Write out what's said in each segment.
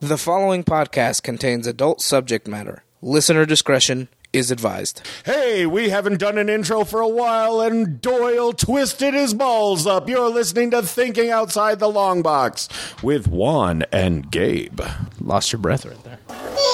The following podcast contains adult subject matter. Listener discretion is advised. Hey, we haven't done an intro for a while, and Doyle twisted his balls up. You're listening to Thinking Outside the Long Box with Juan and Gabe. Lost your breath right there.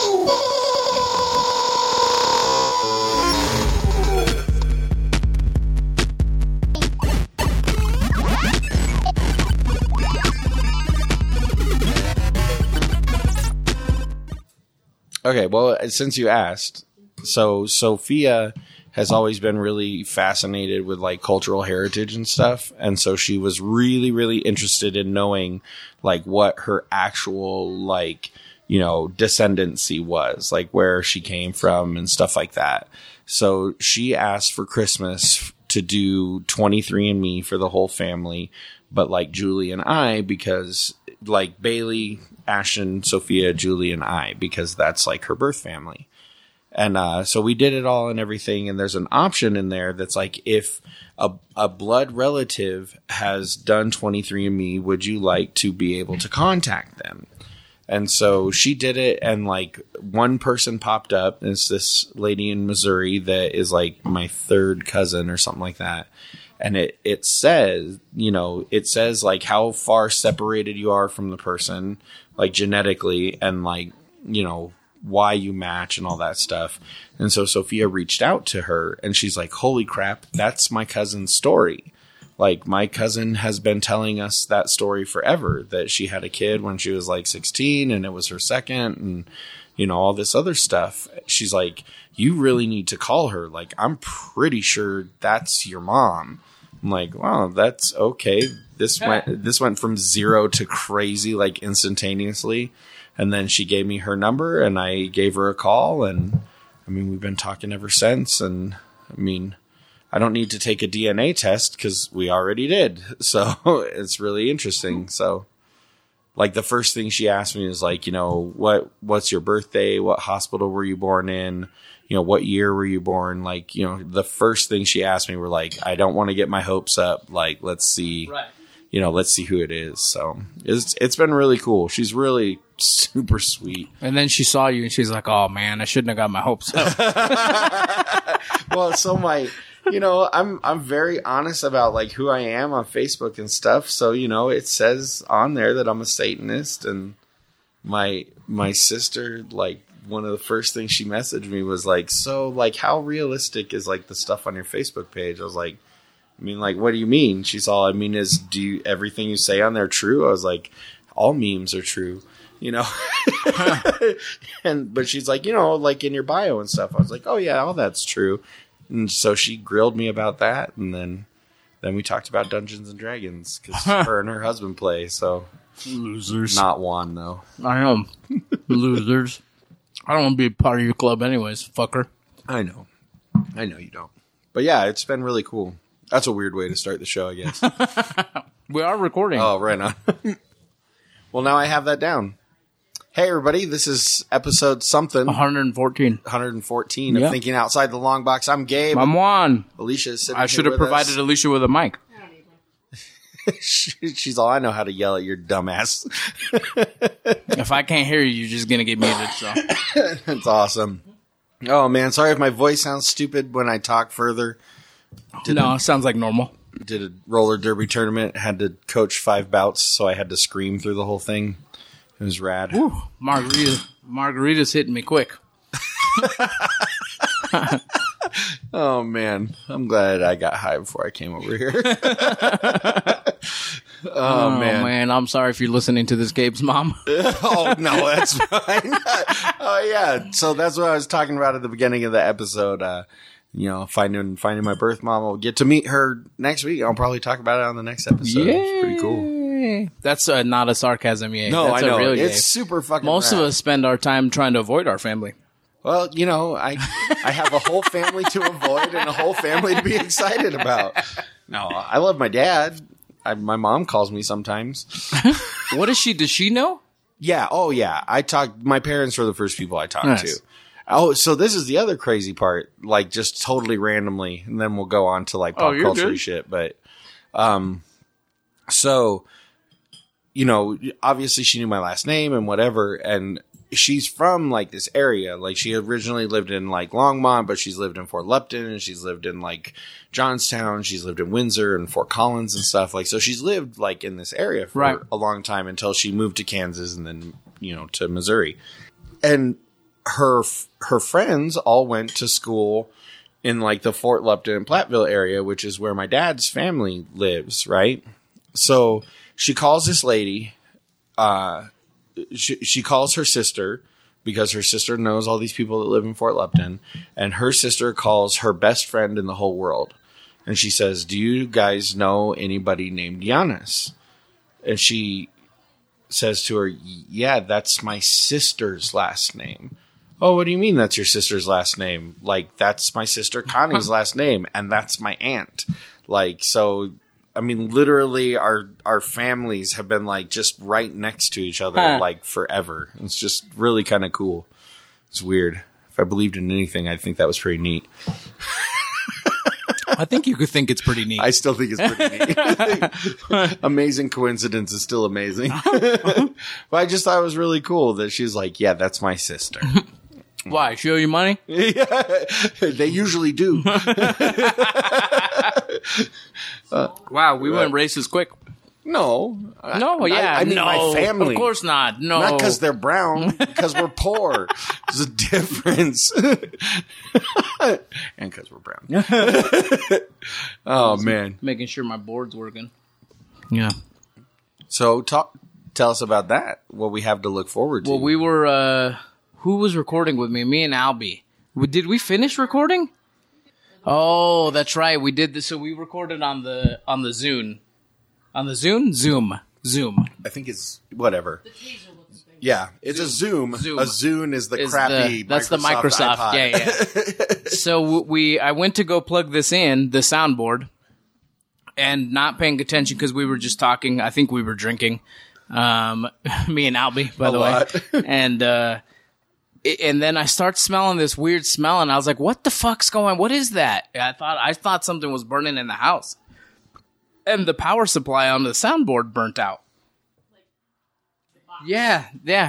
Okay, well, since you asked, so Sophia has always been really fascinated with like cultural heritage and stuff, and so she was really, really interested in knowing like what her actual like, descendancy was, like where she came from and stuff like that. So she asked for Christmas to do 23andMe for the whole family, but like Julie and I, because like Bailey, Ashton, Sophia, Julie, and I, because that's like her birth family. And so we did it all and everything. And there's an option in there that's like, if a blood relative has done 23andMe, would you like to be able to contact them? And so she did it, and like one person popped up. It's this lady in Missouri that is like my third cousin or something like that. And it says, it says like how far separated you are from the person, like genetically, and like, why you match and all that stuff. And so Sophia reached out to her, and she's like, holy crap, that's my cousin's story. Like, my cousin has been telling us that story forever, that she had a kid when she was like 16 and it was her second, and all this other stuff. She's like, you really need to call her. Like, I'm pretty sure that's your mom. I'm like, wow, that's okay. This went from 0 to crazy, like instantaneously. And then she gave me her number, and I gave her a call, and we've been talking ever since. And I don't need to take a DNA test because we already did. So it's really interesting. So like the first thing she asked me is like, what's your birthday? What hospital were you born in? What year were you born? Like, the first thing she asked me were like, I don't want to get my hopes up. Like, let's see, let's see who it is. So it's been really cool. She's really super sweet. And then she saw you and she's like, oh man, I shouldn't have got my hopes up. Well, so I'm very honest about like who I am on Facebook and stuff. So, it says on there that I'm a Satanist, and my sister, like, one of the first things she messaged me was like, so like how realistic is like the stuff on your Facebook page? I was like, what do you mean? She's all, everything you say on there true? I was like, all memes are true, but she's like, like in your bio and stuff. I was like, oh yeah, all that's true. And so she grilled me about that. And then we talked about Dungeons and Dragons because her and her husband play. So losers. Not one though. I am losers. I don't want to be a part of your club anyways, fucker. I know you don't. But yeah, it's been really cool. That's a weird way to start the show, I guess. We are recording. Oh, right on. Well, now I have that down. Hey, everybody. This is episode something. 114. 114 of Thinking Outside the Long Box. I'm Gabe. I'm Juan. Alicia is sitting I should have provided Alicia with a mic. She's all, I know how to yell at your dumbass. If I can't hear you, you're just going to get muted. So That's awesome. Oh, man. Sorry if my voice sounds stupid when I talk further. It sounds like normal. Did a roller derby tournament. Had to coach 5 bouts, so I had to scream through the whole thing. It was rad. Woo, margarita's hitting me quick. Oh, man. I'm glad I got high before I came over here. Oh, man. I'm sorry if you're listening to this, Gabe's mom. Oh, no, that's fine. Oh, yeah. So that's what I was talking about at the beginning of the episode. Finding my birth mom. I'll get to meet her next week. I'll probably talk about it on the next episode. Yay. It's pretty cool. That's not a sarcasm, yay. No, that's I know. A real it's yay. super fucking Most rad. of us spend our time trying to avoid our family. Well, I have a whole family to avoid and a whole family to be excited about. No, I love my dad. My mom calls me sometimes. What is she? Does she know? Yeah. Oh, yeah. My parents were the first people I talked Nice. to. Oh, so this is the other crazy part, like just totally randomly, and then we'll go on to like pop culture shit. But, so you know, obviously she knew my last name and whatever. And she's from like this area. Like she originally lived in like Longmont, but she's lived in Fort Lupton and she's lived in like Johnstown. She's lived in Windsor and Fort Collins and stuff. Like, so she's lived like in this area for a long time until she moved to Kansas and then, you know, to Missouri. And her friends all went to school in like the Fort Lupton and Platteville area, which is where my dad's family lives. Right. So she calls this lady, she calls her sister because her sister knows all these people that live in Fort Lupton, and her sister calls her best friend in the whole world. And she says, do you guys know anybody named Giannis? And she says to her, yeah, that's my sister's last name. Oh, what do you mean that's your sister's last name? Like, that's my sister Connie's last name, and that's my aunt. Like, so, I mean, literally our families have been, like, just right next to each other, like, forever. It's just really kind of cool. It's weird. If I believed in anything, I think that was pretty neat. I think you could think it's pretty neat. I still think it's pretty neat. Amazing coincidence is still amazing. But I just thought it was really cool that she's like, yeah, that's my sister. Why? Show you money? Yeah, they usually do. Wow, we went racist quick. No. No, yeah. I mean, no, my family. Of course not. No. Not because they're brown, because we're poor. There's a difference. And because we're brown. Oh, man. Making sure my board's working. Yeah. So tell us about that, what we have to look forward to. Well, we were, who was recording with me? Me and Albie. Did we finish recording? Oh, that's right. We did this. So we recorded on the Zune. On the Zune? Zoom. I think it's whatever. Yeah, it's Zoom. A Zune is the crappy that's the Microsoft iPod. iPod. Yeah. So I went to go plug this in, the soundboard, and not paying attention because we were just talking. I think we were drinking. Me and Albie, by the way. And then I start smelling this weird smell, and I was like, what the fuck's going on? What is that? I thought something was burning in the house. And the power supply on the soundboard burnt out. Yeah.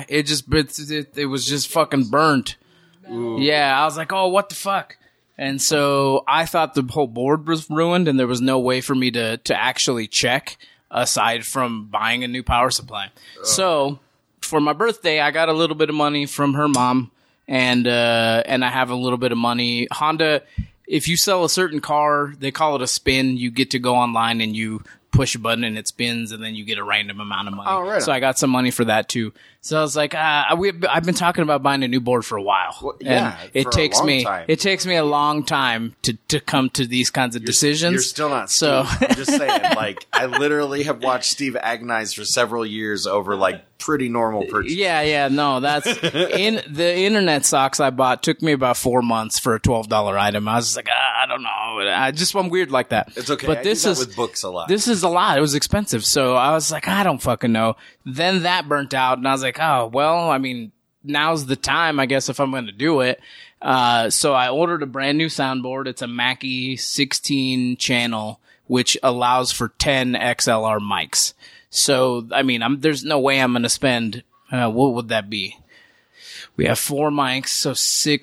It was just fucking burnt. Ooh. Yeah, I was like, oh, what the fuck? And so I thought the whole board was ruined, and there was no way for me to actually check aside from buying a new power supply. So for my birthday, I got a little bit of money from her mom, and I have a little bit of money. Honda, if you sell a certain car, they call it a spin. You get to go online and you push a button and it spins, and then you get a random amount of money. Oh, right. So I got some money for that too. So I was like, I've been talking about buying a new board for a while. Well, yeah, and it takes me a long time to come to these kinds of decisions. You're still not Steve. I'm just saying, like, I literally have watched Steve agonize for several years over like pretty normal purchases. Yeah, no, that's in the internet socks I bought took me about 4 months for a $12 item. I was just like, I don't know. I'm weird like that. It's okay. But this do is that with books a lot. This is a lot. It was expensive. So I was like, I don't fucking know. Then that burnt out, and I was like, oh, well, I mean, now's the time, I guess, if I'm going to do it. So I ordered a brand new soundboard. It's a Mackie 16 channel, which allows for 10 XLR mics. So, I mean, there's no way I'm going to spend, what would that be? We have 4 mics, so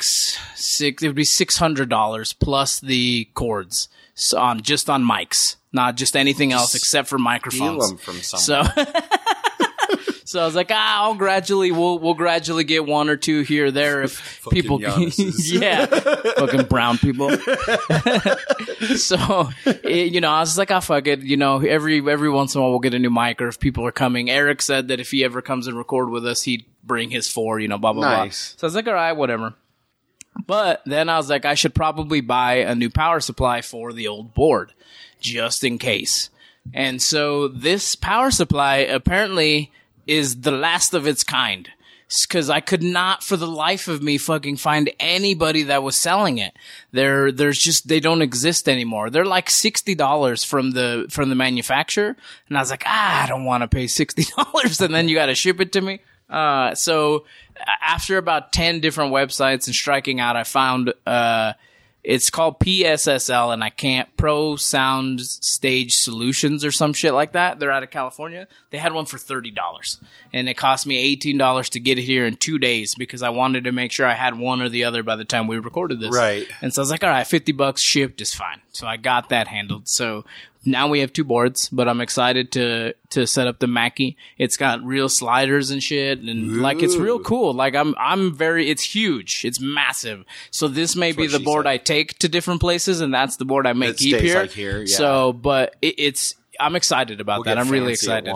it would be $600 plus the cords just on mics, not just anything else except for microphones. Steal them from someone. So I was like, we'll gradually get 1 or 2 here or there if people, yeah, fucking brown people. So, I was like, fuck it. Every once in a while we'll get a new mic, or if people are coming. Eric said that if he ever comes and record with us, he'd bring his 4, blah, blah, blah. So I was like, all right, whatever. But then I was like, I should probably buy a new power supply for the old board, just in case. And so this power supply apparently is the last of its kind, because I could not for the life of me fucking find anybody that was selling it. They don't exist anymore. They're like $60 from the manufacturer. And I was like, I don't want to pay $60 and then you got to ship it to me. So after about 10 different websites and striking out, I found, It's called PSSL, and I can't Pro Sound Stage Solutions or some shit like that. They're out of California. They had one for $30, and it cost me $18 to get it here in 2 days because I wanted to make sure I had one or the other by the time we recorded this. Right. And so I was like, all right, $50 shipped is fine. So I got that handled. So now we have 2 boards, but I'm excited to set up the Mackie. It's got real sliders and shit, and like it's real cool. Like it's huge, it's massive. So this may be the board I take to different places, and that's the board I may keep here. Like here, yeah. So, but I'm excited about that. I'm really excited.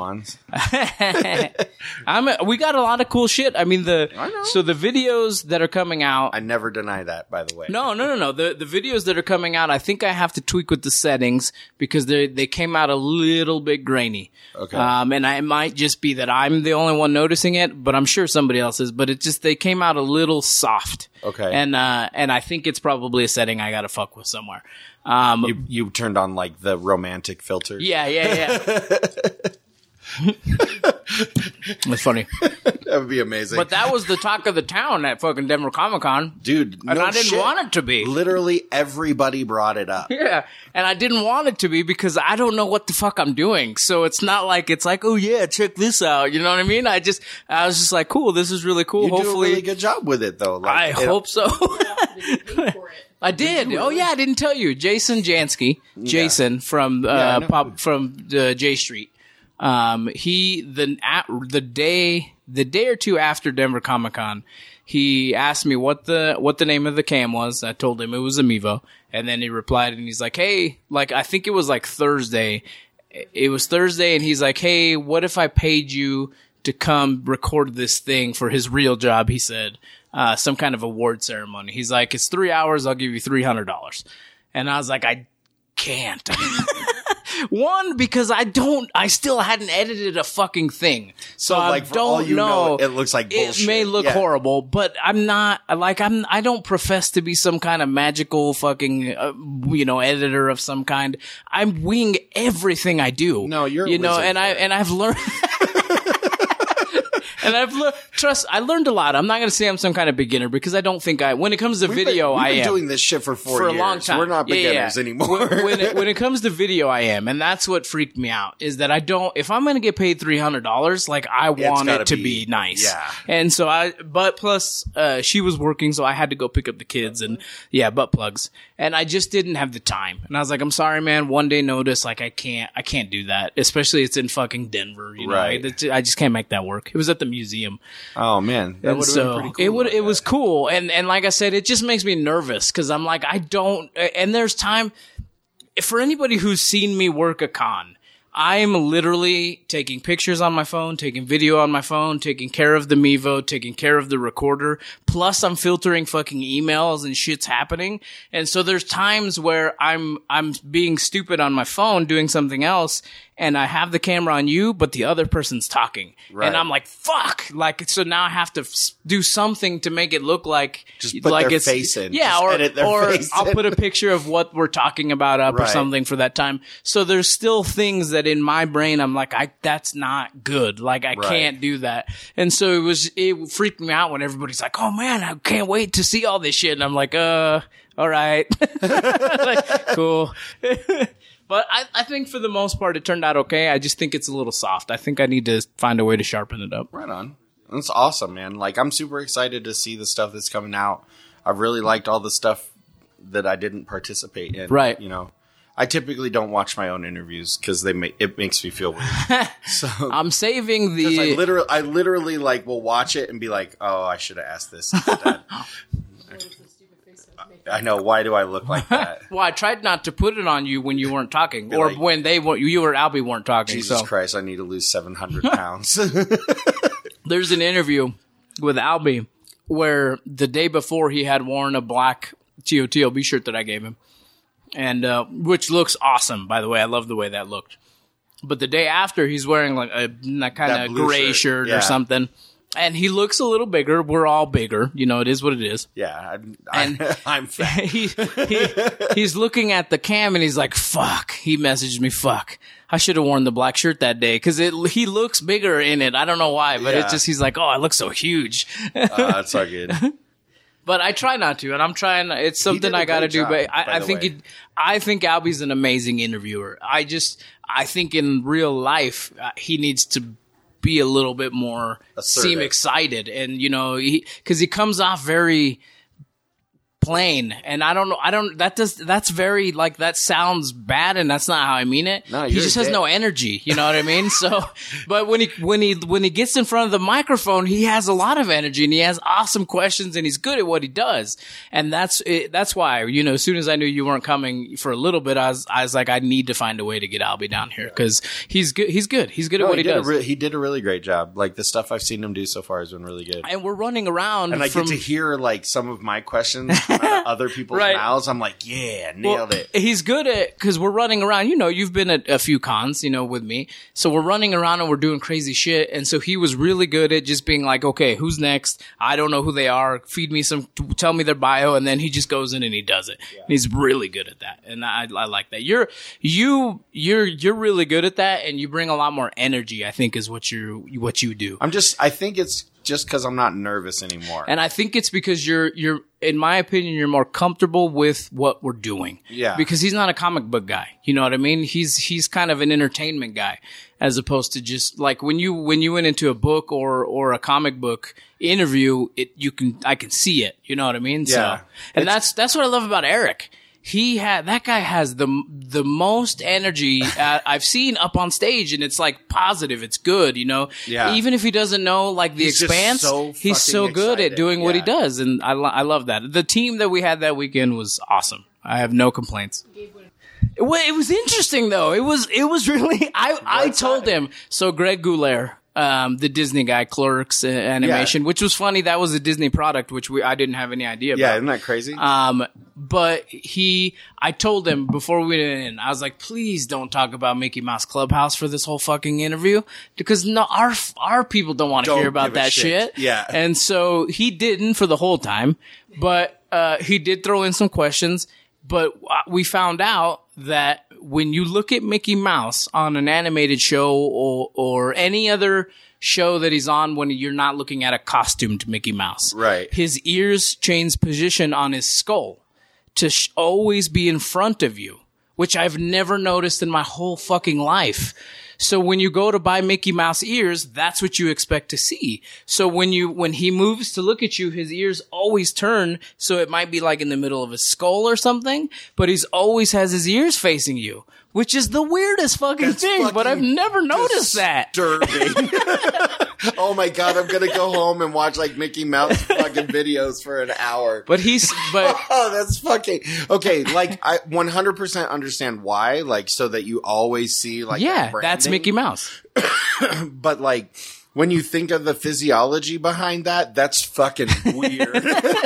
We got a lot of cool shit. I mean, the videos that are coming out. I never deny that, by the way. No. The videos that are coming out, I think I have to tweak with the settings because they came out a little bit grainy. Okay. And it might just be that I'm the only one noticing it, but I'm sure somebody else is. But they came out a little soft. Okay. And I think it's probably a setting I got to fuck with somewhere. You turned on like the romantic filter. Yeah. That's funny. That would be amazing. But that was the talk of the town at fucking Denver Comic-Con. Dude, and I didn't want it to be. Literally everybody brought it up. Yeah, and I didn't want it to be because I don't know what the fuck I'm doing. So it's not like it's like, oh yeah, check this out. You know what I mean? I was just like, cool, this is really cool. You Hopefully, do a really good job with it though. I hope so. I did. Really? Oh yeah, I didn't tell you. Jason Jansky, Jason from J Street. The day or two after Denver Comic-Con, he asked me what the name of the cam was. I told him it was a Mevo, and then he replied and he's like, "Hey, like I think it was like Thursday. It was Thursday, and he's like, "Hey, what if I paid you to come record this thing for his real job?" He said, some kind of award ceremony. He's like, "It's 3 hours. I'll give you $300." And I was like, I can't. One, because I still hadn't edited a fucking thing. So like, I don't know. It looks like bullshit. It may look horrible, but I don't profess to be some kind of magical fucking, editor of some kind. I'm winging everything I do. No, you're a wizard. And I've learned. And I learned a lot. I'm not going to say I'm some kind of beginner because I don't think when it comes to video, I am. We've been doing this shit for 4 years. A long time. We're not beginners anymore. When it comes to video, I am. And that's what freaked me out is that if I'm going to get paid $300, like I want it to be nice. Yeah. And so but plus, she was working, so I had to go pick up the kids and butt plugs. And I just didn't have the time. And I was like, I'm sorry, man. 1 day notice. Like I can't do that. Especially it's in fucking Denver. You know? Right. I just can't make that work. It was at the museum. Oh man, that would have been pretty cool. It was cool, and like I said, it just makes me nervous because I'm like I don't. And there's time for anybody who's seen me work a con. I'm literally taking pictures on my phone, taking video on my phone, taking care of the Mevo, taking care of the recorder. Plus, I'm filtering fucking emails and shit's happening. And so there's times where I'm being stupid on my phone doing something else, and I have the camera on you, but the other person's talking. Right. And I'm like, fuck! Like, so now I have to do something to make it look like just put like their it's face in. Yeah, or I'll put a picture of what we're talking about up or something for that time. So there's still things that in my brain I'm like, that's not good. Like I can't do that. And so it freaked me out when everybody's like, oh man, I can't wait to see all this shit. And I'm like, all right, like, cool. But I think for the most part, it turned out okay. I just think it's a little soft. I think I need to find a way to sharpen it up. Right on. That's awesome, man. Like, I'm super excited to see the stuff that's coming out. I've really liked all the stuff that I didn't participate in. Right. You know, I typically don't watch my own interviews because it makes me feel weird. So I'm saving the. I literally like will watch it and be like, oh, I should have asked this instead. I know. Why do I look like that? Well, I tried not to put it on you when you weren't talking, or like, when you or Albie weren't talking. Jesus Christ! I need to lose 700 pounds. There's an interview with Albie where the day before he had worn a black TOTLB shirt that I gave him, and which looks awesome, by the way. I love the way that looked. But the day after, he's wearing like a kind of gray shirt or something. And he looks a little bigger. We're all bigger. You know, it is what it is. Yeah, I'm fat. He's looking at the cam and he's like, fuck. He messaged me, fuck. I should have worn the black shirt that day because he looks bigger in it. I don't know why, but it's just, he's like, oh, I look so huge. That's all good. But I try not to, and I'm trying. It's something I got to do. But I think I think Albie's an amazing interviewer. I think in real life he needs to be a little bit more seem excited, and because he comes off very plain, and I don't know. That's very like that sounds bad, and that's not how I mean it. No, he just has no energy. You know what I mean? So, but when he gets in front of the microphone, he has a lot of energy, and he has awesome questions, and he's good at what he does. And that's why as soon as I knew you weren't coming for a little bit, I was like, I need to find a way to get Albie down here because he's good. He's good at what he does. He did a really great job. Like the stuff I've seen him do so far has been really good. And we're running around, and I get to hear like some of my questions. Other people's mouths. I'm like, yeah, nailed it. He's good at, because we're running around. You've been at a few cons, with me. So we're running around and we're doing crazy shit. And so he was really good at just being like, okay, who's next? I don't know who they are. Feed me tell me their bio. And then he just goes in and he does it. Yeah. And he's really good at that. And I like that. You're really good at that. And you bring a lot more energy, I think, is what you do. I think it's just because I'm not nervous anymore. And I think it's because you're, in my opinion, you're more comfortable with what we're doing. Yeah. Because he's not a comic book guy. You know what I mean? He's kind of an entertainment guy, as opposed to just like when you went into a book or a comic book interview, I can see it. You know what I mean? Yeah. So, and that's what I love about Eric. That guy has the most energy I've seen up on stage, and it's like positive. It's good, Yeah. Even if he doesn't know like the Expanse, he's so good at doing what he does, and I love that. The team that we had that weekend was awesome. I have no complaints. It was interesting though. It was really. I told him. So Greg Gouler, the Disney guy, Clerks animation, which was funny. That was a Disney product, which I didn't have any idea about. Yeah, isn't that crazy? But I told him before we went in, I was like, please don't talk about Mickey Mouse Clubhouse for this whole fucking interview, because our people don't want to hear about that shit. Yeah. And so he didn't for the whole time, but he did throw in some questions. But we found out that when you look at Mickey Mouse on an animated show or any other show that he's on, when you're not looking at a costumed Mickey Mouse, right, his ears change position on his skull to always be in front of you, which I've never noticed in my whole fucking life. So when you go to buy Mickey Mouse ears, that's what you expect to see. So when he moves to look at you, his ears always turn. So it might be like in the middle of his skull or something, but he's always has his ears facing you, which is the weirdest fucking thing. But I've never noticed that. Disturbing. Oh my God, I'm going to go home and watch like Mickey Mouse fucking videos for an hour. But oh, that's fucking, okay. Like I 100% understand why, like so that you always see like, that's Mickey Mouse. But like, when you think of the physiology behind that, that's fucking weird.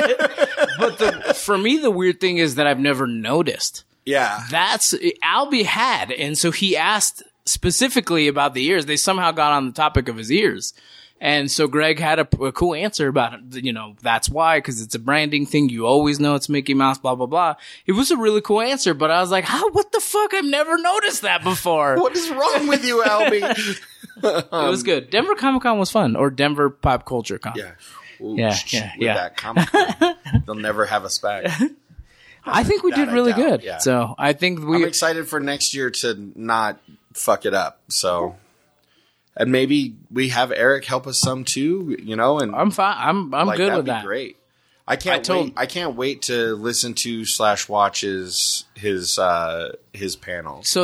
But for me, the weird thing is that I've never noticed. Yeah. That's Albie had. And so he asked specifically about the ears. They somehow got on the topic of his ears. And so Greg had a cool answer about it. That's why, because it's a branding thing. You always know it's Mickey Mouse, blah, blah, blah. It was a really cool answer, but I was like, what the fuck? I've never noticed that before. What is wrong with you, Albie? It was good. Denver Comic Con was fun, or Denver Pop Culture Con. Yeah. Ooh, yeah. That Comic Con, they'll never have us back. I think we did really good. Yeah. So I think I'm excited for next year to not fuck it up. So, and maybe we have Eric help us some too, and I'm fine. I'm like, good that'd with be that. Great. I can't wait to listen to / watch his panel. So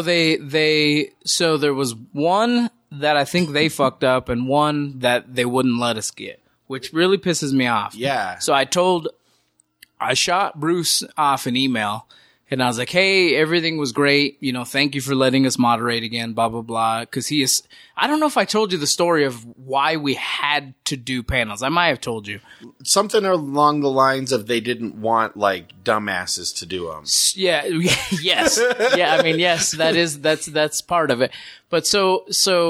so there was one that I think they fucked up and one that they wouldn't let us get, which really pisses me off. Yeah. So I shot Bruce off an email, and I was like, hey, everything was great. Thank you for letting us moderate again, blah, blah, blah. Because I don't know if I told you the story of why we had to do panels. I might have told you. Something along the lines of they didn't want, like, dumbasses to do them. Yeah, yes. Yeah, I mean, yes, that's part of it. But so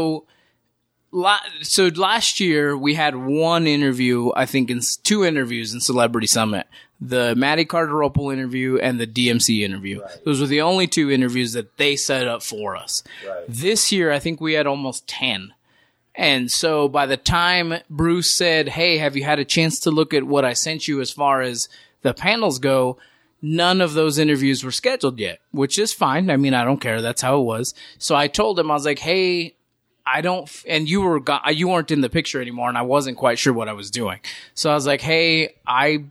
last year we had one interview, I think, in 2 interviews in Celebrity Summit. The Maddie Carter-Opel interview and the DMC interview. Right. Those were the only 2 interviews that they set up for us. Right. This year, I think we had almost 10. And so by the time Bruce said, hey, have you had a chance to look at what I sent you as far as the panels go? None of those interviews were scheduled yet, which is fine. I mean, I don't care. That's how it was. So I told him, I was like, hey, I don't, and you weren't in the picture anymore, and I wasn't quite sure what I was doing. So I was like, hey, I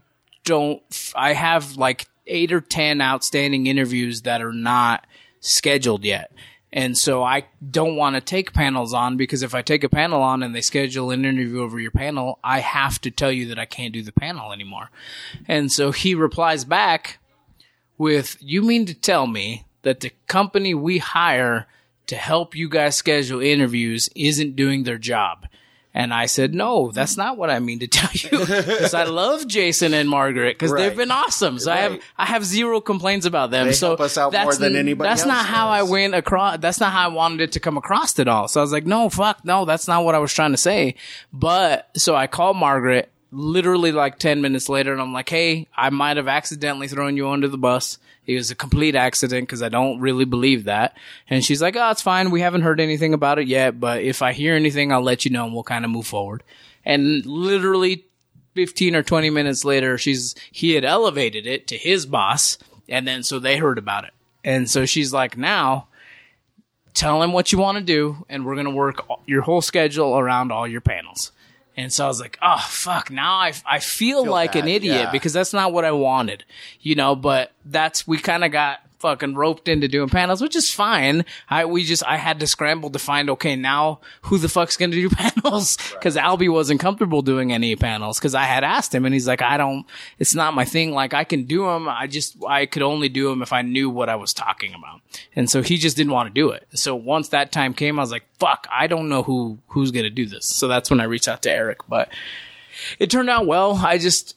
have like 8 or 10 outstanding interviews that are not scheduled yet. And so I don't want to take panels on, because if I take a panel on and they schedule an interview over your panel, I have to tell you that I can't do the panel anymore. And so he replies back with, you mean to tell me that the company we hire to help you guys schedule interviews isn't doing their job? And I said, no, that's not what I mean to tell you, because I love Jason and Margaret, because they've been awesome. So I have zero complaints about them. They so help us out more than anybody else. That's not how I does. went across. That's not how I wanted it to come across at all. So I was like, no, that's not what I was trying to say. But so I called Margaret literally like 10 minutes later, and I'm like, hey, I might have accidentally thrown you under the bus. It was a complete accident, because I don't really believe that. And she's like, oh, it's fine. We haven't heard anything about it yet, but if I hear anything, I'll let you know, and we'll kind of move forward. And literally 15 or 20 minutes later, he had elevated it to his boss, and then so they heard about it. And so she's like, now tell him what you want to do, and we're going to work your whole schedule around all your panels. And so I was like, oh, fuck, now I feel like bad, an idiot, because that's not what I wanted, but we kind of got fucking roped into doing panels, which is fine. I had to scramble to find, okay, now who the fuck's going to do panels? Because Albie wasn't comfortable doing any panels, because I had asked him, and he's like, it's not my thing. Like, I can do them. I could only do them if I knew what I was talking about. And so he just didn't want to do it. So once that time came, I was like, fuck, I don't know who's going to do this. So that's when I reached out to Eric, but it turned out well. I just,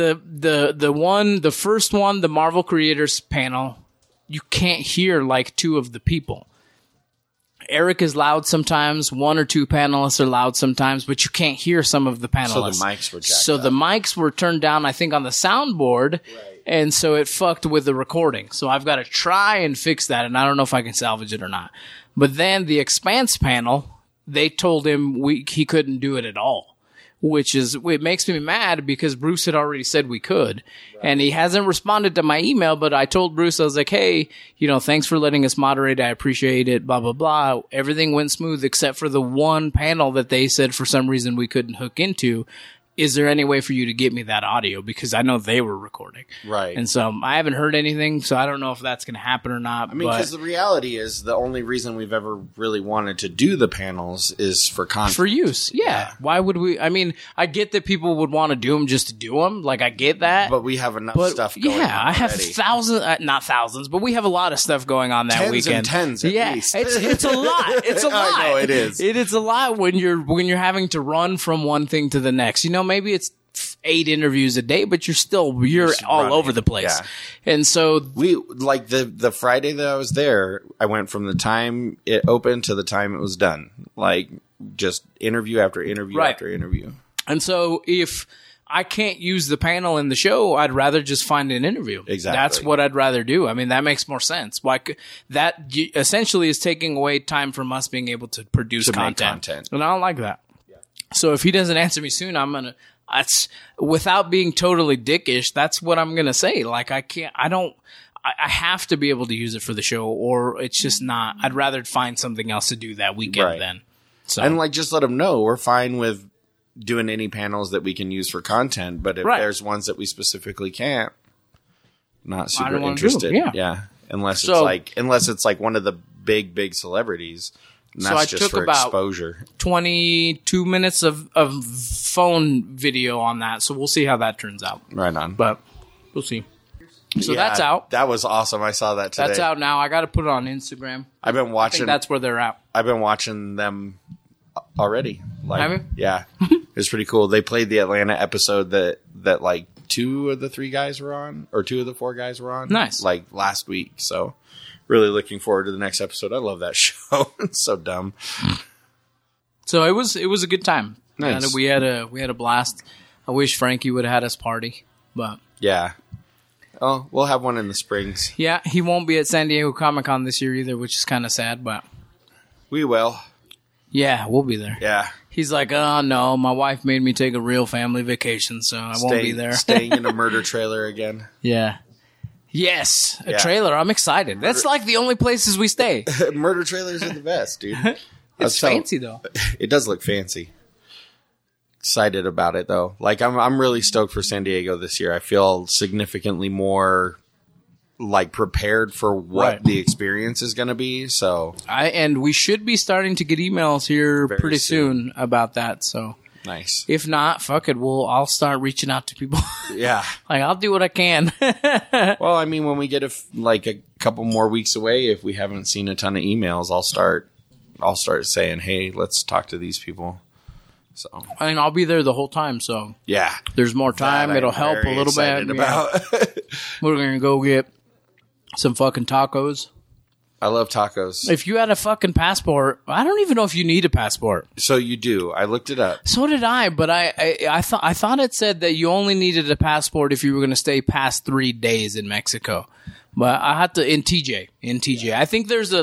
the first one, the Marvel Creators panel, you can't hear like 2 of the people. Eric is loud sometimes. 1 or 2 panelists are loud sometimes, but you can't hear some of the panelists. So the mics were jacked So up. the mics were turned down, I think, on the soundboard. Right. And so it fucked with the recording. So I've got to try and fix that, and I don't know if I can salvage it or not. But then the Expanse panel, they told him he couldn't do it at all. It makes me mad, because Bruce had already said we could. Right. And he hasn't responded to my email, but I told Bruce, I was like, hey, thanks for letting us moderate. I appreciate it, blah, blah, blah. Everything went smooth except for the one panel that they said for some reason we couldn't hook into. Is there any way for you to get me that audio? Because I know they were recording. Right. And so I haven't heard anything, so I don't know if that's going to happen or not. I mean, because the reality is the only reason we've ever really wanted to do the panels is for content. For use, yeah. Why would we? I mean, I get that people would want to do them just to do them. Like, I get that. But we have enough stuff going on. Yeah, I have not thousands, but we have a lot of stuff going on that weekend. Tens at least. It's a lot. It's a lot. I know, it is. It's a lot when you're having to run from one thing to the next. Maybe it's 8 interviews a day, but you're all running over the place. Yeah. And so we, like, the Friday that I was there, I went from the time it opened to the time it was done. Like, just interview after interview after interview. And so if I can't use the panel in the show, I'd rather just find an interview. Exactly. That's what I'd rather do. I mean, that makes more sense. That essentially is taking away time from us being able to produce content. And I don't like that. Yeah. So if he doesn't answer me soon, that's without being totally dickish. That's what I'm going to say. Like, I have to be able to use it for the show, or it's just not. I'd rather find something else to do that weekend then. So. And just let them know we're fine with doing any panels that we can use for content. But if there's ones that we specifically can't, not super interested. Yeah. Unless it's like one of the big celebrities. And that's just for exposure. 22 minutes of phone video on that, so we'll see how that turns out. Right on. But we'll see. So that's out. That was awesome. I saw that today. That's out now. I got to put it on Instagram. I've been watching. I think that's where they're at. I've been watching them already. Have you? Yeah. It's pretty cool. They played the Atlanta episode that like 2 of the 3 guys were on, or 2 of the 4 guys were on. Nice. Like last week. So really looking forward to the next episode. I love that show. It's so dumb. So it was a good time. Nice. And we had a blast. I wish Frankie would have had us party, but yeah. Oh, we'll have one in the springs. Yeah, he won't be at San Diego Comic-Con this year either, which is kind of sad, but we will. Yeah, we'll be there. Yeah. He's like, oh, no, my wife made me take a real family vacation, so I won't be there. Staying in a murder trailer again. Yeah. Yes, a Yeah. trailer. I'm excited. That's like the only places we stay. Murder trailers are the best, dude. It's fancy, though. It does look fancy. Excited about it, though. Like, I'm really stoked for San Diego this year. I feel significantly more like prepared for what Right. the experience is going to be. So And we should be starting to get emails here Very pretty soon about that. So nice. if not, fuck it. I'll start reaching out to people. Yeah. Like, I'll do what I can. Well, I mean, when we get a couple more weeks away, if we haven't seen a ton of emails, I'll start saying, hey, let's talk to these people. So I mean, I'll be there the whole time. So yeah, there's more time. That It'll I'm help a very little excited bit. about. Yeah. We're going to go get some fucking tacos. I love tacos. If you had a fucking passport, I don't even know if you need a passport. So you do. I looked it up. So did I, but I thought it said that you only needed a passport if you were going to stay past 3 days in Mexico. But I had to in TJ. I think there's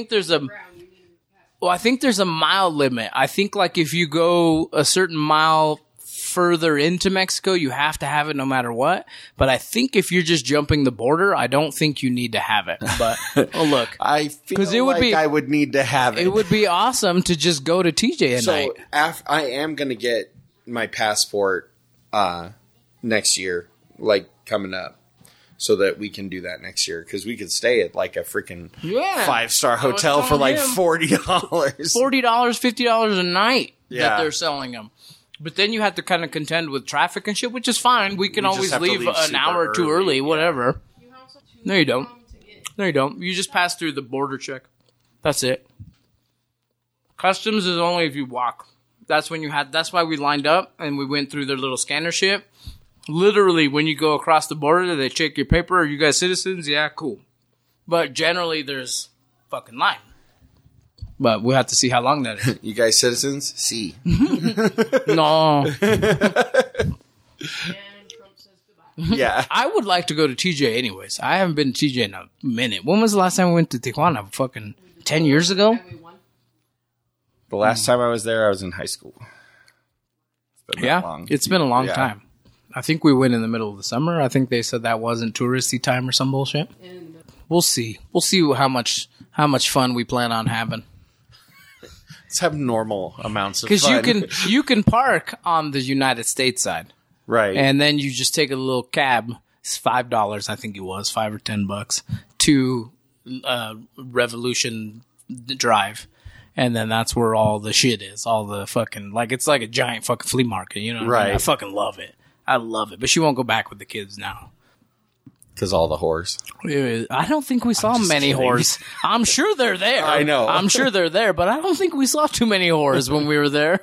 a mile limit. I think like if you go a certain mile further into Mexico, you have to have it no matter what. But I think if you're just jumping the border, I don't think you need to have it. But oh look, I feel 'Cause it would like be- I would need to have it. it would be awesome to just go to TJ at night. So I am going to get my passport next year, like coming up, so that we can do that next year because we could stay at like a freaking Yeah. 5-star hotel for telling like him. $40. $40, $50 a night that Yeah. they're selling them. But then you have to kind of contend with traffic and shit, which is fine. We can We just always have to leave leave an super hour or two early, yeah. whatever. No, you don't. No, you don't. You just pass through the border check. That's it. Customs is only if you walk. That's why we lined up and we went through their little scanner shit. Literally, when you go across the border, they check your paper. Are you guys citizens? Yeah, cool. But generally, there's fucking line. But we'll have to see how long that is. You guys citizens? See. No. Yeah. I would like to go to TJ anyways. I haven't been to TJ in a minute. When was the last time we went to Tijuana? Fucking 10 years ago? The last time I was there, I was in high school. It's been that Yeah. long. It's been a long Yeah. time. I think we went in the middle of the summer. I think they said that wasn't touristy time or some bullshit. We'll see. We'll see how much fun we plan on having. Let's have normal amounts of Because fun. you can park on the United States side. Right. And then you just take a little cab. It's $5, I think it was, $5 or $10 to Revolution Drive, and then that's where all the shit is. All the fucking it's like a giant fucking flea market. You know, what I mean? Right. I fucking love it. I love it. But she won't go back with the kids now. Because all the whores. I don't think we saw many kidding. whores. I'm sure they're there. I know. I'm sure they're there, but I don't think we saw too many whores when we were there.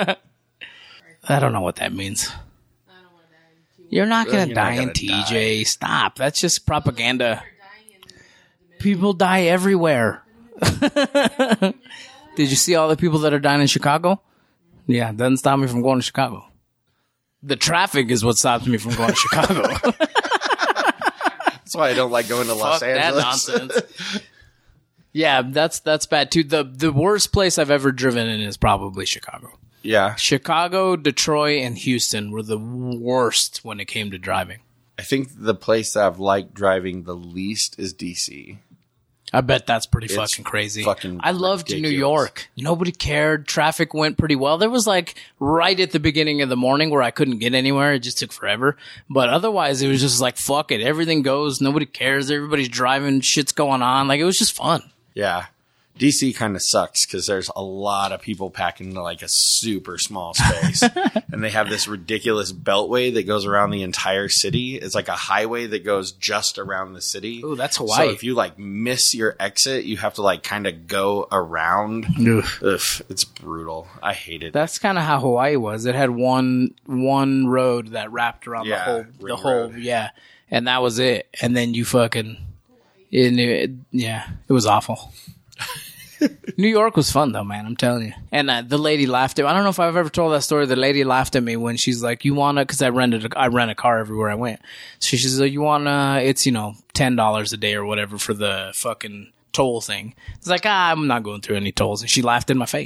I don't know what that means. You're not going to You're die not in gonna TJ. Stop. That's just propaganda. People die everywhere. Did you see all the people that are dying in Chicago? Yeah, doesn't stop me from going to Chicago. The traffic is what stops me from going to Chicago. That's why I don't like going to Los Fuck that Angeles. nonsense. Yeah, that's bad too. The worst place I've ever driven in is probably Chicago. Yeah. Chicago, Detroit, and Houston were the worst when it came to driving. I think the place that I've liked driving the least is DC. I bet that's pretty It's fucking crazy. fucking I loved New ridiculous. York. Nobody cared. Traffic went pretty well. There was like right at the beginning of the morning where I couldn't get anywhere. It just took forever. But otherwise, it was just like, fuck it. Everything goes. Nobody cares. Everybody's driving. Shit's going on. Like, it was just fun. Yeah. DC kind of sucks because there's a lot of people packed into like a super small space. And they have this ridiculous beltway that goes around the entire city. It's like a highway that goes just around the city. Ooh, that's Hawaii. So if you like miss your exit, you have to like kind of go around. Ugh, it's brutal. I hate it. That's kind of how Hawaii was. It had one road that wrapped around Yeah, the ring whole, road. yeah. And that was it. And then you fucking, it was awful. New York was fun though, man. I'm telling you. And the lady laughed at me. I don't know if I've ever told that story. The lady laughed at me when she's like, "You wanna?" Because I rent a car everywhere I went. So she's like, "You wanna?" It's $10 a day or whatever for the fucking toll thing. It's like, I'm not going through any tolls. And she laughed in my face.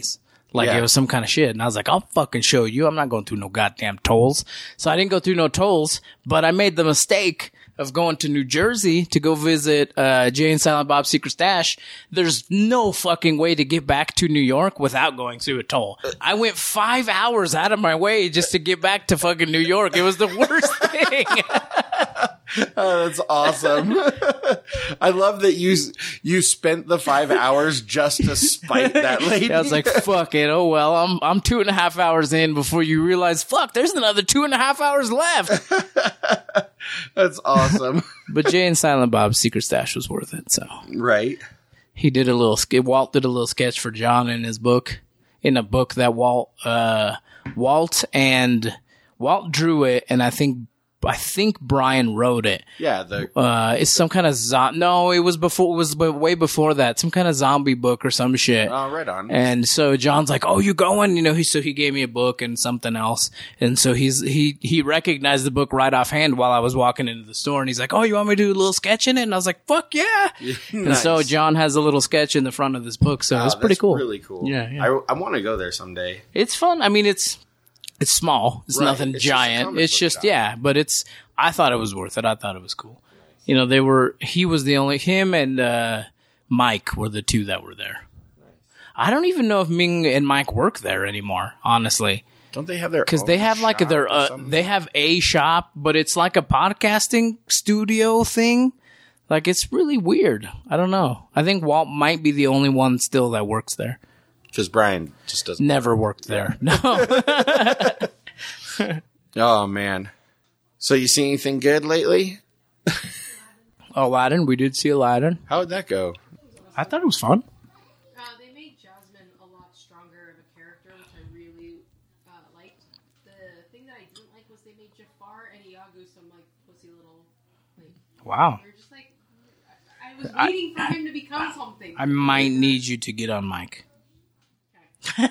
Like it was some kind of shit. And I was like, I'll fucking show you. I'm not going through no goddamn tolls. So I didn't go through no tolls, but I made the mistake of going to New Jersey to go visit Jay and Silent Bob's Secret Stash. There's no fucking way to get back to New York without going through a toll. I went 5 hours out of my way just to get back to fucking New York. It was the worst thing. Oh, that's awesome. I love that you spent the 5 hours just to spite that lady. I was like, fuck it. Oh, well, I'm 2.5 hours in before you realize, fuck, there's another 2.5 hours left. That's awesome. But Jay and Silent Bob's Secret Stash was worth it. So right. He did Walt did a little sketch for John in his book, in a book that Walt drew it. And I think Brian wrote it. Yeah, it's some kind of no, it was way before that. Some kind of zombie book or some shit. Oh, right on. And so John's like, "Oh, you going?" You know, he gave me a book and something else. And so he recognized the book right offhand while I was walking into the store, and he's like, "Oh, you want me to do a little sketch in it?" And I was like, "Fuck yeah!" Nice. And so John has a little sketch in the front of this book, so it's pretty cool. Really cool. Yeah. I want to go there someday. It's fun. I mean, it's small. It's nothing giant. It's just but I thought it was worth it. I thought it was cool. You know, him and Mike were the two that were there. I don't even know if Ming and Mike work there anymore, honestly. Don't they have their Because they have like they have a shop, but it's like a podcasting studio thing. Like, it's really weird. I don't know. I think Walt might be the only one still that works there. Because Brian just doesn't. Never worked there. No. Oh, man. So you see anything good lately? Aladdin. We did see Aladdin. How would that go? I thought it was fun. They made Jasmine a lot stronger of a character, which I really liked. The thing that I didn't like was they made Jafar and Iago some, like, pussy little, like... Wow. They're just like... I was waiting for him to become something. I might need you to get on mic. I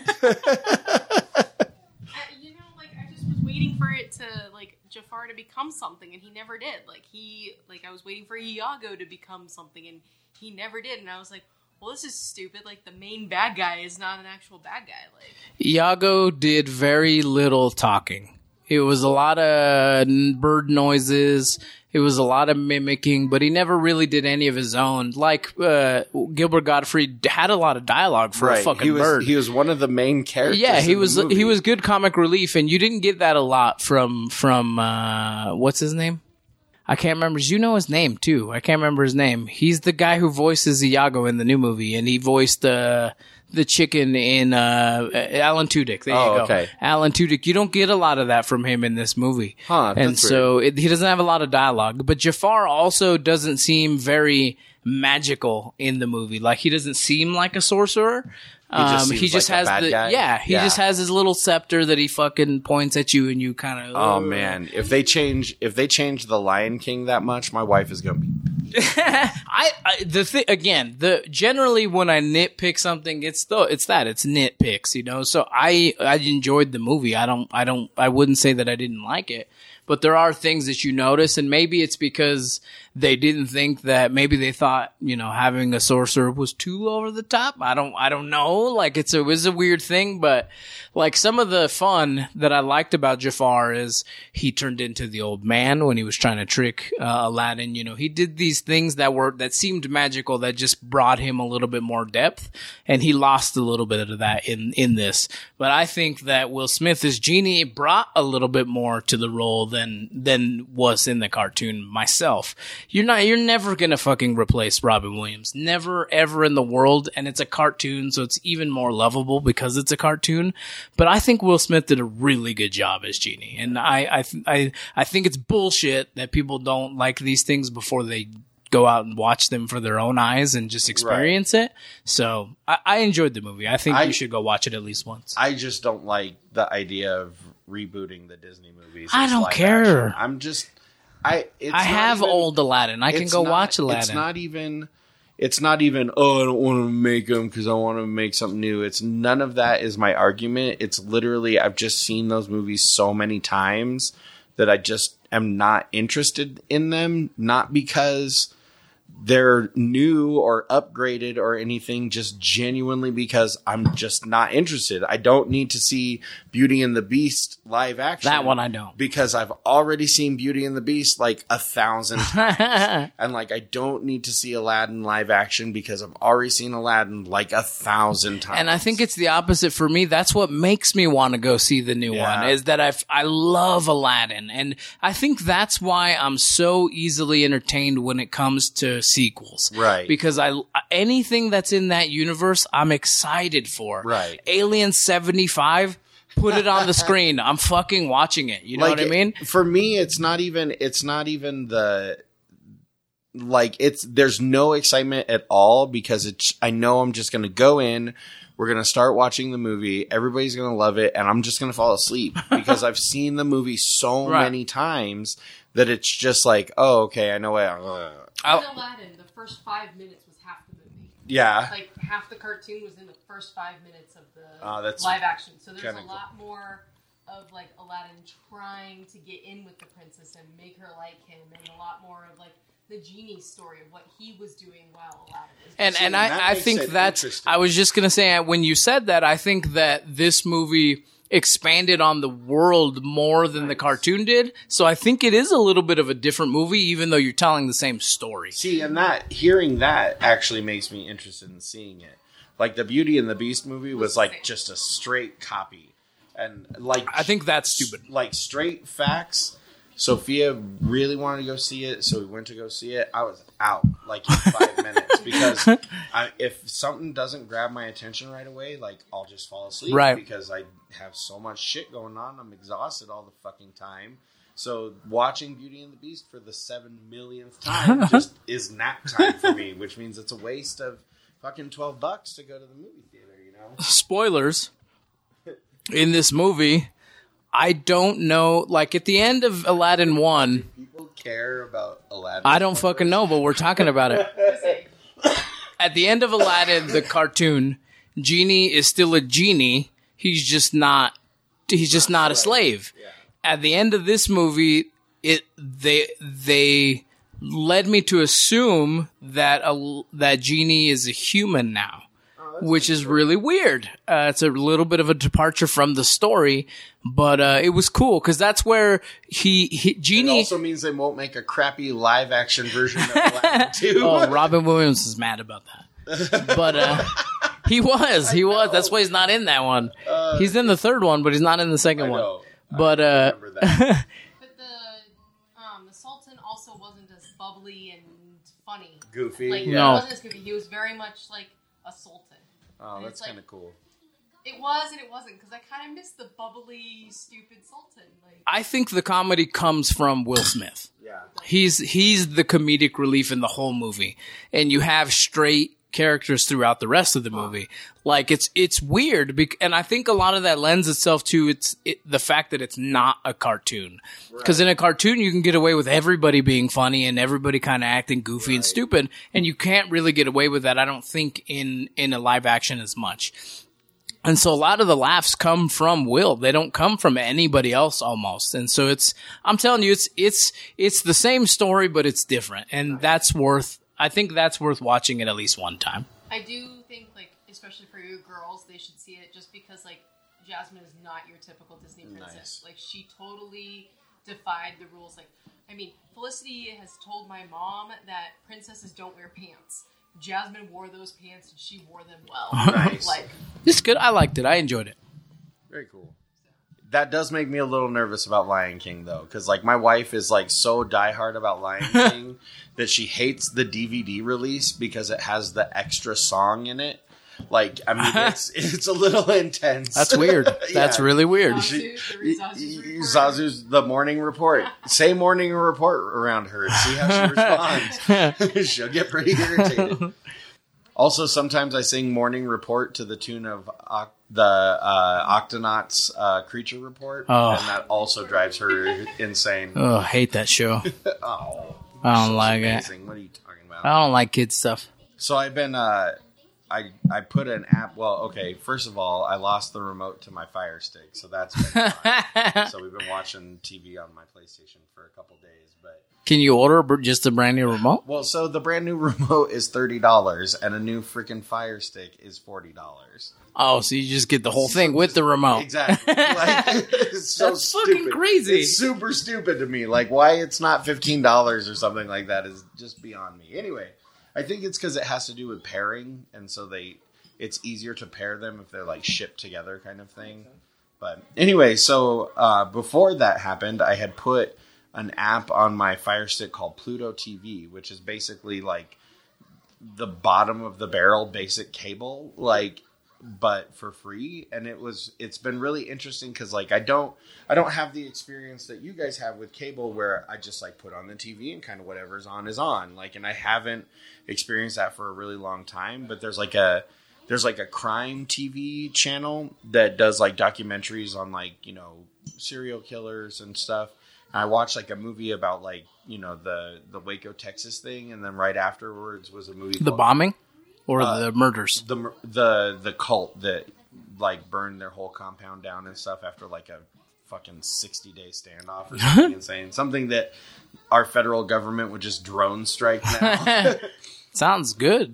just was waiting for it to, like, Jafar to become something, and he never did. I was waiting for Iago to become something, and he never did. And I was like, well, this is stupid. Like, the main bad guy is not an actual bad guy. Like, Iago did very little talking. It was a lot of bird noises. It was a lot of mimicking, but he never really did any of his own. Like, Gilbert Gottfried had a lot of dialogue for a fucking bird. He was one of the main characters. Yeah, he was good comic relief, and you didn't get that a lot from what's his name? I can't remember. You know his name too. I can't remember his name. He's the guy who voices Iago in the new movie, and he voiced the chicken in Alan Tudyk. There you go. Okay. Alan Tudyk. You don't get a lot of that from him in this movie. And so he doesn't have a lot of dialogue. But Jafar also doesn't seem very magical in the movie. Like, he doesn't seem like a sorcerer. He just has just has his little scepter that he fucking points at you, and you kind of. Oh man! If they change the Lion King that much, my wife is gonna be. Generally when I nitpick something, it's nitpicks, you know. So I enjoyed the movie. I wouldn't say that I didn't like it. But there are things that you notice, and maybe it's because they didn't think that, maybe they thought, you know, having a sorcerer was too over the top. I don't know. Like, it was a weird thing, but like, some of the fun that I liked about Jafar is he turned into the old man when he was trying to trick Aladdin. You know, he did these things that seemed magical, that just brought him a little bit more depth, and he lost a little bit of that in this. But I think that Will Smith as Genie brought a little bit more to the role than was in the cartoon myself. You're never gonna fucking replace Robin Williams. Never, ever in the world. And it's a cartoon, so it's even more lovable because it's a cartoon. But I think Will Smith did a really good job as Genie. And I think it's bullshit that people don't like these things before they go out and watch them for their own eyes and just experience it. So I enjoyed the movie. I think you should go watch it at least once. I just don't like the idea of rebooting the Disney movies. I don't care. Action. I'm just... I have old Aladdin. I can go watch Aladdin. It's not even, oh, I don't want to make them because I want to make something new. It's none of that is my argument. It's literally, I've just seen those movies so many times that I just am not interested in them. Not because they're new or upgraded or anything, just genuinely because I'm just not interested. I don't need to see Beauty and the Beast live action. That one I don't. Because I've already seen Beauty and the Beast like 1,000 times. And like, I don't need to see Aladdin live action because I've already seen Aladdin like 1,000 times. And I think it's the opposite for me. That's what makes me want to go see the new one, is that I love Aladdin. And I think that's why I'm so easily entertained when it comes to sequels. Right. Because anything that's in that universe, I'm excited for. Right. Alien 75, put it on the screen. I'm fucking watching it. You know what I mean? For me, it's not even the, like, there's no excitement at all because I know I'm just going to go in. We're going to start watching the movie. Everybody's going to love it. And I'm just going to fall asleep because I've seen the movie so many times that it's just like, oh, okay, I know what. Aladdin, the first 5 minutes was half the movie. Yeah. Like, half the cartoon was in the first 5 minutes of the that's live action. So there's a cool. lot more of, like, Aladdin trying to get in with the princess and make her like him, and a lot more of, like, the genie story of what he was doing while Aladdin was And I think that's, I was just going to say, when you said that, I think that this movie expanded on the world more than the cartoon did. So I think it is a little bit of a different movie, even though you're telling the same story. See, and hearing that actually makes me interested in seeing it. Like, the Beauty and the Beast movie was like just a straight copy. And like, I think that's stupid. Like, straight facts. Sophia really wanted to go see it, so we went to go see it. I was out like in 5 minutes because if something doesn't grab my attention right away, like, I'll just fall asleep because I have so much shit going on. I'm exhausted all the fucking time. So watching Beauty and the Beast for the 7 millionth time just is nap time for me, which means it's a waste of fucking $12 to go to the movie theater, you know? Spoilers. In this movie, I don't know, like, at the end of Aladdin 1... Do people care about Aladdin? I don't fucking know, but we're talking about it. At the end of Aladdin, the cartoon, Genie is still a genie. He's just not a slave. Yeah. At the end of this movie, they led me to assume that that Genie is a human now. Which is really weird. It's a little bit of a departure from the story, but it was cool because that's where Genie. It also means they won't make a crappy live action version of Aladdin 2. Oh, Robin Williams is mad about that. But he was. That's why he's not in that one. He's in the third one, but he's not in the second one. But I remember that. But the Sultan also wasn't as bubbly and funny. Goofy. Like, No. He wasn't as goofy. He was very much like a sultan. Oh, And that's it's like- kind of cool. It was and it wasn't, because I kind of missed the bubbly, stupid sultan. Like, I think the comedy comes from Will Smith. Yeah. He's the comedic relief in the whole movie, and you have straight characters throughout the rest of the movie. Like, it's weird, and I think a lot of that lends itself to the fact that it's not a cartoon. Because in a cartoon, you can get away with everybody being funny and everybody kind of acting goofy and stupid, and you can't really get away with that, I don't think, in a live action as much. And so a lot of the laughs come from Will. They don't come from anybody else almost. And so I'm telling you, it's the same story, but it's different. And I think that's worth watching it at least one time. I do think, like, especially for you girls, they should see it just because, like, Jasmine is not your typical Disney princess. Nice. Like, she totally defied the rules. Like, I mean, Felicity has told my mom that princesses don't wear pants. Jasmine wore those pants and she wore them well. Nice. Like, It's good. I liked it. I enjoyed it. Very cool. That does make me a little nervous about Lion King, though, because, like, my wife is, like, so diehard about Lion King that she hates the DVD release because it has the extra song in it. Like, I mean, it's a little intense. That's weird. That's really weird. Zazu's the morning report. Say morning report around her and see how she responds. She'll get pretty irritated. Also, sometimes I sing morning report to the tune of the Octonauts Creature Report, and that also drives her insane. Oh, I hate that show. Oh, I don't like amazing. it. What are you talking about? I don't like kid stuff. So I've been I put an app. Well, okay. First of all, I lost the remote to my Fire Stick, so that's been fun. So we've been watching TV on my PlayStation for a couple days. But Can you order just a brand new remote? well, so the brand new remote is $30, and a new freaking Fire Stick is $40. Oh, so you just get the whole thing with the remote. Exactly. Like, it's so That's stupid. fucking crazy. It's super stupid to me. Like, why it's not $15 or something like that is just beyond me. Anyway, I think it's because it has to do with pairing, and so it's easier to pair them if they're like shipped together, kind of thing. But anyway, so before that happened, I had put an app on my Fire Stick called Pluto TV, which is basically like the bottom of the barrel basic cable, like, but for free. And it's been really interesting because like I don't have the experience that you guys have with cable where I just like put on the TV and kind of whatever's on is on, like, and I haven't experienced that for a really long time. But there's like a crime TV channel that does like documentaries on like, you know, serial killers and stuff. And I watched like a movie about like, you know, the Waco, Texas thing, and then right afterwards was a movie The called, bombing or the murders? the cult that like burned their whole compound down and stuff after like a fucking 60-day standoff or something insane. Something that our federal government would just drone strike now. Sounds good.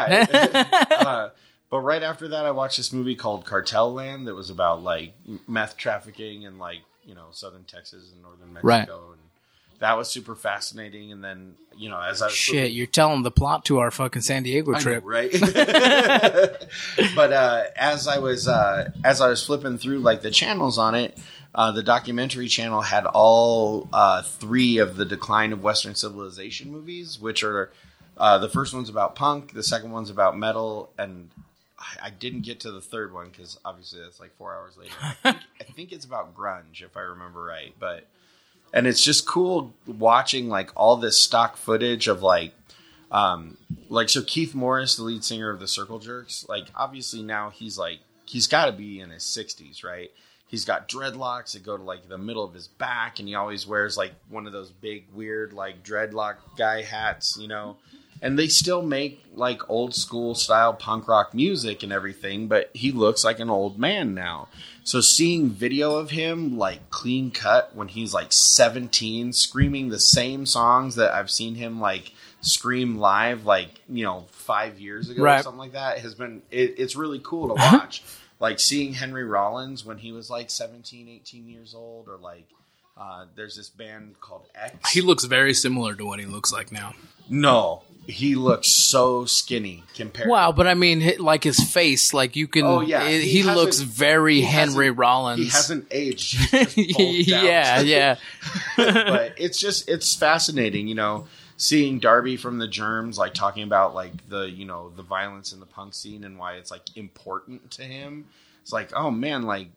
Yeah. But right after that, I watched this movie called Cartel Land that was about like meth trafficking in like, you know, southern Texas and northern Mexico. Right. And that was super fascinating. And then, you know, as I was Shit, you're telling the plot to our fucking San Diego trip. I know, right? But as I was flipping through like the channels on it, the documentary channel had all 3 of the Decline of Western Civilization movies, which are the first one's about punk, the second one's about metal, and I didn't get to the third one because obviously that's like 4 hours later. I think it's about grunge, if I remember right. And it's just cool watching like all this stock footage of like so Keith Morris, the lead singer of the Circle Jerks, like obviously now he's got to be in his 60s, right? He's got dreadlocks that go to like the middle of his back, and he always wears like one of those big weird like dreadlock guy hats, you know. And they still make like old school style punk rock music and everything, but he looks like an old man now. So seeing video of him like clean cut when he's like 17, screaming the same songs that I've seen him like scream live like, you know, 5 years ago or something like that has been, it's really cool to watch. Like seeing Henry Rollins when he was like 17, 18 years old, or like there's this band called X. He looks very similar to what he looks like now. No, he looks so skinny compared. Wow, but I mean, like his face, like you can. Oh, yeah. He looks very Henry Rollins. He hasn't aged. He's just bulked out. Yeah. But it's fascinating, you know, seeing Darby from the Germs like talking about like the, you know, the violence in the punk scene and why it's like important to him. It's like, oh man, like,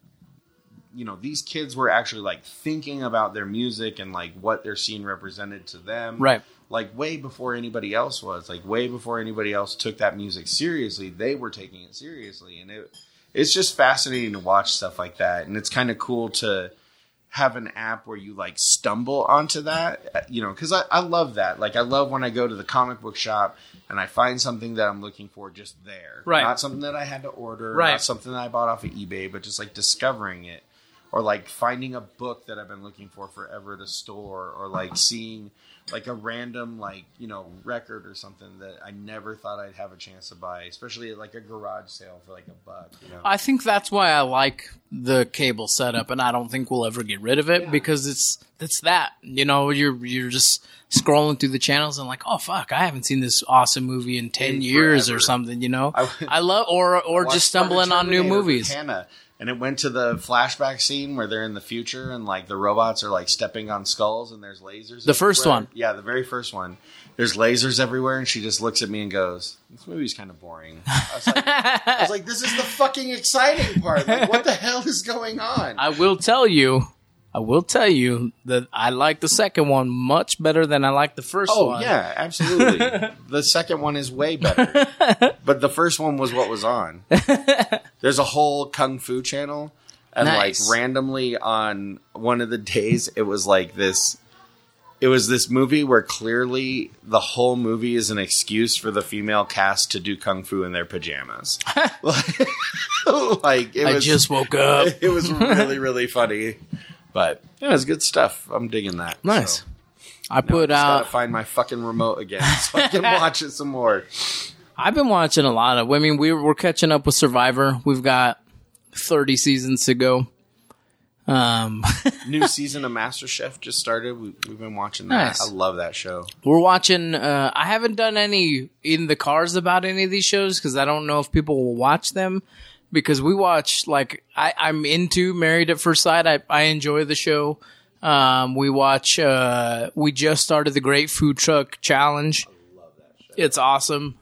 you know, these kids were actually like thinking about their music and like what their scene represented to them. Right. Like way before anybody else was, like way before anybody else took that music seriously, they were taking it seriously. And it's just fascinating to watch stuff like that. And it's kind of cool to have an app where you like stumble onto that, you know, because I love that. Like I love when I go to the comic book shop and I find something that I'm looking for just there. Right. Not something that I had to order, right. Not something that I bought off of eBay, but just like discovering it. Or like finding a book that I've been looking for forever at a store, or like seeing like a random like, you know, record or something that I never thought I'd have a chance to buy, especially at like a garage sale for like $1, you know. I think that's why I like the cable setup, and I don't think we'll ever get rid of it because it's that, you know, you're just scrolling through the channels and like, oh fuck, I haven't seen this awesome movie in 10 years forever. Or something, you know. I love or just stumbling on new movies. Hannah. And it went to the flashback scene where they're in the future and like the robots are like stepping on skulls and there's lasers. The first one. Yeah, the very first one. There's lasers everywhere and she just looks at me and goes, "This movie's kind of boring." I was like, this is the fucking exciting part. Like, what the hell is going on? I will tell you that I like the second one much better than I like the first one. Oh, yeah, absolutely. The second one is way better. But the first one was what was on. There's a whole Kung Fu channel. And, nice. like, randomly on one of the days, it was like this It was this movie where clearly the whole movie is an excuse for the female cast to do kung fu in their pajamas. Like I just woke up. It was really, really funny. But yeah, it's good stuff. I'm digging that. Nice. So. I put gotta out. find my fucking remote again so I can watch it some more. I've been watching a lot of. I mean, we're catching up with Survivor. We've got 30 seasons to go. New season of MasterChef just started. We've been watching that. Nice. I love that show. We're watching. I haven't done any in the cars about any of these shows because I don't know if people will watch them. Because we watch, like, I'm into Married at First Sight. I enjoy the show. We watch. We just started the Great Food Truck Challenge. It's awesome.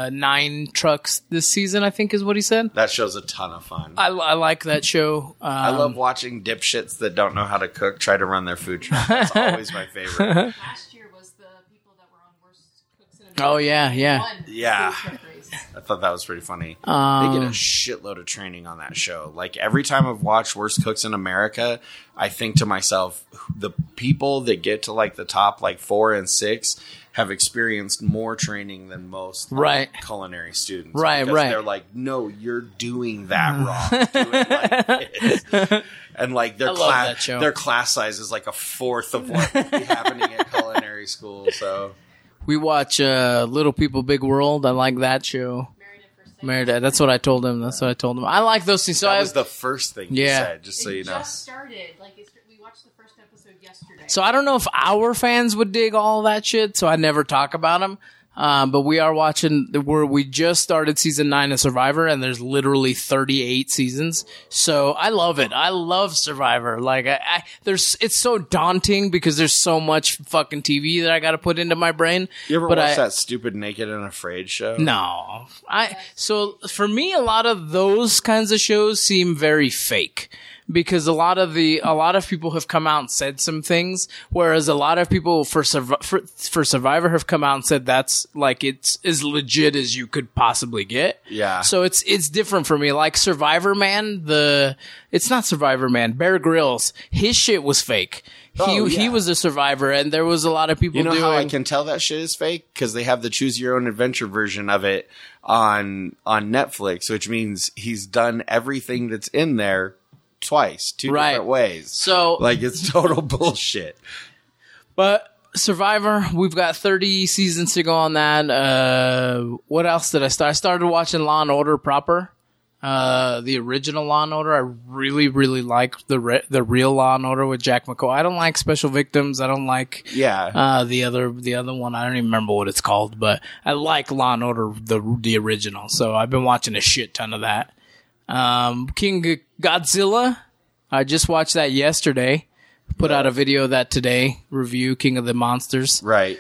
9 trucks this season, I think is what he said. That show's a ton of fun. I like that show. I love watching dipshits that don't know how to cook try to run their food truck. That's always my favorite. Last year was the people that were on Worst Cooks in America. Oh, yeah. Won the Yeah. food truck race. I thought that was pretty funny. They get a shitload of training on that show. Like every time I've watched Worst Cooks in America, I think to myself, the people that get to like the top like 4 and 6 have experienced more training than most culinary students. Right. They're like, no, you're doing that wrong. Do it like this. And like their class size is like a fourth of what would be happening at culinary school. So We watch Little People, Big World. I like that show. Married at. That's what I told him. I like those things. So that was the first thing you said, just so you know. It just started. We watched the first episode yesterday. So I don't know if our fans would dig all that shit, so I never talk about them. But we are watching. We just started season 9 of Survivor, and there's literally 38 seasons. So I love it. I love Survivor. Like it's so daunting because there's so much fucking TV that I got to put into my brain. You ever watch that stupid Naked and Afraid show? No. So for me, a lot of those kinds of shows seem very fake. Because a lot of people have come out and said some things, whereas a lot of people for Survivor have come out and said that's like it's as legit as you could possibly get. Yeah. So it's different for me. Like Survivor Man, it's not Survivor Man. Bear Grylls, his shit was fake. He was a survivor, and there was a lot of people. You know how I can tell that shit is fake? Because they have the Choose Your Own Adventure version of it on Netflix, which means he's done everything that's in there twice, 2 different ways. So like it's total bullshit. But Survivor, we've got 30 seasons to go on that. What else did I start? I started watching Law and Order proper. The original Law and Order. I really, really like the real Law and Order with Jack McCoy. I don't like Special Victims. I don't like the other one. I don't even remember what it's called, but I like Law and Order the original. So I've been watching a shit ton of that. King Godzilla, I just watched that yesterday. Put out a video of that today. Review King of the Monsters. Right.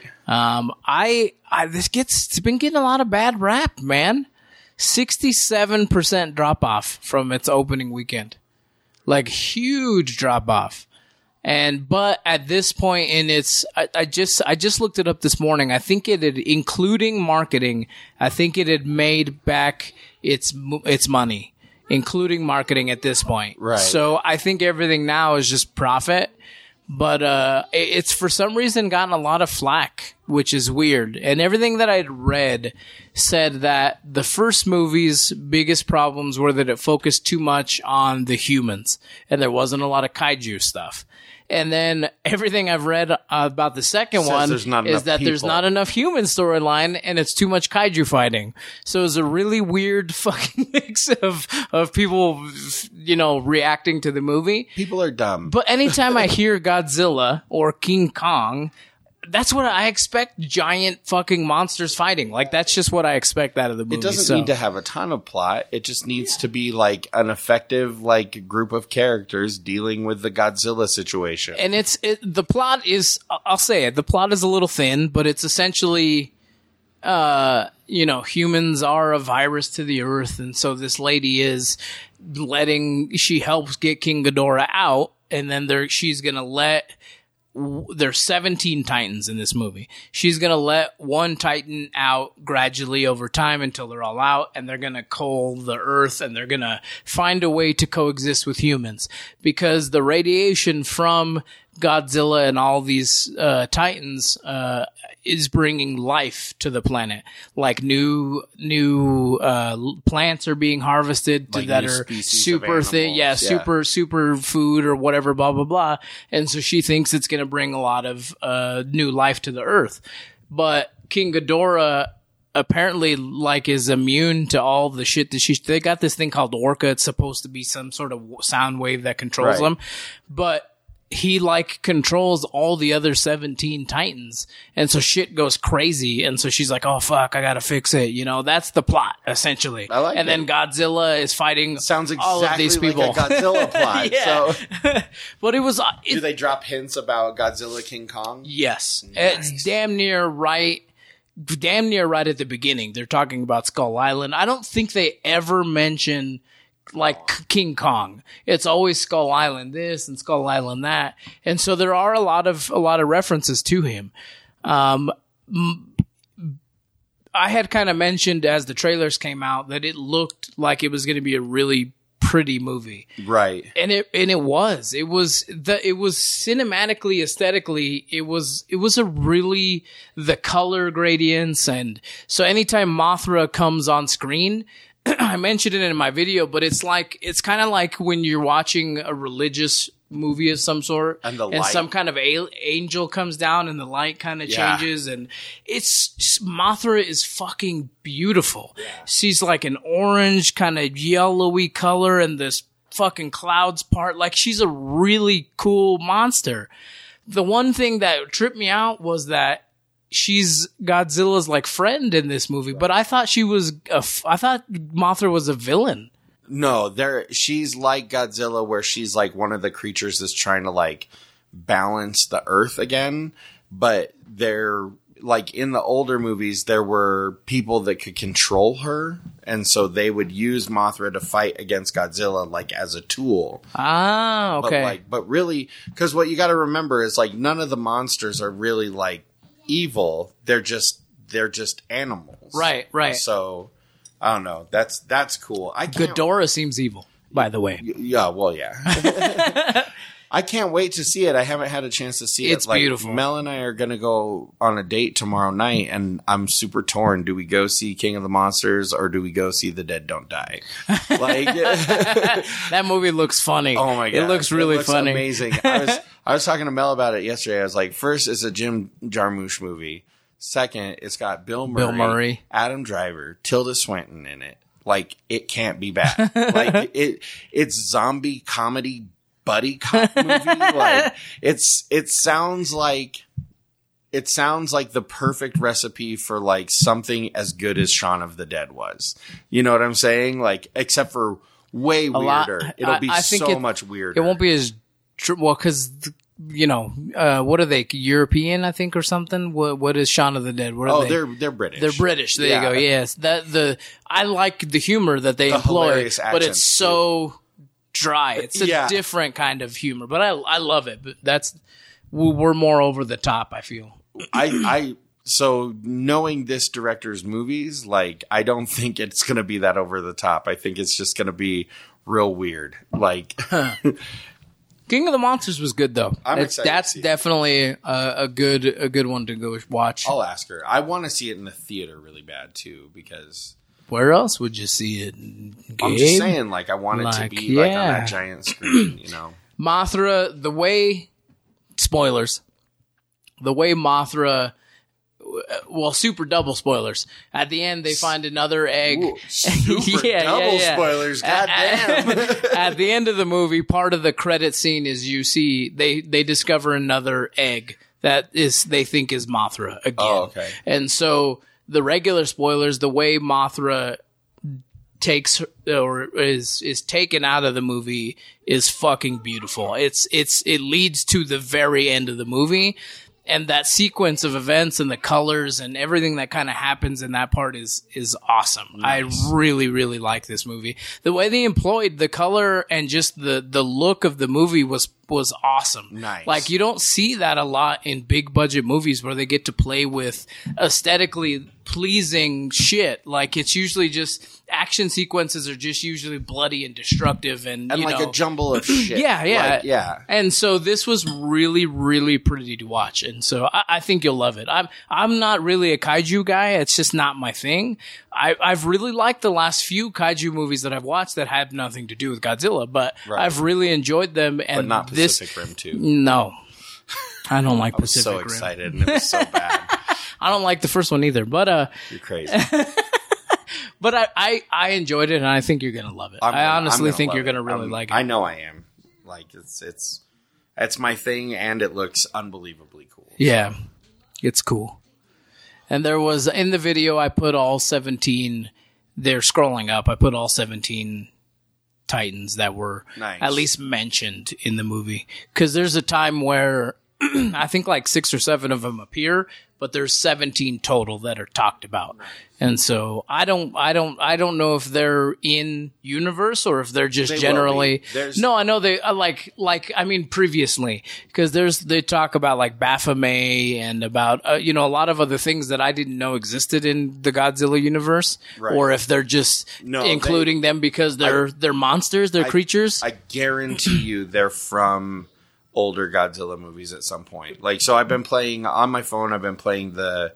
It's been getting a lot of bad rap, man. 67% drop off from its opening weekend. Like huge drop off. But at this point in I just looked it up this morning. I think it had, including marketing, I think it had made back its money. Including marketing at this point. Right. So I think everything now is just profit. But it's for some reason gotten a lot of flack, which is weird. And everything that I'd read said that the first movie's biggest problems were that it focused too much on the humans. And there wasn't a lot of kaiju stuff. And then everything I've read about the second one is that there's not enough human storyline and it's too much kaiju fighting. So it's a really weird fucking mix of people, reacting to the movie. People are dumb. But anytime I hear Godzilla or King Kong, that's what I expect, giant fucking monsters fighting. Like, that's just what I expect out of the movie. It doesn't need to have a ton of plot. It just needs to be, like, an effective, like, group of characters dealing with the Godzilla situation. And the plot is, I'll say it, the plot is a little thin, but it's essentially, humans are a virus to the earth, and so this lady is she helps get King Ghidorah out, and then she's gonna let... There's 17 Titans in this movie. She's going to let one Titan out gradually over time until they're all out, and they're going to cull the earth, and they're going to find a way to coexist with humans. Because the radiation from Godzilla and all these Titans is bringing life to the planet. Like new plants are being harvested Like that new are species super of thin, animals. Yeah. super food or whatever, blah blah blah. And so she thinks it's going to bring a lot of new life to the Earth. But King Ghidorah apparently like is immune to all the shit that they got this thing called Orca. It's supposed to be some sort of sound wave that controls Right. them, but he like controls all the other 17 Titans, and so shit goes crazy. And so she's like, "Oh fuck, I gotta fix it." You know, that's the plot essentially. I like and it. then Godzilla is fighting Sounds exactly all of these people. like a Godzilla plot. Yeah. So, But it was do they drop hints about Godzilla King Kong? yes, it's damn near right at the beginning. They're talking about Skull Island. I don't think they ever mention like King Kong. It's always Skull Island this and Skull Island that. And so there are a lot of references to him. I had kind of mentioned as the trailers came out that it looked like it was going to be a really pretty movie. Right. And it was cinematically, aesthetically, it was a really, the color gradients. And so anytime Mothra comes on screen, I mentioned it in my video, but it's kind of like when you're watching a religious movie of some sort And the light. some kind of angel comes down and the light kind of Yeah. changes, and Mothra is fucking beautiful. She's like an orange kind of yellowy color, and this fucking clouds part. Like, she's a really cool monster. The one thing that tripped me out was that she's Godzilla's like friend in this movie, but I thought I thought Mothra was a villain. No, she's like Godzilla, where she's like one of the creatures that's trying to like balance the Earth again. But they're like, in the older movies, there were people that could control her, and so they would use Mothra to fight against Godzilla, like as a tool. Ah, okay. But really, because what you got to remember is like none of the monsters are really like evil. They're just animals. Right. So I don't know. That's cool. Ghidorah seems evil, by the way. Yeah, well, yeah. I can't wait to see it. I haven't had a chance to see it. It's beautiful. Mel and I are going to go on a date tomorrow night, and I'm super torn. Do we go see King of the Monsters, or do we go see The Dead Don't Die? Like, That movie looks funny. oh my god, it looks really funny. amazing. I was talking to Mel about it yesterday. I was like, first, it's a Jim Jarmusch movie. Second, it's got Bill Murray, Adam Driver, Tilda Swinton in it. Like, it can't be bad. Like, it's zombie comedy buddy cop movie. Like, it sounds like the perfect recipe for like something as good as Shaun of the Dead was. You know what I'm saying? Like, except for way weirder. It'll be so much weirder. It won't be as because what are they, European, I think, or something? What is Shaun of the Dead? What are they? They're British. They're British. There you go. Yes, I like the humor that they employ, hilarious but it's accents, so dry. It's a different kind of humor, but I love it. But we're more over the top, I feel. So knowing this director's movies, like, I don't think it's going to be that over the top. I think it's just going to be real weird. Like, King of the Monsters was good though. I'm excited That's to see it. definitely a good one to go watch. I'll ask her. I want to see it in the theater really bad too, because Where else would you see it? I'm just saying, like, I want it to be like on that giant screen, you know. Mothra, the way Mothra, well, super double spoilers. At the end, they find another egg. Ooh, super double spoilers, goddamn. At the end of the movie, part of the credit scene is you see they discover another egg that they think is Mothra again. Oh, okay. And so the regular spoilers, the way Mothra takes or is taken out of the movie is fucking beautiful. It leads to the very end of the movie. And that sequence of events and the colors and everything that kind of happens in that part is awesome. Nice. I really, really like this movie. The way they employed the color and just the look of the movie was was awesome. Nice. Like, you don't see that a lot in big budget movies where they get to play with aesthetically pleasing shit. Like, it's usually just action sequences are just usually bloody and destructive and you like know, a jumble of shit. yeah. Like, yeah. And so this was really, really pretty to watch, and so I think you'll love it. I'm not really a kaiju guy; it's just not my thing. I've really liked the last few kaiju movies that I've watched that had nothing to do with Godzilla, but I've really enjoyed them. And But not Pacific Rim 2. No, I don't like I was Pacific so Rim. excited, and it was so bad. I don't like the first one either, but You're crazy. but I enjoyed it, and I think you're gonna love it. I honestly think you're gonna really like it. I know I am. Like it's my thing, and it looks unbelievably cool. Yeah, it's cool. And there was, in the video, I put all 17, they're scrolling up, I put all 17 Titans that were at least mentioned in the movie. Because there's a time where I think like 6 or 7 of them appear, but there's 17 total that are talked about. And so I don't know if they're in universe or if they're just generally. No, I know they I mean previously, because they talk about like Baphomet and about you know, a lot of other things that I didn't know existed in the Godzilla universe, or if they're just including them because they're monsters, they're creatures. I guarantee you they're from older Godzilla movies at some point. Like, so I've been playing on my phone. I've been playing the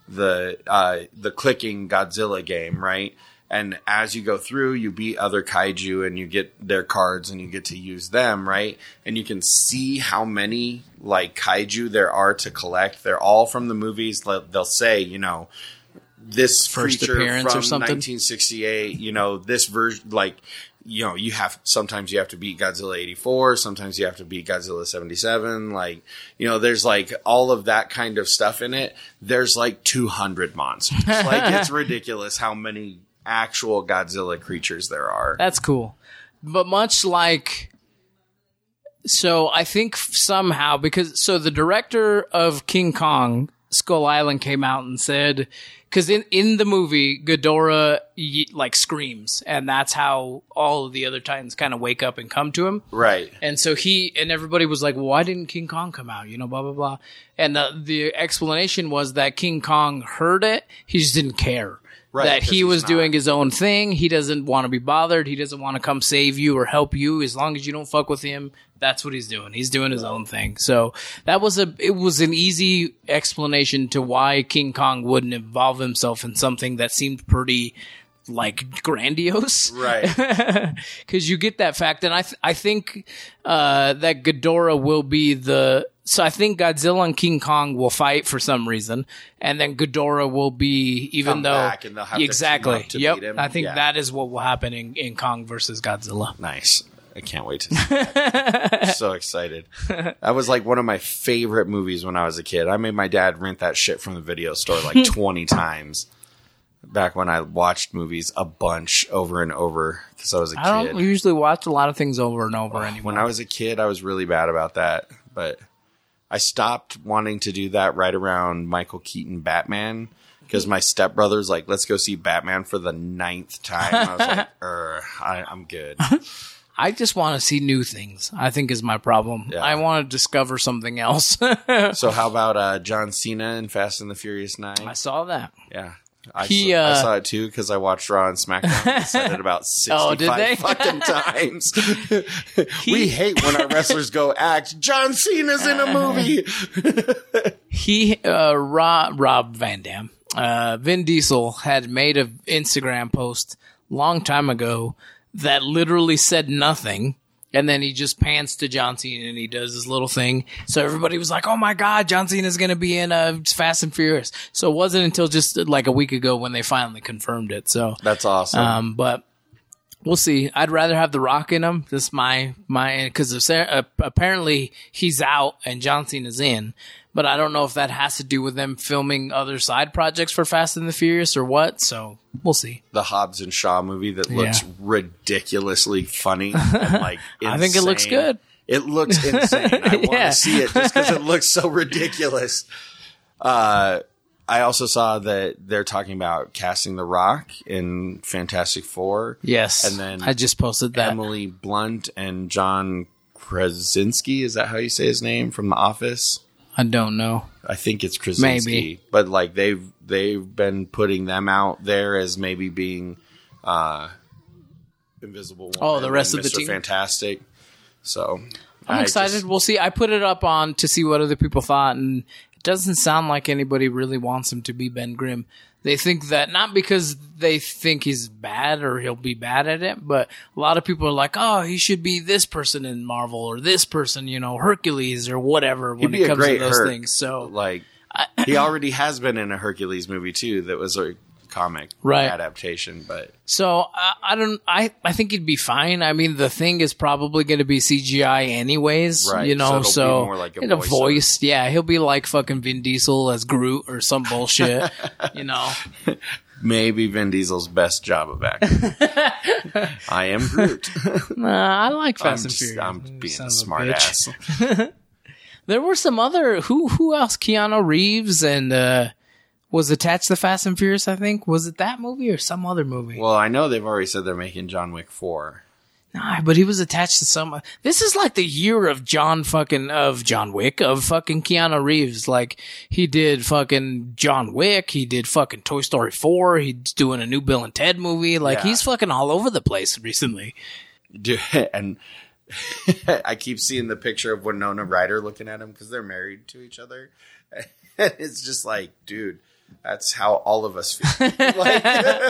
clicking Godzilla game, right? And as you go through, you beat other kaiju and you get their cards and you get to use them, right? And you can see how many like kaiju there are to collect. They're all from the movies. They'll say, you know, this First creature appearance from or something? 1968, you know, this version, like, you know, sometimes you have to beat Godzilla 84, sometimes you have to beat Godzilla 77, like, you know, there's like all of that kind of stuff in it. There's like 200 monsters. Like, it's ridiculous how many actual Godzilla creatures there are. That's cool. But much like, so I think somehow, so the director of King Kong, Skull Island, came out and said, because in the movie, Ghidorah like screams, and that's how all of the other Titans kind of wake up and come to him. Right. And so everybody was like, well, why didn't King Kong come out? You know, blah, blah, blah. And the explanation was that King Kong heard it. He just didn't care. Right, that he was doing his own thing. He doesn't want to be bothered. He doesn't want to come save you or help you. As long as you don't fuck with him, that's what he's doing. He's doing his own thing. So it was an easy explanation to why King Kong wouldn't involve himself in something that seemed pretty like grandiose. Right. Because you get that fact. And I think that Ghidorah will be so I think Godzilla and King Kong will fight for some reason, and then Ghidorah will be, Come back and they'll have exactly. to beat him. I think that is what will happen in Kong versus Godzilla. Nice. I can't wait to see it. So excited. That was like one of my favorite movies when I was a kid. I made my dad rent that shit from the video store like 20 times. Back when I watched movies a bunch over and over because I was a kid. I don't usually watch a lot of things over and over anymore. When I was a kid, I was really bad about that, but I stopped wanting to do that right around Michael Keaton Batman because my stepbrother's like, let's go see Batman for the 9th time. I was like, I'm good. I just want to see new things, I think is my problem. Yeah. I want to discover something else. So how about John Cena in Fast and the Furious 9? I saw that. Yeah. I I saw it too because I watched Raw and SmackDown. They said it about 65 did they? fucking times. We hate when our wrestlers go act. John Cena's in a movie. Rob Van Dam, Vin Diesel had made an Instagram post long time ago that literally said nothing. And then he just pans to John Cena and he does his little thing. So everybody was like, oh my God, John Cena's going to be in Fast and Furious. So it wasn't until just like a week ago when they finally confirmed it. So That's awesome. But we'll see. I'd rather have The Rock in him. This my, because apparently he's out and John Cena's in. But I don't know if that has to do with them filming other side projects for Fast and the Furious or what. So we'll see. The Hobbs and Shaw movie that looks ridiculously funny and like insane. I think it looks good. It looks insane. I want to see it just because it looks so ridiculous. I also saw that they're talking about casting The Rock in Fantastic Four. Yes. And then I just posted that. Emily Blunt and John Krasinski. Is that how you say his name from The Office? I don't know. I think it's Krasinski. Maybe. But like they've been putting them out there as maybe being Invisible Woman. Oh, the rest of the Mr. team. Fantastic. So I'm excited. We'll see. I put it up on to see what other people thought, and it doesn't sound like anybody really wants him to be Ben Grimm. They think that not because they think he's bad or he'll be bad at it, but a lot of people are like, oh, he should be this person in Marvel or this person, Hercules or whatever when it comes to those things. So, like, he already has been in a Hercules movie too that was a comic adaptation, but so I think he'd be fine. I mean, the Thing is probably going to be CGI anyways, right? So it'll be more like a voice. Yeah, he'll be like fucking Vin Diesel as Groot or some bullshit, Maybe Vin Diesel's best job of acting. I am Groot. Nah, I like Fast and Furious. I'm being a smart ass. There were some other who else? Keanu Reeves and was attached to Fast and Furious, I think. Was it that movie or some other movie? Well, I know they've already said they're making John Wick 4. Nah, but he was attached to some. This is like the year of John Wick, of fucking Keanu Reeves. Like, he did fucking John Wick. He did fucking Toy Story 4. He's doing a new Bill and Ted movie. Like, he's fucking all over the place recently. Dude, and I keep seeing the picture of Winona Ryder looking at him because they're married to each other. And it's just like, dude, that's how all of us feel. Like,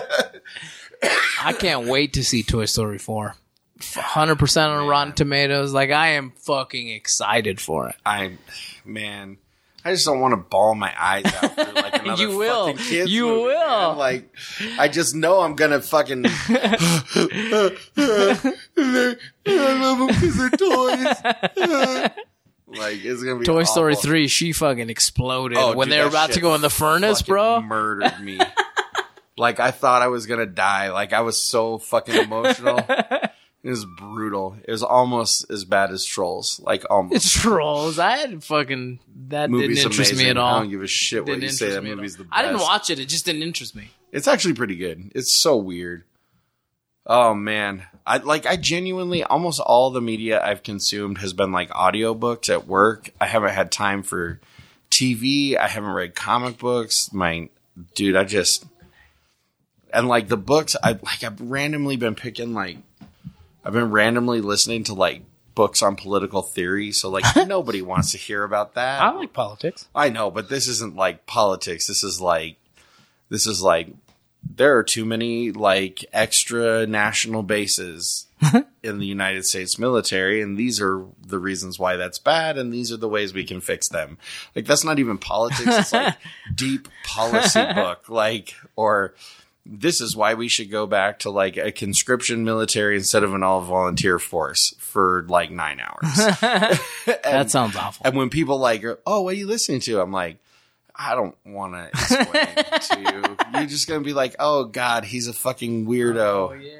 I can't wait to see Toy Story 4. 100% on Rotten Tomatoes. Like, I am fucking excited for it. I just don't want to bawl my eyes out for like another You will. fucking kids You movie, will. man. Like, I just know I'm gonna fucking. I love them because they're toys. Like, it's gonna be Toy awful. Story 3, she fucking exploded when dude, they were that about to shit go in the furnace, fucking bro. Murdered me. Like, I thought I was gonna die. Like, I was so fucking emotional. It was brutal. It was almost as bad as Trolls. Like, almost. It's Trolls. I had fucking that Movie's didn't interest amazing. me at all. I don't give a shit what you say. That movie's the best. I didn't watch it. It just didn't interest me. It's actually pretty good. It's so weird. Oh man. I genuinely, almost all the media I've consumed has been like audiobooks at work. I haven't had time for TV. I haven't read comic books. And like the books, I've randomly been picking I've been randomly listening to like books on political theory. So like nobody wants to hear about that. I like politics. I know, but this isn't like politics. This is like there are too many like extra national bases in the United States military, and these are the reasons why that's bad, and these are the ways we can fix them. Like, that's not even politics. It's like deep policy book, like, or this is why we should go back to like a conscription military instead of an all volunteer force for like 9 hours. That sounds awful. And when people like, oh, what are you listening to? I'm like, I don't want to explain to you. You're just going to be like, oh God, he's a fucking weirdo. Oh, yeah.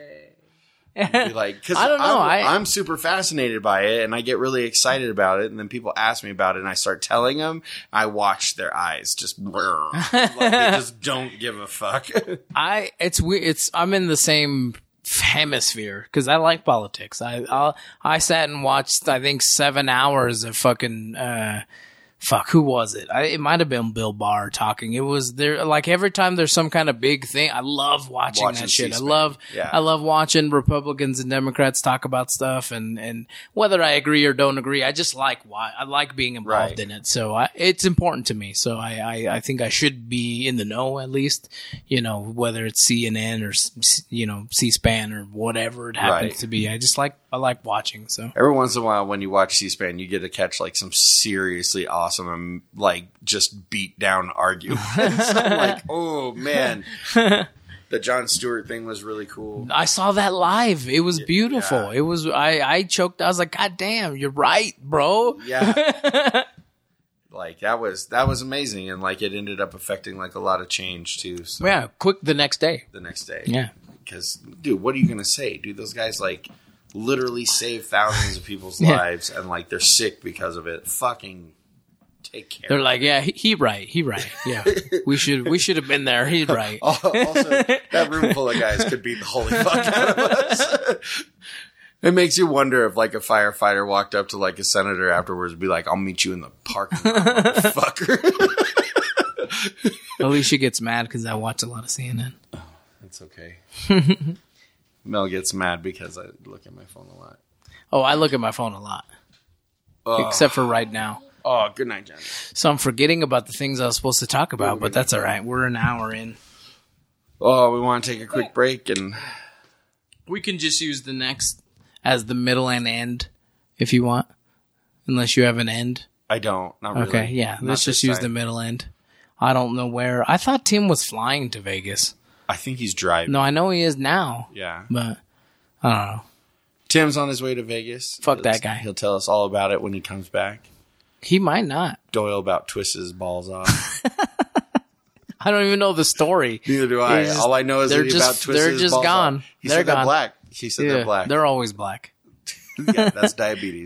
Be like, cause I don't know. I'm super fascinated by it and I get really excited about it. And then people ask me about it and I start telling them. I watch their eyes just like they just don't give a fuck. It's weird. I'm in the same hemisphere because I like politics. I sat and watched, I think, 7 hours of fucking, who was it? It might have been Bill Barr talking. It was there, like every time there's some kind of big thing, I love watching that shit. C-SPAN. I love watching Republicans and Democrats talk about stuff, and whether I agree or don't agree, I just like being involved in it. So it's important to me. So I think I should be in the know at least, whether it's CNN or, C-SPAN or whatever it happens to be. I like watching. So every once in a while when you watch C-SPAN, you get to catch like some seriously awesome and like just beat down arguments. I'm like, oh man, the Jon Stewart thing was really cool. I saw that live. It was beautiful. Yeah. It was. I choked. I was like, God damn, you're right, bro. Yeah. Like that was amazing, and like it ended up affecting like a lot of change too. So. Yeah, quick the next day. Yeah, because dude, what are you gonna say, dude? Those guys like literally saved thousands of people's lives, and like they're sick because of it. Fucking take care. They're like, yeah, he right. Yeah, we should have been there. He's right. Also, that room full of guys could beat the holy fuck out of us. It makes you wonder if like a firefighter walked up to like a senator afterwards and be like, I'll meet you in the parking lot, motherfucker. Alicia gets mad because I watch a lot of CNN. Oh, that's okay. Mel gets mad because I look at my phone a lot. Oh, I look at my phone a lot. Except for right now. Oh, good night, Johnny. So I'm forgetting about the things I was supposed to talk about, but that's all right. We're an hour in. Oh, we want to take a quick break and... We can just use the next as the middle and end if you want. Unless you have an end. I don't. Not really. Okay, yeah. Not Let's just this use time. the middle end. I don't know where. I thought Tim was flying to Vegas. I think he's driving. No, I know he is now. Yeah. But I don't know. Tim's on his way to Vegas. Fuck that guy. He'll tell us all about it when he comes back. He might not. Doyle about twists his balls off. I don't even know the story. Neither do I. Just- All I know is that they're he just- about twists they're his just balls gone. off. He They're said they're gone. black. He said they're black. They're always black. Yeah, that's diabetes.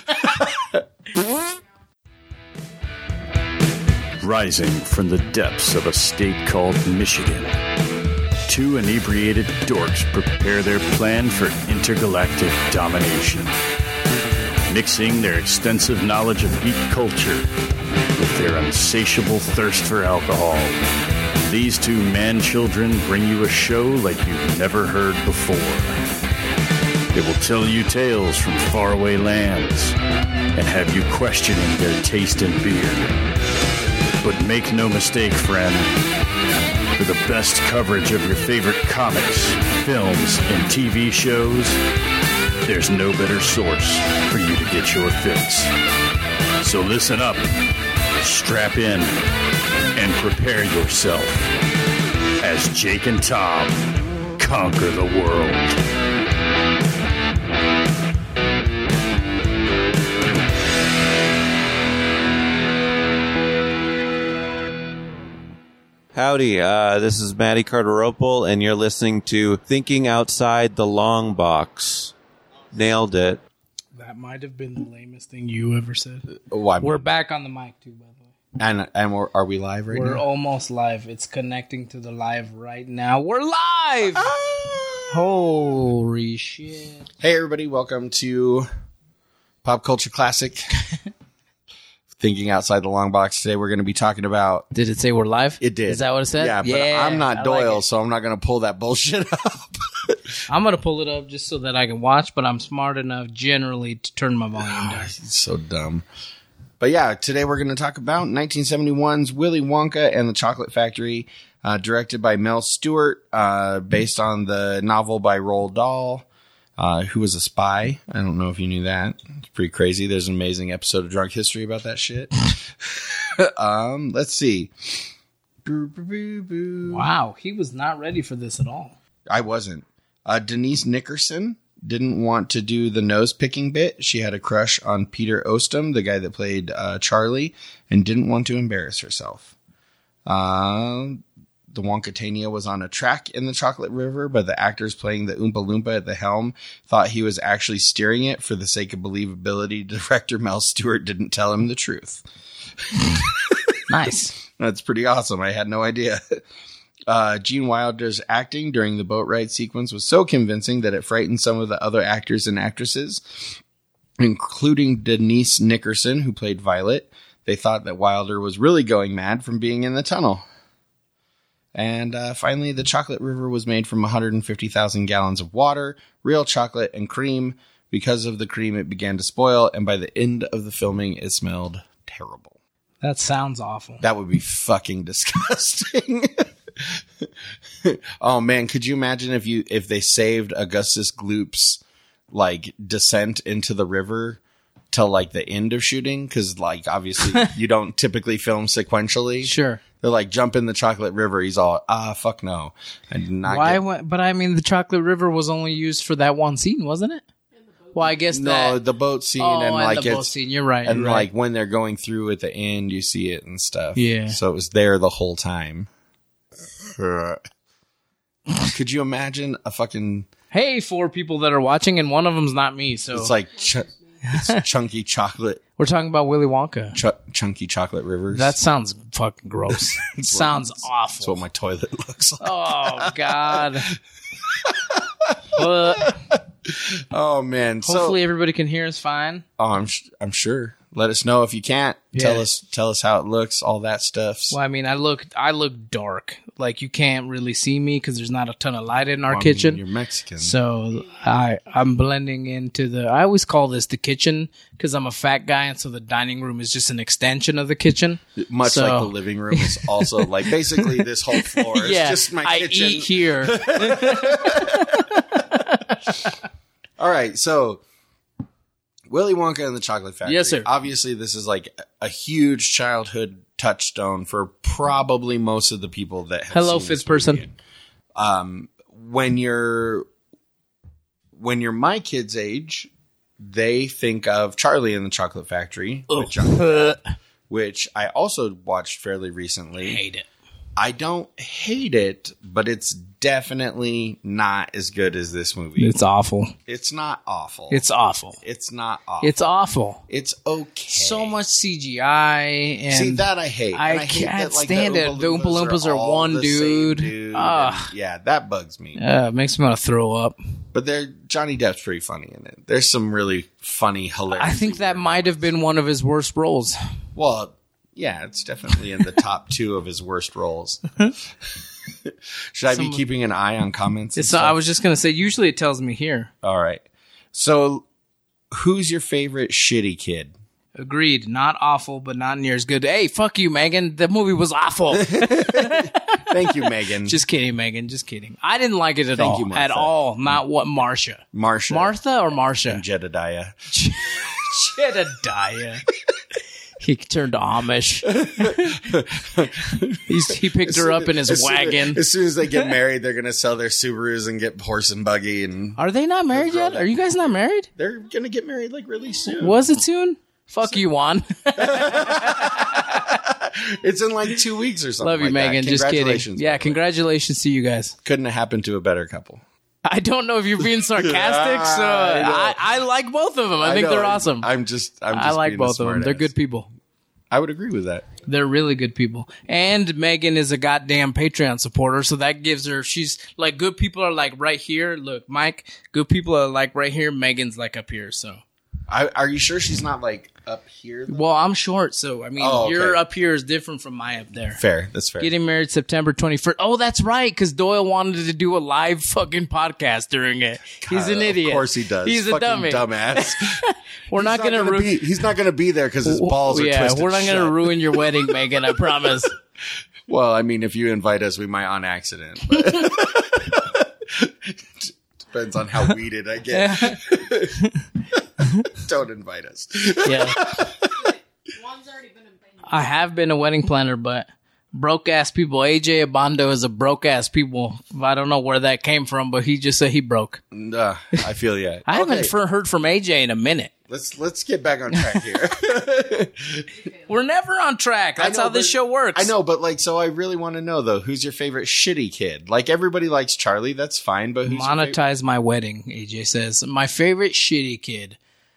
Rising from the depths of a state called Michigan, two inebriated dorks prepare their plan for intergalactic domination. Mixing their extensive knowledge of geek culture with their insatiable thirst for alcohol, these two man-children bring you a show like you've never heard before. It will tell you tales from faraway lands and have you questioning their taste in beer. But make no mistake, friend, for the best coverage of your favorite comics, films, and TV shows, there's no better source for you to get your fix. So listen up, strap in, and prepare yourself as Jake and Tom conquer the world. Howdy, this is Matty Carteropol, and you're listening to Thinking Outside the Long Box. Nailed it. That might have been the lamest thing you ever said. Why? We're back on the mic, too, by the way. And are we live right We're now? almost live. It's connecting to the live right now. We're live! Holy shit. Hey, everybody. Welcome to Pop Culture Classic. Thinking Outside the Long Box. Today we're going to be talking about... Did it say we're live? It did. Is that what it said? Yeah, but I'm not I Doyle, like it. so I'm not going to pull that bullshit up. I'm going to pull it up just so that I can watch, but I'm smart enough generally to turn my volume down. It's so dumb. But yeah, today we're going to talk about 1971's Willy Wonka and the Chocolate Factory, directed by Mel Stewart, based on the novel by Roald Dahl, who was a spy. I don't know if you knew that. It's pretty crazy. There's an amazing episode of Drunk History about that shit. Let's see. Wow, he was not ready for this at all. I wasn't. Denise Nickerson didn't want to do the nose picking bit. She had a crush on Peter Ostum, the guy that played Charlie, and didn't want to embarrass herself. The Wonkatania was on a track in the Chocolate River, but the actors playing the Oompa Loompa at the helm thought he was actually steering it for the sake of believability. Director Mel Stewart didn't tell him the truth. Nice. That's pretty awesome. I had no idea. Gene Wilder's acting during the boat ride sequence was so convincing that it frightened some of the other actors and actresses, including Denise Nickerson, who played Violet. They thought that Wilder was really going mad from being in the tunnel. And finally, the Chocolate River was made from 150,000 gallons of water, real chocolate, and cream. Because of the cream, it began to spoil, and by the end of the filming, it smelled terrible. That sounds awful. That would be fucking disgusting. Oh man, could you imagine if they saved Augustus Gloop's like descent into the river till like the end of shooting? Because like obviously you don't typically film sequentially. Sure. They're like, jump in the Chocolate River. He's all, fuck no. I did not get... But I mean, the Chocolate River was only used for that one scene, wasn't it? Well, I guess No, that... the boat scene Oh, and like the boat it's... scene. You're right. And you're right. like when they're going through at the end, you see it and stuff. Yeah. So it was there the whole time. Could you imagine a fucking... Hey, 4 people that are watching, and one of them's not me, so... It's like it's chunky chocolate. We're talking about Willy Wonka. Chunky chocolate rivers. That sounds fucking gross. It sounds awful. That's what my toilet looks like. Oh, God. Oh man! Hopefully everybody can hear us fine. I'm sure. Let us know if you can't. Yeah. Tell us how it looks. All that stuff. Well, I mean, I look dark. Like you can't really see me because there's not a ton of light in our kitchen. You're Mexican, So I'm blending into the. I always call this the kitchen because I'm a fat guy, and so the dining room is just an extension of the kitchen. much So- like the living room is also like basically this whole floor is just my kitchen. I eat here. All right, so Willy Wonka and the Chocolate Factory. Yes, sir. Obviously, this is like a huge childhood touchstone for probably most of the people that have Hello, seen fifth this person. movie. When you're my kid's age, they think of Charlie and the Chocolate Factory, with Johnny Depp, which I also watched fairly recently. Hate it. I don't hate it, but it's definitely not as good as this movie. It's awful. It's not awful. It's awful. It's not awful. It's awful. It's okay. So much CGI and See, that I hate. I And hate can't that, like, stand it. The Oompa Loompas are all one the same dude. dude. Ugh. And, yeah, that bugs me. it makes me want to throw up. But Johnny Depp's pretty funny in it. There's some really funny, hilarious. I think that might have been one of his worst roles. Well, yeah, it's definitely in the top 2 of his worst roles. Should I be keeping an eye on comments? and It's not, I stuff? was just going to say, usually it tells me here. All right. So, who's your favorite shitty kid? Agreed. Not awful, but not near as good. Hey, fuck you, Megan. The movie was awful. Thank you, Megan. Just kidding, Megan. Just kidding. I didn't like it at Thank all. you, Martha. At all. Not what Marcia. Marsha. Martha or Marcia? and Jedediah. Jedediah. He turned Amish. He picked her up in his wagon. As soon as they get married, they're going to sell their Subarus and get horse and buggy, and Are they not married yet? Are you guys not married? they're going to get married like really soon. Was it soon? Fuck you, Juan. It's in like 2 weeks or something. Love you, like that. Megan. Just kidding. Congratulations, Yeah, by the way. congratulations to you guys. Couldn't have happened to a better couple. I don't know if you're being sarcastic, so I like both of them. I think know. they're awesome. I'm just I like being a both of them. They're smartass. good people. I would agree with that. They're really good people. And Megan is a goddamn Patreon supporter, so that gives her, she's like, good people are like right here. Look, Mike, good people are like right here. Megan's like up here, so. Are you sure she's not like up here? though? Well, I'm short, so I mean, Oh, okay. your up here is different from my up there. Fair. That's fair. Getting married September 21st. Oh, that's right, because Doyle wanted to do a live fucking podcast during it. He's an idiot. Of course he does. He's a Fucking dummy. dumbass. We're not going to ruin. He's not gonna be there because his balls are Yeah, twisted. we're not going to shut. ruin your wedding, Megan. I promise. Well, I mean, if you invite us, we might on accident. But depends on how weeded I get. Don't invite us. Yeah, One's already been invented. I have been a wedding planner, but broke ass people. AJ Abando is a broke ass people. I don't know where that came from, but he just said he broke. I feel ya. I haven't Okay, heard from AJ in a minute. let's get back on track here. We're never on track. That's I know, how this but- show works. I know, but like, so I really want to know though, who's your favorite shitty kid? Like everybody likes Charlie, that's fine, but who's your favorite? Monetize my wedding, AJ says. My favorite shitty kid.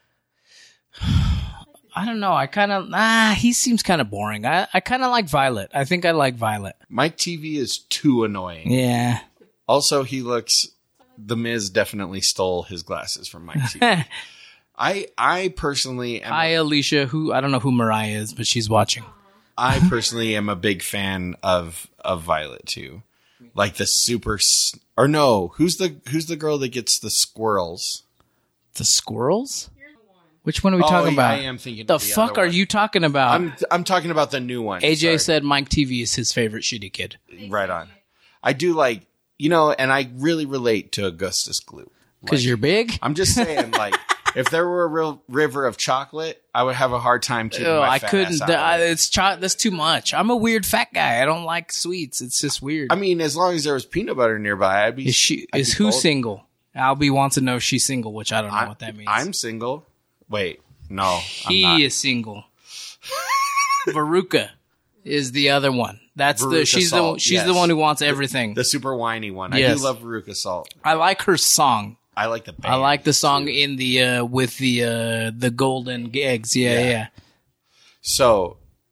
I don't know. I kind of, he seems kind of boring. I kind of like Violet. I think I like Violet. Mike TV is too annoying. Yeah. Also, he looks. The Miz definitely stole his glasses from Mike TV. I personally am. Hi, Alicia, who, I don't know who Mariah is, but she's watching. I personally am a big fan of Violet too. Like the or no, who's the girl that gets the squirrels? The squirrels? Which one are we talking yeah, about? I am thinking. The of the fuck other are one. you talking about? I'm talking about the new one. AJ Sorry. said Mike TV is his favorite shitty kid. Right on. I do like, and I really relate to Augustus Gloop. Because you're big? I'm just saying, like, if there were a real river of chocolate, I would have a hard time keeping Oh, my I fat couldn't. ass out of it. That's too much. I'm a weird fat guy. I don't like sweets. It's just weird. I mean, as long as there was peanut butter nearby, I'd be. Is she? I'd Is be who golden. single? Albie wants to know if she's single, which I don't know what that means. I'm single. Wait, no, he I'm not. is single. Veruca is the other one. That's Veruca she's Salt, she's yes. the one who wants everything. The super whiny one. I Yes. do love Veruca Salt. I like her song. I like the band. I like the song in the with the golden eggs. Yeah, Yeah. yeah. So,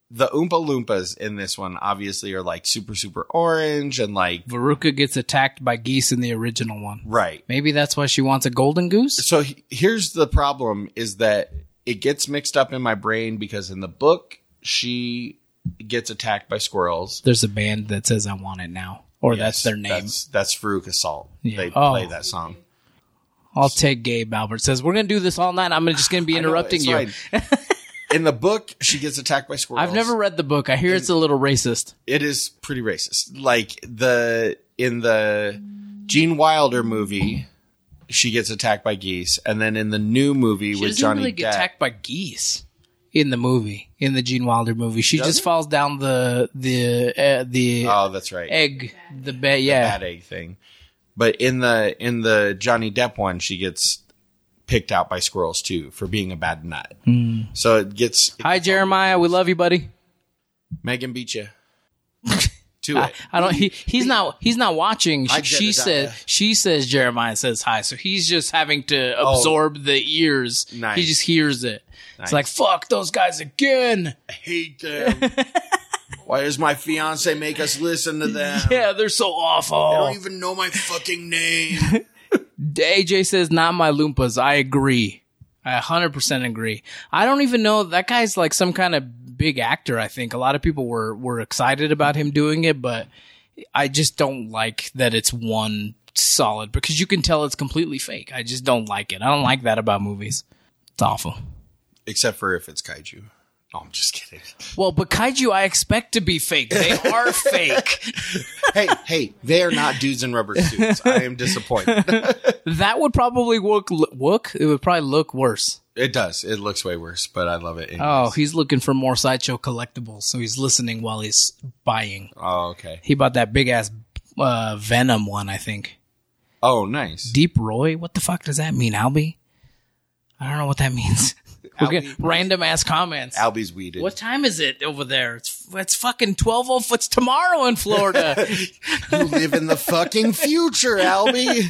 the Oompa Loompas in this one obviously are like super, super orange and like... Veruca gets attacked by geese in the original one. Right. Maybe that's why she wants a golden goose? So here's the problem is that it gets mixed up in my brain because in the book, she gets attacked by squirrels. There's a band that says I Want It Now. Or that's their name. That's Veruca Salt. Yeah. They play that song. I'll take Gabe Albert. Says, we're going to do this all night. I'm just going to be interrupting you. Fine. In the book, she gets attacked by squirrels. I've never read the book. I hear it's a little racist. It is pretty racist. Like in the Gene Wilder movie, she gets attacked by geese, and then in the new movie She with doesn't Johnny really get Depp, attacked by geese in the movie, in the Gene Wilder movie. She just falls down the oh, that's right, egg, the bed, bad egg thing. But in the Johnny Depp one, she gets picked out by squirrels too for being a bad nut. So it gets. Hi, Jeremiah. We love you, buddy. Megan beat you to it. I don't. He's not watching. I She Jedediah. says Jeremiah says hi. So he's just having to absorb the ears. Nice. He just hears it. Nice. It's like, fuck those guys again. I hate them. Why does my fiance make us listen to them? Yeah, they're so awful. They don't even know my fucking name. AJ says, not my Loompas. I agree. I 100% agree. I don't even know. That guy's like some kind of big actor, I think. A lot of people were excited about him doing it, but I just don't like that it's one solid because you can tell it's completely fake. I just don't like it. I don't like that about movies. It's awful. Except for if it's kaiju. No, I'm just kidding. Well, but kaiju I expect to be fake. They are fake. Hey, they are not dudes in rubber suits. I am disappointed. That would probably look. It would probably look worse. It does. It looks way worse, but I love it. anyways. Oh, he's looking for more Sideshow collectibles, so he's listening while he's buying. Oh, okay. He bought that big ass Venom one, I think. Oh, nice. Deep Roy? What the fuck does that mean, Albie? I don't know what that means. We're getting random ass comments. Albie's weeded. What time is it over there? It's fucking 12:04. It's tomorrow in Florida. You live in the fucking future, Albie.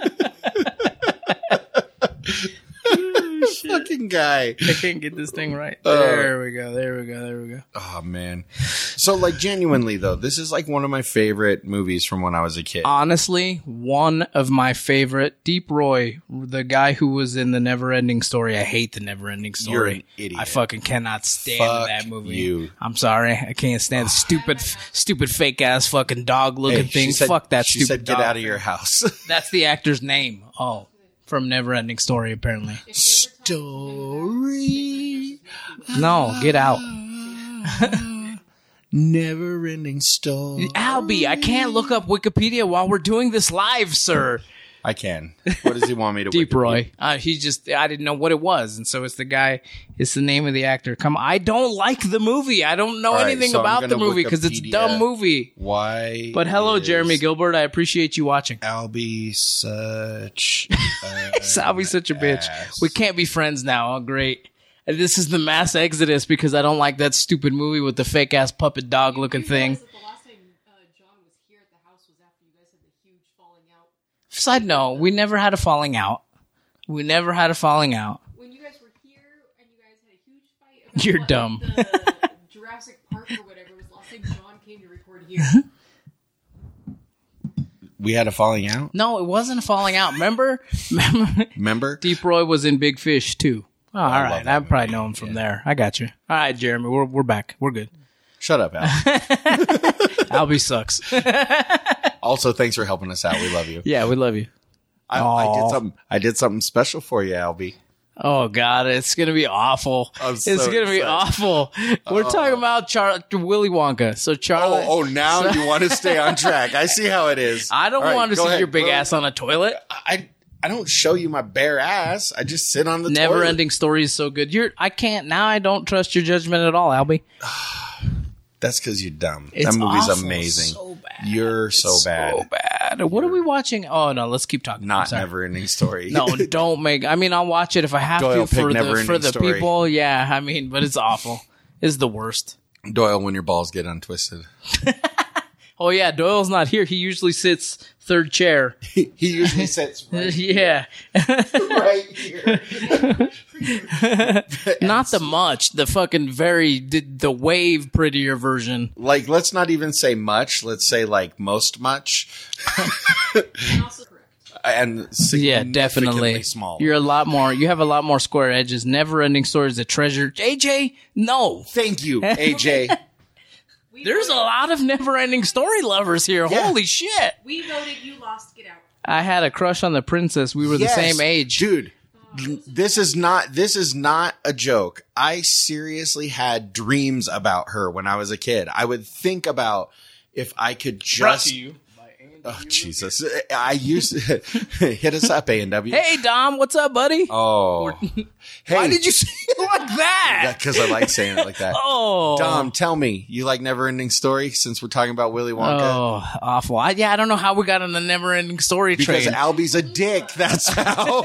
Fucking guy. I can't get this thing right. There we go. Oh, man. So, like, genuinely, though, this is, like, one of my favorite movies from when I was a kid. Honestly, one of my favorite. Deep Roy, the guy who was in the Neverending Story. I hate the Neverending Story. You're an idiot. I fucking cannot stand Fuck that movie. you. I'm sorry. I can't stand the stupid fake ass fucking dog looking Hey, thing. Fuck that she stupid said, dog. get out of your house. That's the actor's name. Oh, from Neverending Story, apparently. Story. No, get out. Never ending story. Albie, I can't look up Wikipedia while we're doing this live, sir. I can. What does he want me to Deep Wikipedia? Roy. I didn't know what it was. And so it's the name of the actor. I don't like the movie. I don't know All right, anything so I'm about the gonna movie because it's a dumb Wikipedia movie. Why? But hello, is Jeremy Gilbert. I appreciate you watching. Albie such Albie's such a bitch. ass. We can't be friends now. Oh, great. And this is the mass exodus because I don't like that stupid movie with the fake ass puppet dog looking thing. The last time John was here at the house was after you guys had the huge falling out. Side note, we never had a falling out. When you guys were here and you guys had a huge fight about You're dumb. The Jurassic Park or whatever was the last time John came to record here. We had a falling out. No, it wasn't a falling out. Remember? Remember? Deep Roy was in Big Fish too. Oh, all love right. that I probably movie. know him from there. I got you. All right, Jeremy. We're back. We're good. Shut up, Al. Albie sucks. Also, thanks for helping us out. We love you. Yeah, we love you. I did something special for you, Albie. Oh God, it's gonna be awful. It's so gonna be excited. awful. We're talking about Willy Wonka. So Charlie. Oh, now you want to stay on track. I see how it is. I don't All right, want to go see ahead. your big Go- ass on a toilet. I don't show you my bare ass. I just sit on the Never toilet. ending story is so good. I don't trust your judgment at all, Albie. That's because you're dumb. It's that movie's awful. amazing. So bad. You're so bad. So bad. What are we watching? Oh no, let's keep talking. I'm Not sorry. never ending story. No, don't make. I mean, I'll watch it if I have Doyle to picked for Never the Ending Story. people. Yeah, I mean, but it's awful. It's the worst. Doyle, when your balls get untwisted. Oh yeah, Doyle's not here. He usually sits third chair. He usually sits right, Yeah. right here. Not the much. The fucking the wave prettier version. Like, let's not even say much. Let's say like most much. And also correct. And Yeah, significantly definitely. small. You have a lot more square edges. Never ending stories a treasure. AJ, no. Thank you, AJ. There's a lot of never ending story lovers here. Yeah. Holy shit. We voted. You lost. Get out. I had a crush on the princess. We were Yes, the same age. dude. This is not a joke. I seriously had dreams about her when I was a kid. I would think about if I could just. Oh Jesus! I used to hit us up, A&W. Hey Dom, what's up, buddy? Oh, hey! Why did you say it like that? Because I like saying it like that. Oh, Dom, tell me, you like Never Ending Story since we're talking about Willy Wonka? Oh, awful. I don't know how we got on the never ending story Because train. Albie's a dick. That's how.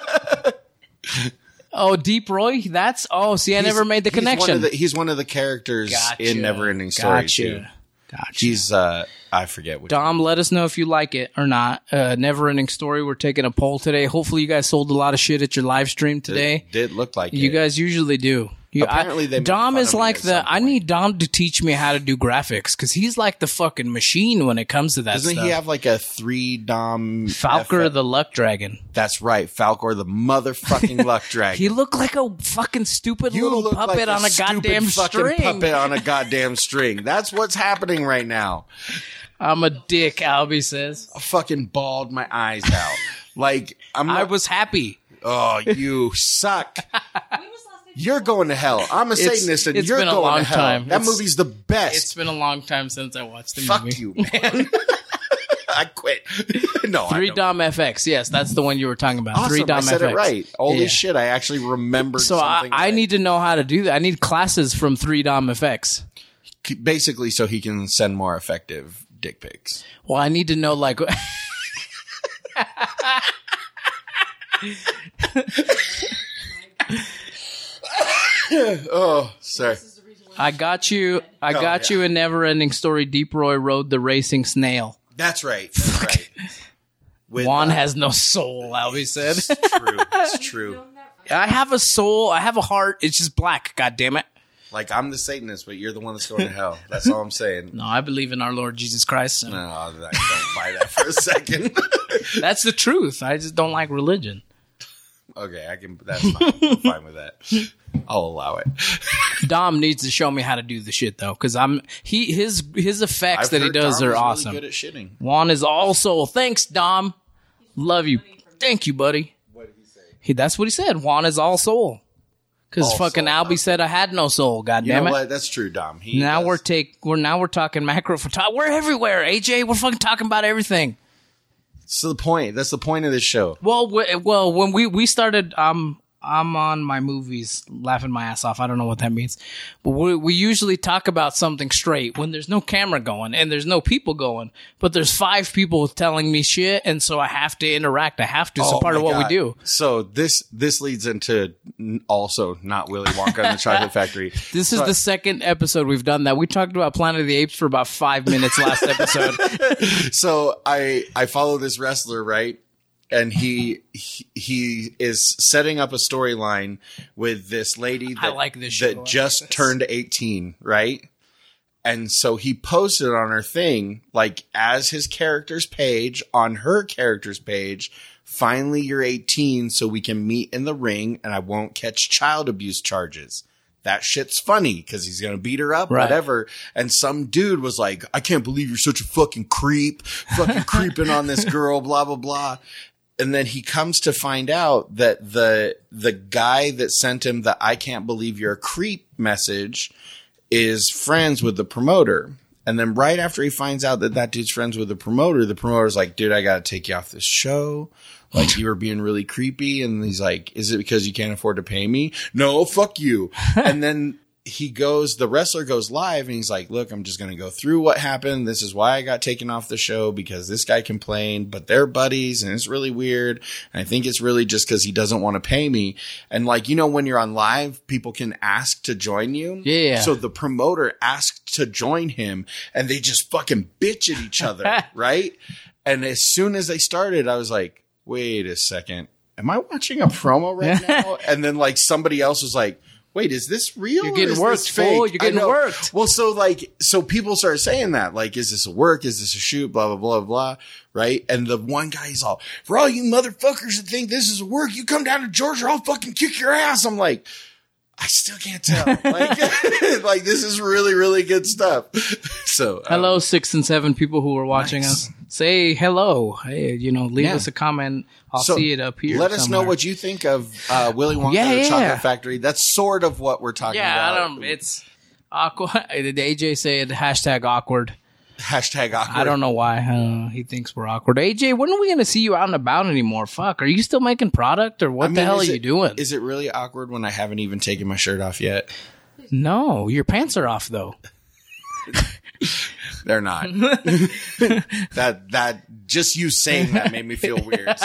Oh, Deep Roy? See, I never made the connection. He's one of the characters Gotcha. in Never Ending Story too. Gotcha. He's I forget which. Dom, let us know if you like it or not. Never ending story. We're taking a poll today. Hopefully, you guys sold a lot of shit at your live stream today. It did look like You it. guys usually do. Apparently they make Dom fun is of me like at some I point. need Dom to teach me how to do graphics because he's like the fucking machine when it comes to that Doesn't stuff. he have like a 3 Dom? Falcor the Luck Dragon. That's right, Falcor the motherfucking Luck Dragon. He looked like a fucking stupid You little look puppet like on a stupid goddamn fucking string. puppet on a goddamn string. That's what's happening right now. I'm a dick, Albie says. I fucking bawled my eyes out. Like I was happy. Oh, you suck. When was the last time You're going to hell. I'm a Satanist, and it's you're been a going long to hell. time. That It's- movie's the best. It's been a long time since I watched the Fuck movie. you, man. I quit. No, Three I don't. Dom FX. Yes, that's the one you were talking about. Awesome. Three Dom I said FX. it right. Holy Yeah. shit! I actually remembered. So something I right. need to know how to do that. I need classes from 3 Dom FX. basically so he can send more effective dick pics. Well, I need to know like. Oh, sorry. I got you. I got yeah. you a never-ending story. Deep Roy rode the racing snail. That's right. That's right. With, Juan has no soul. Albie said. It's true. It's true. I have a soul. I have a heart. It's just black. God damn it. Like, I'm the Satanist, but you're the one that's going to hell. That's all I'm saying. No, I believe in our Lord Jesus Christ. So. No, I don't buy that for a second. That's the truth. I just don't like religion. Okay, I can. That's fine. I'm fine with that. I'll allow it. Dom needs to show me how to do the shit though, because his effects I've that he heard does Dom are is awesome. Really good at shitting. Juan is all soul. Thanks, Dom. Love you. Thank you, buddy. What did he say? That's what he said. Juan is all soul. Because All fucking soul. Albie said I had no soul. God You damn know it. what? That's true, Dom. He Now does. we're talking macro photography. We're everywhere, AJ. We're fucking talking about everything. That's the point. That's the point of this show. Well, when we started, I'm on my movies laughing my ass off. I don't know what that means. But we usually talk about something straight when there's no camera going and there's no people going. But there's 5 people telling me shit, and so I have to interact. I have to. It's a part my of what God. we do. So this leads into also not Willy Wonka and the Chocolate Factory. This is the second episode we've done that. We talked about Planet of the Apes for about 5 minutes last episode. So I follow this wrestler, right? And he is setting up a storyline with this lady that, I like this show. that just turned 18, right? And so he posted on her thing, like as his character's page, on her character's page, finally you're 18 so we can meet in the ring and I won't catch child abuse charges. That shit's funny because he's going to beat her up, Right. whatever. And some dude was like, I can't believe you're such a fucking creep, fucking creeping on this girl, blah, blah, blah. And then he comes to find out that the guy that sent him the I can't believe you're a creep message is friends with the promoter. And then right after he finds out that dude's friends with the promoter's like, dude, I got to take you off this show. Like, you were being really creepy. And he's like, is it because you can't afford to pay me? No, fuck you. And then the wrestler goes live and he's like, look, I'm just going to go through what happened. This is why I got taken off the show, because this guy complained, but they're buddies and it's really weird. And I think it's really just because he doesn't want to pay me. And like, you know, when you're on live, people can ask to join you. Yeah. So the promoter asked to join him and they just fucking bitch at each other. Right. And as soon as they started, I was like, wait a second. Am I watching a promo right now? And then like somebody else was like, wait, is this real? You're getting worked, fool. You're getting worked. Well, so people started saying that, like, is this a work? Is this a shoot? Blah, blah, blah, blah. Right. And the one guy, he's all, for all you motherfuckers that think this is a work, you come down to Georgia, I'll fucking kick your ass. I'm like, I still can't tell. Like, like this is really, really good stuff. So, hello, 6 and 7 people who are watching nice. us. Say hello. Hey, you know, leave us a comment. I'll see it up here. Let us know what you think of Willy Wonka and the Chocolate Factory. That's sort of what we're talking about. Yeah, it's awkward. Did AJ said hashtag awkward? Hashtag awkward. I don't know why. He thinks we're awkward. AJ, when are we going to see you out and about anymore? Fuck, are you still making product or what the hell are you doing? Is it really awkward when I haven't even taken my shirt off yet? No, your pants are off though. They're not. that just you saying that made me feel weird.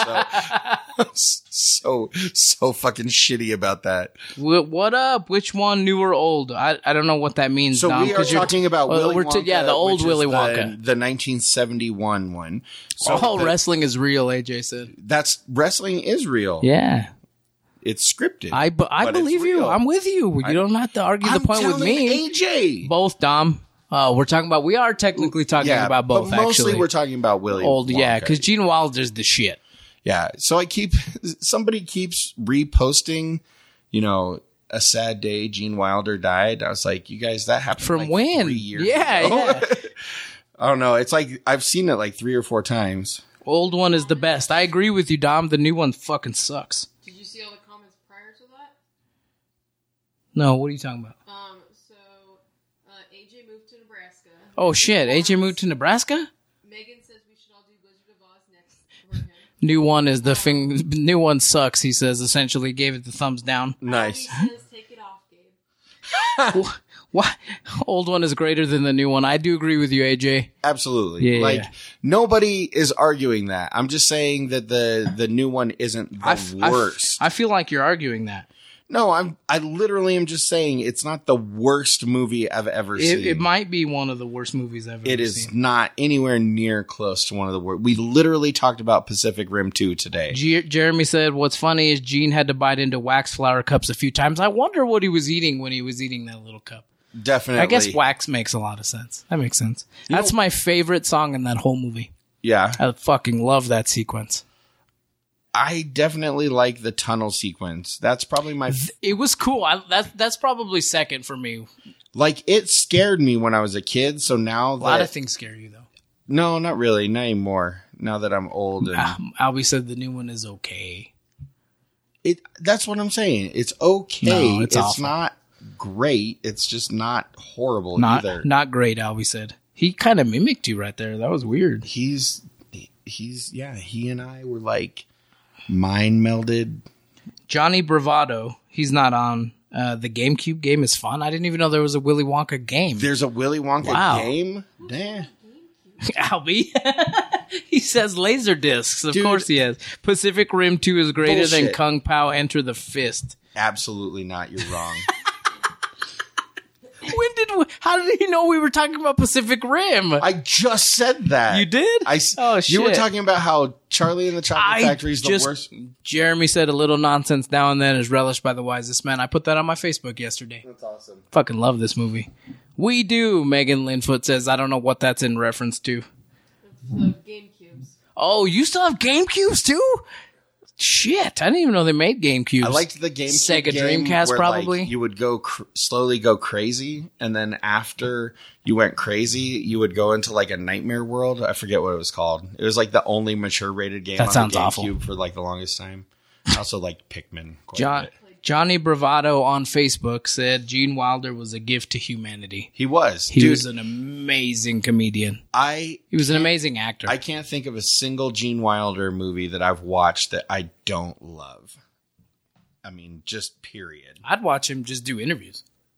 So fucking shitty about that. What up? Which one, new or old? I don't know what that means. So Dom, we are talking about Willy Wonka. The old Willy Wonka, the 1971 one. So wrestling is real. AJ said that's wrestling is real. Yeah. It's scripted. I believe you. I'm with you. You don't have to argue the point with me. AJ. Both, Dom. We are technically talking about both, but mostly actually. we're talking about Willy Old, Wonka. yeah, because Gene Wilder's the shit. Yeah, so somebody keeps reposting, you know, a sad day Gene Wilder died. I was like, you guys, that happened from like when? 3 years ago. Yeah. I don't know. It's like, I've seen it like 3 or 4 times. Old one is the best. I agree with you, Dom. The new one fucking sucks. Did you see all the comments prior to that? No, what are you talking about? AJ moved to Nebraska. Oh shit, AJ moved to Nebraska? Megan says we should all do Wizard of Oz next for him. New one is the thing. New one sucks, he says, essentially gave it the thumbs down. Nice. He says take it off, Gabe. What? Old one is greater than the new one. I do agree with you, AJ. Absolutely. Yeah. Nobody is arguing that. I'm just saying that the new one isn't the worst. I feel like you're arguing that. No, I literally am just saying it's not the worst movie I've ever seen. It might be one of the worst movies I've ever seen. It is not anywhere near close to one of the worst. We literally talked about Pacific Rim 2 today. Jeremy said, what's funny is Gene had to bite into wax flower cups a few times. I wonder what he was eating when he was eating that little cup. Definitely. I guess wax makes a lot of sense. That makes sense. That's my favorite song in that whole movie. Yeah. I fucking love that sequence. I definitely like the tunnel sequence. That's probably my... It was cool. That's probably second for me. Like, it scared me when I was a kid, so now that... A lot of things scare you, though. No, not really. Not anymore. Now that I'm old. And Albie said the new one is okay. That's what I'm saying. It's okay. No, it's awful. Not great. It's just not horrible either. Not great, Albie said. He kind of mimicked you right there. That was weird. He and I were like... mind melded. Johnny Bravado, he's not on. The GameCube game is fun. I didn't even know there was a Willy Wonka game. There's a Willy Wonka game? Damn. Albie. He says laser discs. Of Dude. course he has. Pacific Rim 2 is greater than Bullshit. Kung Pao Enter the Fist. Absolutely not. You're wrong. How did he know we were talking about Pacific Rim? I just said that. You did? You shit. were talking about how Charlie and the Chocolate Factory is the worst. Jeremy said a little nonsense now and then is relished by the wisest man. I put that on my Facebook yesterday. That's awesome. Fucking love this movie. We do, Megan Linfoot says. I don't know what that's in reference to. The GameCubes. Oh, you still have GameCubes too? Shit, I didn't even know they made GameCubes. I liked the GameCube Sega game Dreamcast, where, probably. Like, you would go slowly go crazy, and then after you went crazy, you would go into like a nightmare world. I forget what it was called. It was like the only mature rated game That on sounds the awful. GameCube for like the longest time. I also like Pikmin quite a bit. Johnny Bravado on Facebook said Gene Wilder was a gift to humanity. He was. He was an amazing comedian. He was an amazing actor. I can't think of a single Gene Wilder movie that I've watched that I don't love. I mean, just period. I'd watch him just do interviews.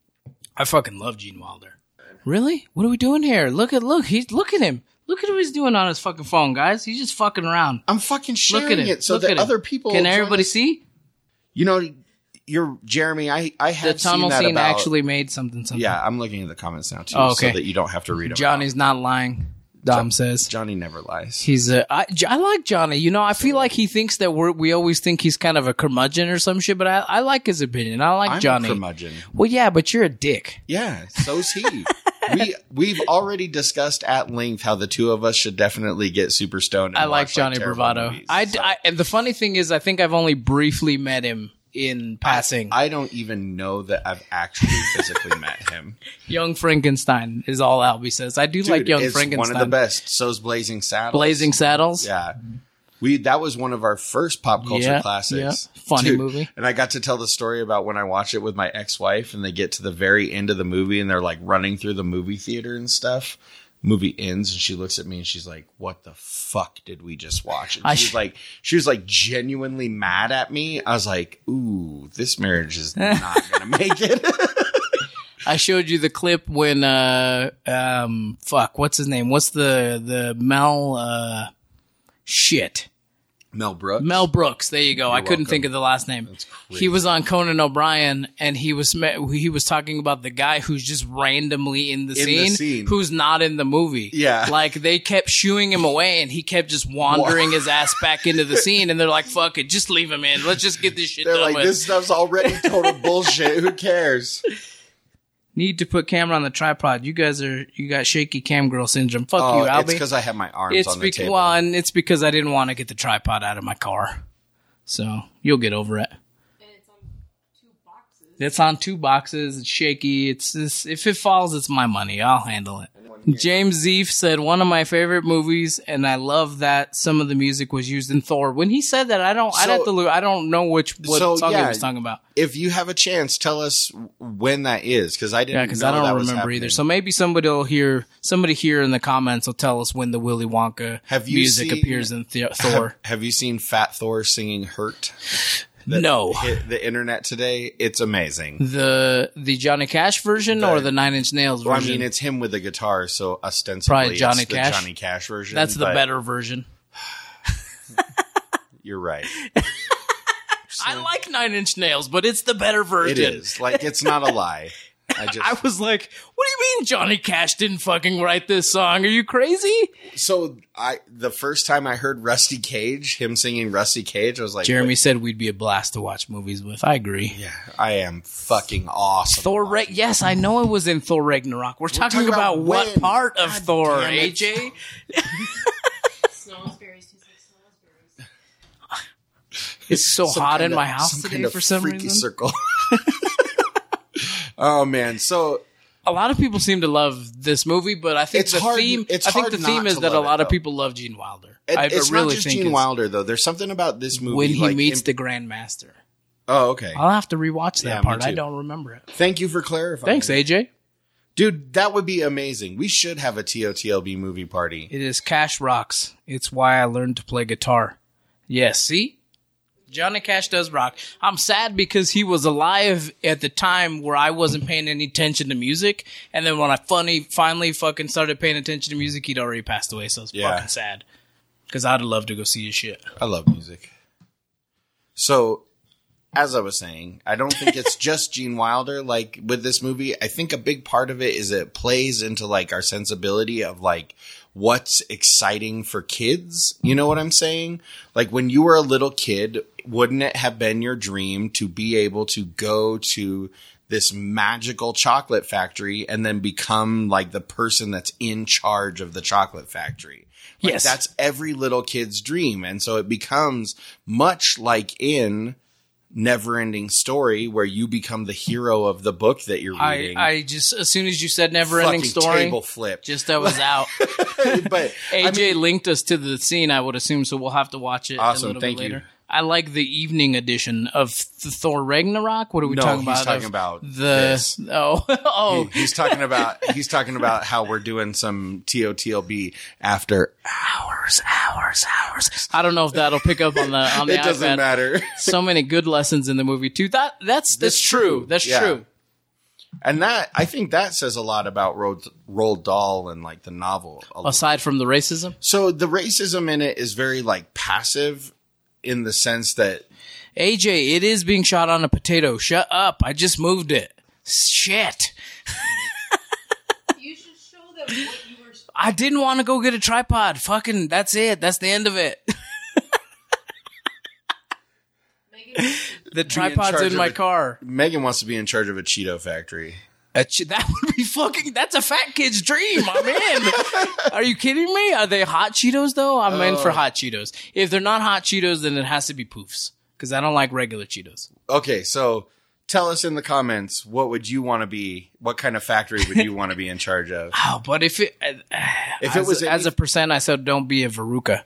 I fucking love Gene Wilder. Really? What are we doing here? Look at him. Look at what he's doing on his fucking phone, guys. He's just fucking around. I'm fucking sharing Look at him. it so Look that at him. other people Can will join everybody us. see? You know, you're Jeremy. I have The tunnel seen that scene about, actually made something. Yeah, I'm looking at the comments now too, Oh, okay. so that you don't have to read them. Johnny's not lying. Dom says Johnny never lies. I like Johnny. You know, I feel like he thinks that we always think he's kind of a curmudgeon or some shit, but I like his opinion. I like I'm Johnny. a curmudgeon. Well, yeah, but you're a dick. Yeah, so's he. We've already discussed at length how the two of us should definitely get super stoned. And I like watch, Johnny terrible Bravado. movies. And the funny thing is, I think I've only briefly met him in passing. I don't even know that I've actually physically met him. Young Frankenstein is all Albie says. I do like Young it's Frankenstein. one of the best. So's Blazing Saddles. Blazing Saddles. Yeah. That was one of our first pop culture classics. Yeah. Funny movie. And I got to tell the story about when I watched it with my ex-wife and they get to the very end of the movie and they're like running through the movie theater and stuff. Movie ends and she looks at me and she's like, "What the fuck did we just watch?" And she was like genuinely mad at me. I was like, "Ooh, this marriage is not gonna make it." I showed you the clip when what's his name? What's the Mel Mel Brooks. Mel Brooks. There you go. I couldn't welcome. think of the last name. That's crazy. He was on Conan O'Brien, and he was talking about the guy who's just randomly in the scene, who's not in the movie. Yeah. Like they kept shooing him away, and he kept just wandering his ass back into the scene. And they're like, "Fuck it, just leave him in. Let's just get this shit They're done like, with." "This stuff's already total bullshit. Who cares?" Need to put camera on the tripod. You got shaky cam girl syndrome. Fuck you, Albie. It's because I have my arms on the table. Well, and it's because I didn't want to get the tripod out of my car. So you'll get over it. And it's on 2 boxes. It's on 2 boxes. It's shaky. It's just, if it falls, it's my money. I'll handle it. James Zeef said, one of my favorite movies, and I love that some of the music was used in Thor. When he said that, I don't know what song he was talking about. If you have a chance, tell us when that is, because I didn't. Yeah, because know I don't that was remember happening. either. So maybe somebody here in the comments will tell us when the Willy Wonka music appears in Thor. Have you seen Fat Thor singing "Hurt"? No. Hit the internet today. It's amazing. The Johnny Cash version or the 9 Inch Nails version? Well, I mean, it's him with the guitar, so ostensibly Probably Johnny it's Cash. the Johnny Cash version. That's the but better version. You're right. I like 9 Inch Nails, but it's the better version. It is. Like, it's not a lie. I was like, what do you mean Johnny Cash didn't fucking write this song? Are you crazy? So the first time I heard Rusty Cage, him singing Rusty Cage, I was like, Jeremy said we'd be a blast to watch movies with. I agree. yeah, I am fucking awesome. Thor, yes, I know it was in Thor Ragnarok. We're talking about what when? part of God Thor, damn it. AJ? Snowsberries, It's so Some hot kind in of- my house today kind of for some freaky reason. circle. Oh man, so A lot of people seem to love this movie, but I think It's the hard- theme. it's I think hard the not theme is to that a love it, lot of though. people love Gene Wilder. I it's really not just think Gene it's Wilder though. There's something about this movie when he like, meets the Grandmaster. Oh, okay. I'll have to rewatch that Yeah, me part. I too. don't remember it. Thank you for clarifying. Thanks, AJ. Dude, that would be amazing. We should have a TOTLB movie party. It is Cash Rocks. It's why I learned to play guitar. Yes, see? Johnny Cash does rock. I'm sad because he was alive at the time where I wasn't paying any attention to music. And then when I finally fucking started paying attention to music, he'd already passed away. So it's fucking sad. Because I'd love to go see his shit. I love music. So, as I was saying, I don't think it's just Gene Wilder. Like, with this movie, I think a big part of it is it plays into, like, our sensibility of, like, what's exciting for kids. You know what I'm saying? Like, when you were a little kid, wouldn't it have been your dream to be able to go to this magical chocolate factory and then become, like, the person that's in charge of the chocolate factory? Like, Yes. That's every little kid's dream. And so it becomes much like in Neverending Story, where you become the hero of the book that you're reading. I just, as soon as you said Never Ending Fucking Story, table flip. just I was out. But AJ linked us to the scene, I would assume, so we'll have to watch it Awesome, a little thank bit you. later. I like the evening edition of the Thor Ragnarok. What are we No, talking he's about? talking Of about the this. oh he's talking about how we're doing some TOTLB after hours. I don't know if that'll pick up on the It iPad. doesn't matter. So many good lessons in the movie too. That's true. That's Yeah. true. And I think that says a lot about Roald Dahl and like the novel. Aside from the racism? So the racism in it is very like passive in the sense that AJ, it is being shot on a potato. Shut up. I just moved it. Shit. You should show them what you were. I didn't want to go get a tripod. Fucking, that's it. That's the end of it. The tripod's in my car. Megan wants to be in charge of a Cheeto factory. That would be fucking, that's a fat kid's dream. I'm in. Are you kidding me? Are they hot Cheetos though? I'm in for hot Cheetos. If they're not hot Cheetos, then it has to be Poofs. Because I don't like regular Cheetos. Okay, so tell us in the comments, what would you want to be? What kind of factory would you want to be in charge of? Oh, but if it was as a percent, I said don't be a Veruca.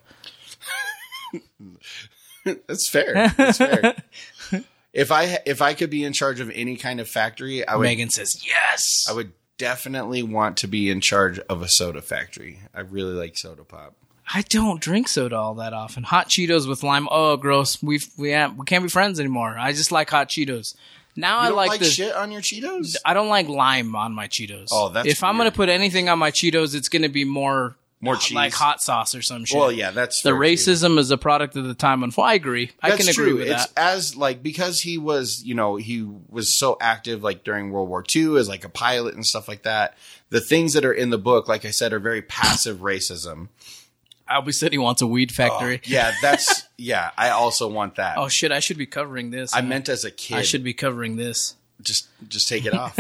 That's fair. That's fair. If I could be in charge of any kind of factory, I would. Megan says yes. I would definitely want to be in charge of a soda factory. I really like soda pop. I don't drink soda all that often. Hot Cheetos with lime. Oh, gross. We can't be friends anymore. I just like hot Cheetos. Now You I don't like like the shit on your Cheetos? I don't like lime on my Cheetos. Oh, that's if I'm weird. gonna put anything on my Cheetos, it's gonna be more cheese. like hot sauce or some shit. Well, yeah, that's the fair, too. racism is a product of the time. I agree. I That's can agree true. with It's that. as like because he was, he was so active like during World War II as like a pilot and stuff like that. The things that are in the book, like I said, are very passive racism. Albie said he wants a weed factory. Yeah, I also want that. Oh shit! I should be covering this. I meant as a kid. I should be covering this. Just take it off.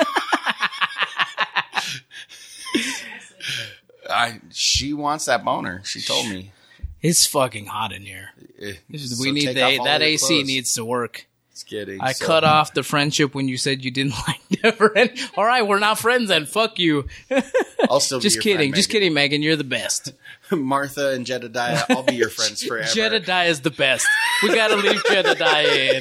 She wants that boner. She told me. It's fucking hot in here. So We need take off all that your AC clothes. needs to work. It's kidding. I cut off the friendship when you said you didn't like never end. All right, we're not friends then. Fuck you. I'll still Just be your kidding. friend, Just Megan. kidding, Megan. You're the best. Martha and Jedediah, I'll be your friends forever. Jedediah is the best. We gotta leave Jedediah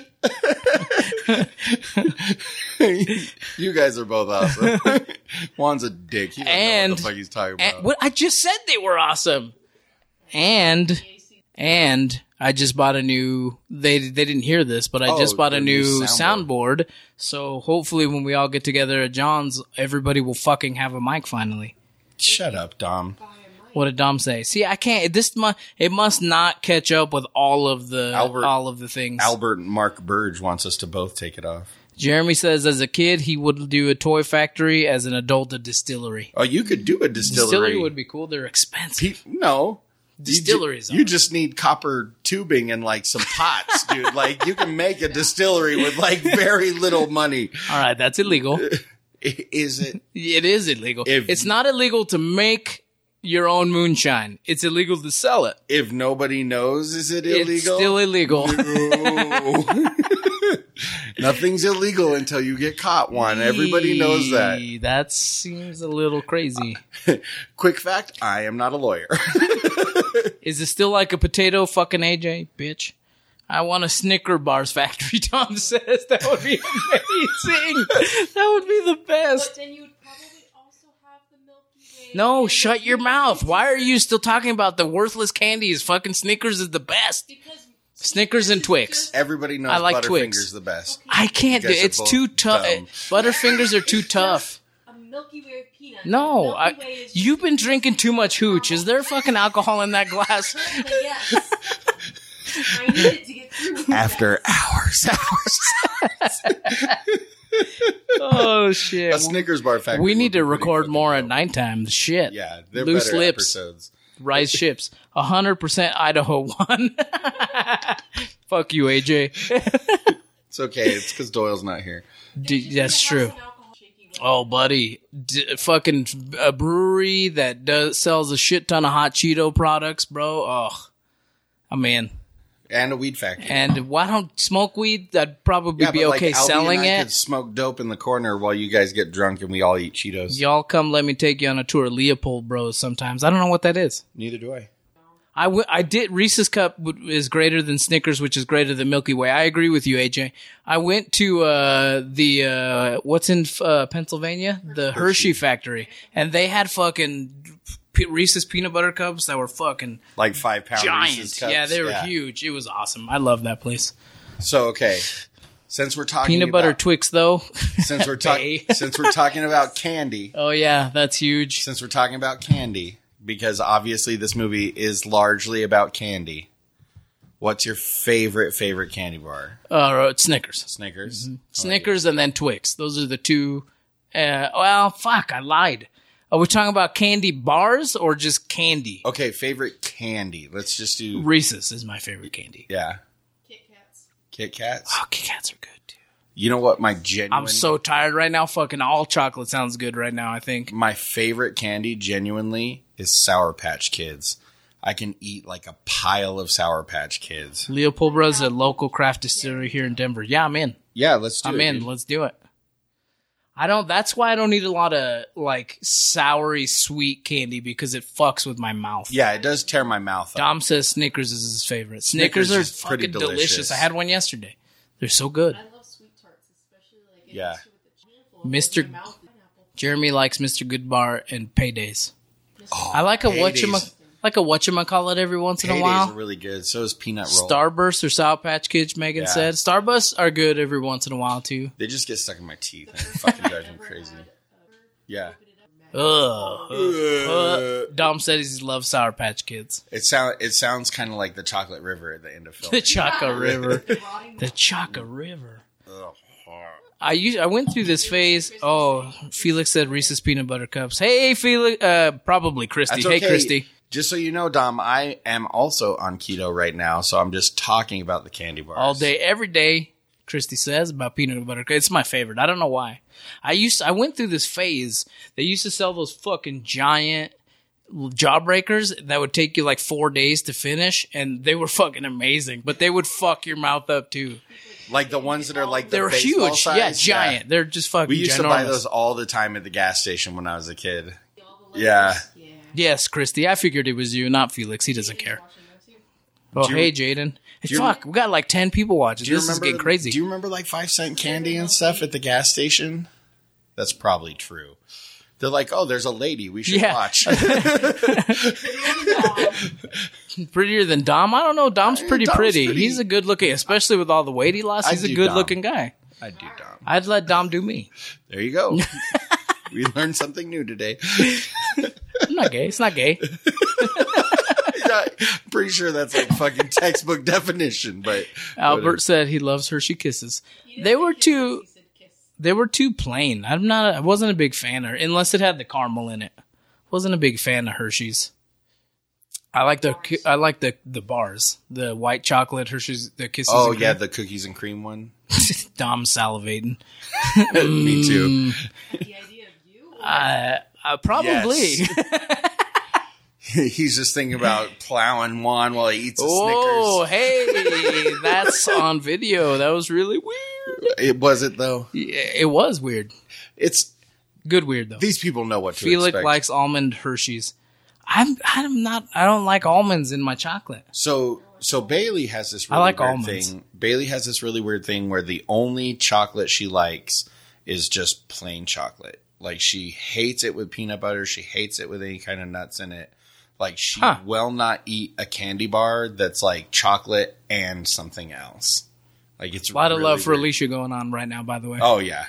in. You guys are both awesome. Juan's a dick. He doesn't know what the fuck he's talking about. And what I just said they were awesome. And I just bought a new. They didn't hear this, but I just bought a the new new soundboard. So hopefully, when we all get together at John's, everybody will fucking have a mic finally. Shut up, Dom. What did Dom say? See, I can't. It must not catch up with all of the things. Albert Mark Burge wants us to both take it off. Jeremy says, as a kid, he would do a toy factory. As an adult, a distillery. Oh, you could do a distillery. Distillery would be cool. They're expensive. No. Distilleries You just need copper tubing and like some pots, dude. Like you can make a distillery with like very little money. All right, that's illegal. Is it? It is illegal. If- It's not illegal to make your own moonshine. It's illegal to sell it. If nobody knows, is it illegal? It's still illegal. No. Nothing's illegal until you get caught, Juan. Everybody knows that. That seems a little crazy. Quick fact, I am not a lawyer. Is it still like a potato, fucking AJ, bitch? I want a Snicker bars factory, Tom says. That would be amazing. That would be the best. But then you would probably also have the Milky Way. No, and shut the your mouth. Why are you still talking about the worthless candies? Fucking Snickers is the best. Because Snickers and Twix. Everybody knows I like Butterfinger's Twix. the best. I can't You do guys are it's both too tough. dumb. Butterfingers are too tough. a Milky Way peanut. No, Milky Way is you've been drinking too much hooch. Is there fucking alcohol in that glass? yes. I needed to get through. After hours. Oh shit. A Snickers bar factory. We need would be to pretty record fucking more dope. at nighttime. Shit. Yeah, they're Loose better lips. episodes. Rise ships. 100% Idaho won. Fuck you, AJ. It's okay. It's because Doyle's not here. That's true. Oh, buddy. Fucking a brewery that sells a shit ton of hot Cheeto products, bro. Oh, I'm in. And a weed factory. And why don't smoke weed? That'd probably be but, like, okay Albie selling and I it. could smoke dope in the corner while you guys get drunk and we all eat Cheetos. Y'all come let me take you on a tour of Leopold Bros sometimes. I don't know what that is. Neither do I. I did. Reese's Cup is greater than Snickers, which is greater than Milky Way. I agree with you, AJ. I went to what's in Pennsylvania? The Hershey factory. And they had fucking Reese's peanut butter cups that were fucking Like 5 pound giant. Reese's cups. Yeah, they were huge. It was awesome. I love that place. So, okay. Since we're talking Peanut butter about, Twix, though. since we're talking about candy, Oh, yeah, that's huge. since we're talking about candy, because obviously this movie is largely about candy. What's your favorite candy bar? Snickers. Snickers. Snickers and then Twix. Those are the two. Well, fuck, I lied. Are we talking about candy bars or just candy? Okay, favorite candy. Let's just do Reese's is my favorite candy. yeah. Kit Kats. Kit Kats. Oh, Kit Kats are good, too. You know what? My genuine. I'm so tired right now. Fucking all chocolate sounds good right now, I think. My favorite candy, genuinely, is Sour Patch Kids. I can eat like a pile of Sour Patch Kids. Leopold Bros, a local craft distillery here in Denver. Yeah, I'm in. Yeah, let's do it. I'm in. dude. Let's do it. That's why I don't eat a lot of like soury sweet candy because it fucks with my mouth. Yeah, it does tear my mouth up. Dom says Snickers is his favorite. Snickers Snickers are is pretty fucking delicious. delicious. I had one yesterday. They're so good. I love sweet tarts, especially like a Yeah. mixture with the Mr. mouth and pineapple. Jeremy likes Mr. Goodbar and Paydays. Oh, I like a Paydays. whatchamacallit every once in a Paydays while. are really good. So is Peanut Roll. Starburst or Sour Patch Kids, Megan Yeah. said. Starburst are good every once in a while, too. They just get stuck in my teeth. And it fucking drives me crazy. Yeah. Dom said he loves Sour Patch Kids. It sounds kind of like the Chocolate River at the end of film. The Chaka River. The Chaka River. I went through this phase. Oh, Felix said Reese's Peanut Butter Cups. Hey, Felix. Probably Christy. That's Hey, okay. Christy. Just so you know, Dom, I am also on keto right now, so I'm just talking about the candy bars. All day, every day, Christy says about peanut butter. It's my favorite. I don't know why. I went through this phase. They used to sell those fucking giant jawbreakers that would take you like 4 days to finish, and they were fucking amazing. But they would fuck your mouth up too. Like the ones that are like the They're baseball huge, size? yeah, giant. They're just fucking. We used ginormous. to buy those all the time at the gas station when I was a kid. Yeah. Yes, Christy. I figured it was you, not Felix. He doesn't care. Oh, you- hey, Jaden. you Fuck, we got like 10 people watching. Do you This is remember? getting crazy. Do you remember like 5-cent candy and stuff at the gas station? That's probably true. They're like, oh, there's a lady we should Yeah. watch. Prettier than Dom? I don't know. Dom's pretty Dom's pretty. pretty. He's a good looking, especially with all the weight he lost. He's I'd a do good Dom. looking guy. I do, Dom. I'd let Dom do me. There you go. We learned something new today. I'm not gay. It's not gay. I'm pretty sure that's like fucking textbook definition, but Albert said he loves Hershey Kisses. They were too. They were too plain. I wasn't a big fan of, unless it had the caramel in it. Wasn't a big fan of Hershey's. I like the bars, the white chocolate Hershey's, the Kisses. Oh and yeah, cream. the cookies and cream one. Dom salivating. Me too. The idea of you? Probably. Yes. He's just thinking about plowing Juan while he eats a Oh, Snickers. hey, that's on video. That was really weird. It was it though. Yeah, it was weird. It's Good weird though. these people know what to Felix expect. likes almond Hershey's. I don't like almonds in my chocolate. So Bailey has this really I like weird almonds. thing. Bailey has this really weird thing where the only chocolate she likes is just plain chocolate. Like she hates it with peanut butter. She hates it with any kind of nuts in it. Like she will not eat a candy bar that's like chocolate and something else. Like it's A lot of really love for weird. Alicia going on right now, by the way. Oh yeah.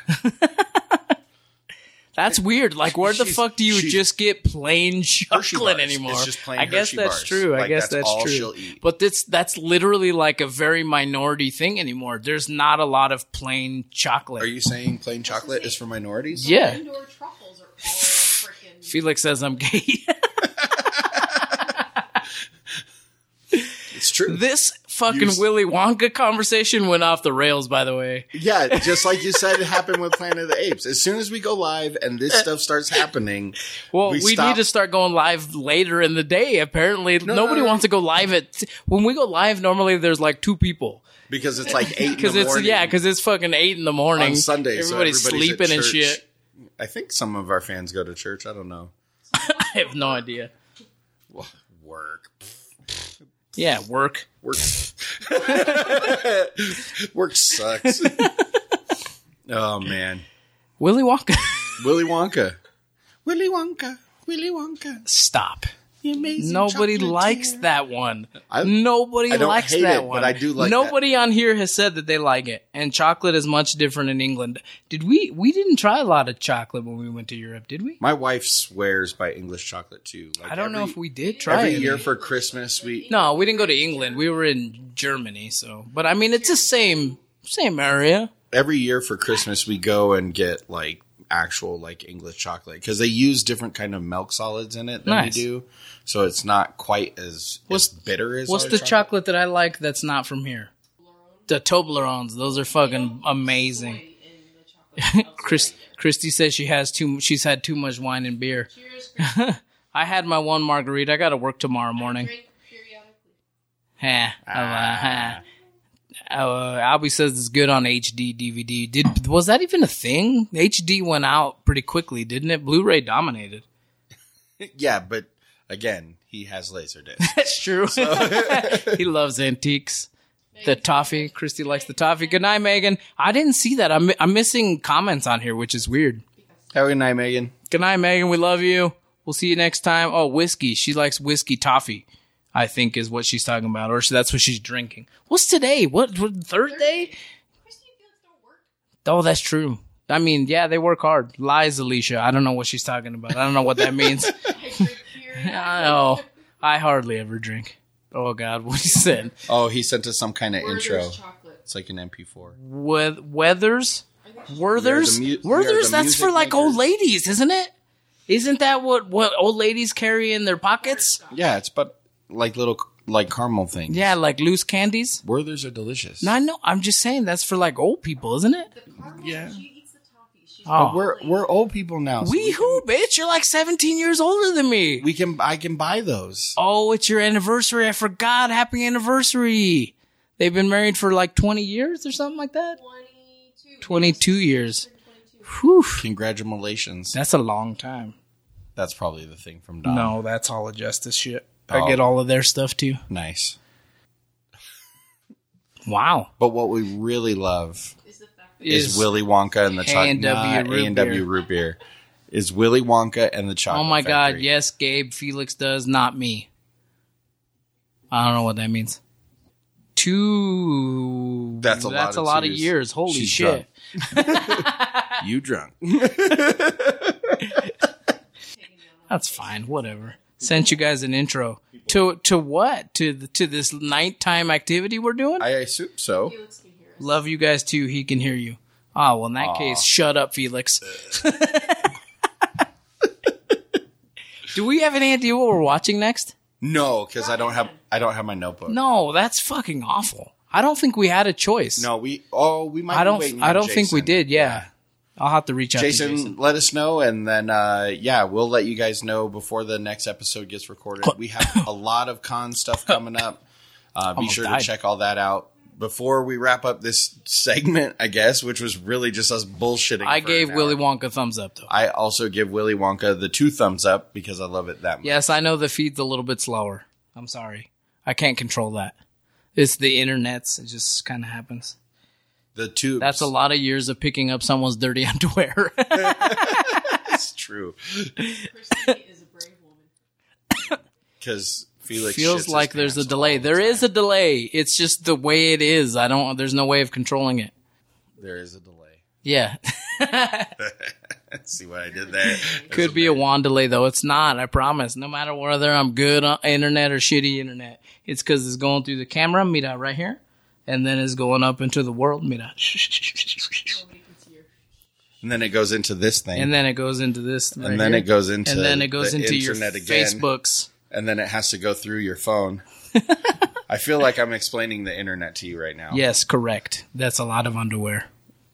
That's weird. Like, where the She's- fuck do you she's- just get plain Hershey chocolate bars. anymore? It's just plain I guess Hershey that's bars. true. I Like, guess that's that's all true. she'll eat. But that's literally like a very minority thing anymore. There's not a lot of plain chocolate. Are you saying plain chocolate is for minorities? Yeah. Indoor truffles are all freaking. Felix says I'm gay. It's true. This fucking You- Willy Wonka conversation went off the rails, by the way. Yeah, just like you said, it happened with Planet of the Apes. As soon as we go live and this stuff starts happening, Well, we stop. need to start going live later in the day. Apparently, nobody no. wants to go live when we go live. Normally, there's like 2 people because it's like 8 in the because morning. because it's fucking 8 in the morning on Sunday. Everybody's so sleeping at and church. shit. I think some of our fans go to church. I don't know. I have no idea. Work. Yeah, work. Work. Work sucks. Oh, man. Willy Wonka. Willy Wonka. Willy Wonka. Willy Wonka. Stop. The amazing Nobody chocolate likes tier. that one. Nobody Nobody likes hate that it, one. but I do like Nobody on here has said that they like it. And chocolate is much different in England. Did we didn't try a lot of chocolate when we went to Europe, did we? My wife swears by English chocolate too. Like I don't know if we did try every it. year for Christmas we No, we didn't go to England. We were in Germany, so but I mean it's the same area. every year for Christmas we go and get like actual like English chocolate because they use different kind of milk solids in it than Nice. we do, so it's not quite as bitter as What's our the chocolate that I like that's not from here? The Toblerones. Those are fucking amazing. Christy says she's had too much wine and beer. I had my one margarita. I got to work tomorrow morning. Albie says it's good on HD DVD. Was that even a thing? HD went out pretty quickly, didn't it? Blu-ray dominated. Yeah, but again, he has Laserdisc. That's true. He loves antiques. The toffee. Christy likes the toffee. Good night, Megan. I didn't see that. I'm missing comments on here, which is weird. Have a good night, Megan. Good night, Megan. We love you. We'll see you next time. Oh, whiskey. She likes whiskey toffee, I think is what she's talking about. Or that's what she's drinking. What's today? What Thursday? Oh, that's true. I mean, yeah, they work hard. Lies, Alicia. I don't know what she's talking about. I don't know what that means. I know. I hardly ever drink. Oh, God. What he said. Oh, he sent us some kind of Werther's intro. chocolate. It's like an MP4. Weathers? Werther's? We are the Werther's, that's for music like old makers. ladies, isn't it? Isn't that what old ladies carry in their pockets? Yeah, it's but like little like caramel things. Yeah, like loose candies. Werther's are delicious. No, I know. I'm just saying that's for like old people, isn't it? Yeah. She eats the toffee. She's Oh. We're old people now. So We who, bitch? You're like 17 years older than me. I can buy those. Oh, it's your anniversary. I forgot. Happy anniversary. They've been married for like 20 years or something like that? 22 years. Whew. Congratulations. That's a long time. That's probably the thing from Dom. No, that's all of Justice shit. I Oh. get all of their stuff too. Nice. Wow. But what we really love is Is Willy Wonka and the A&W chocolate. root A&W beer. root beer. Is Willy Wonka and the chocolate Oh my God. Factory. Yes, Gabe. Felix does, not me. I don't know what that means. That's a lot of twos. years. Holy She's shit. You drunk. That's fine. Whatever. Sent you guys an intro. To what? To this nighttime activity we're doing? I assume so. Love you guys too. He can hear you. Oh, well, in that case, shut up, Felix. Do we have any idea what we're watching next? No, because I don't have my notebook. No, that's fucking awful. I don't think we had a choice. No, we might. I be waiting on don't think we Jason. did. Yeah. I'll have to reach out to Jason, Jason. let us know, and then we'll let you guys know before the next episode gets recorded. We have a lot of con stuff coming up. Be Almost sure died. to check all that out before we wrap up this segment, I guess, which was really just us bullshitting. I for gave an Willy hour. Wonka thumbs up though. I also give Willy Wonka the 2 thumbs up because I love it that much. Yes, I know the feed's a little bit slower. I'm sorry. I can't control that. It's the internet's. It just kind of happens. The tubes. That's a lot of years of picking up someone's dirty underwear. That's true. Christy is a brave woman. Because Felix Feels shits like his there's a pants delay. all the There is time. a delay. It's just the way it is. There's no way of controlling it. There is a delay. Yeah. See what I did there? Could be a WAN delay though. It's not, I promise. No matter whether I'm good on internet or shitty internet. It's because it's going through the camera, mira, right here. And then it's going up into the world, mira. And then it goes into this thing. And then it goes into this. And then it goes into And then it goes the into your internet again. Facebooks. And then it has to go through your phone. I feel like I'm explaining the internet to you right now. Yes, correct. That's a lot of underwear.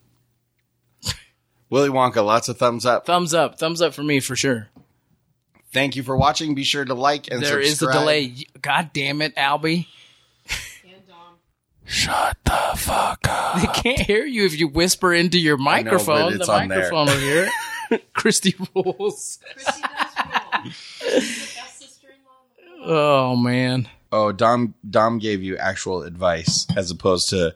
Willy Wonka, lots of thumbs up. Thumbs up. Thumbs up for me for sure. Thank you for watching. Be sure to like and There is a subscribe. delay. God damn it, Albie. And Dom. Shut the fuck up. They can't hear you if you whisper into your know, microphone. but it's The on there. microphone will hear it. Christy rules. Christy does rule. She's the best sister-in-law in the world. Oh, man. Oh, Dom gave you actual advice as opposed to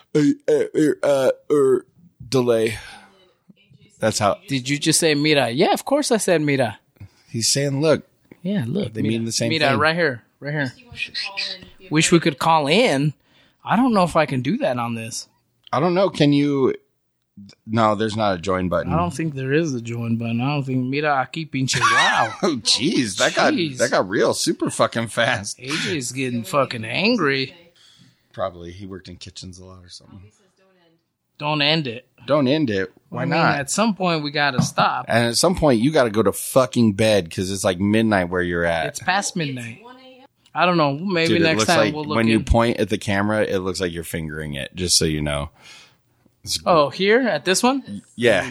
delay. That's how Did you just say mira? Yeah, of course I said mira. he's saying. Look, Yeah, look. They mean the same Mira, thing. right here. Right here. He wants to call in. Be a Wish we could call in. I don't know if I can do that on this. I don't know. Can you? No, there's not a join button. I don't think there is a join button. I don't think. Mira aquí pinche. Wow. Oh, jeez, Jeez. that got real super fucking fast. AJ's getting fucking angry. Probably he worked in kitchens a lot or something. He says don't end. Don't end it. Don't end it. Why I mean, not? at some point, we got to stop. And at some point, you got to go to fucking bed because it's like midnight where you're at. It's past midnight. It's 1 a.m. I don't know. Maybe Dude, it next looks time like we'll look when you in. point at the camera, it looks like you're fingering it. Just so you know. Oh, here at this one? Yeah.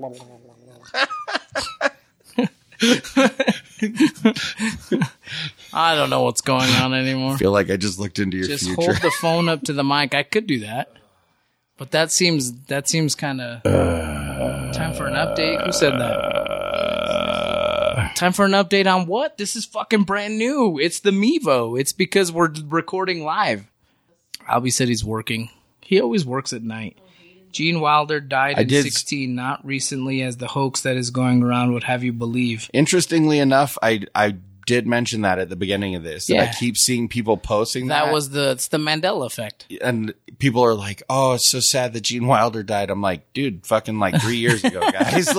I don't know what's going on anymore. I feel like I just looked into your Just future. hold the phone up to the mic. I could do that, but that seems kind of time for an update. Who said that? Time for an update on what? This is fucking brand new. It's the Mevo. It's because we're recording live. Albie said he's working. He always works at night. Gene Wilder died in 16, not recently, as the hoax that is going around would have you believe. Interestingly enough, I did mention that at the beginning of this. That I Yeah. keep seeing people posting that. It's the Mandela effect. And people are like, "Oh, it's so sad that Gene Wilder died." I'm like, dude, fucking like 3 years ago, guys.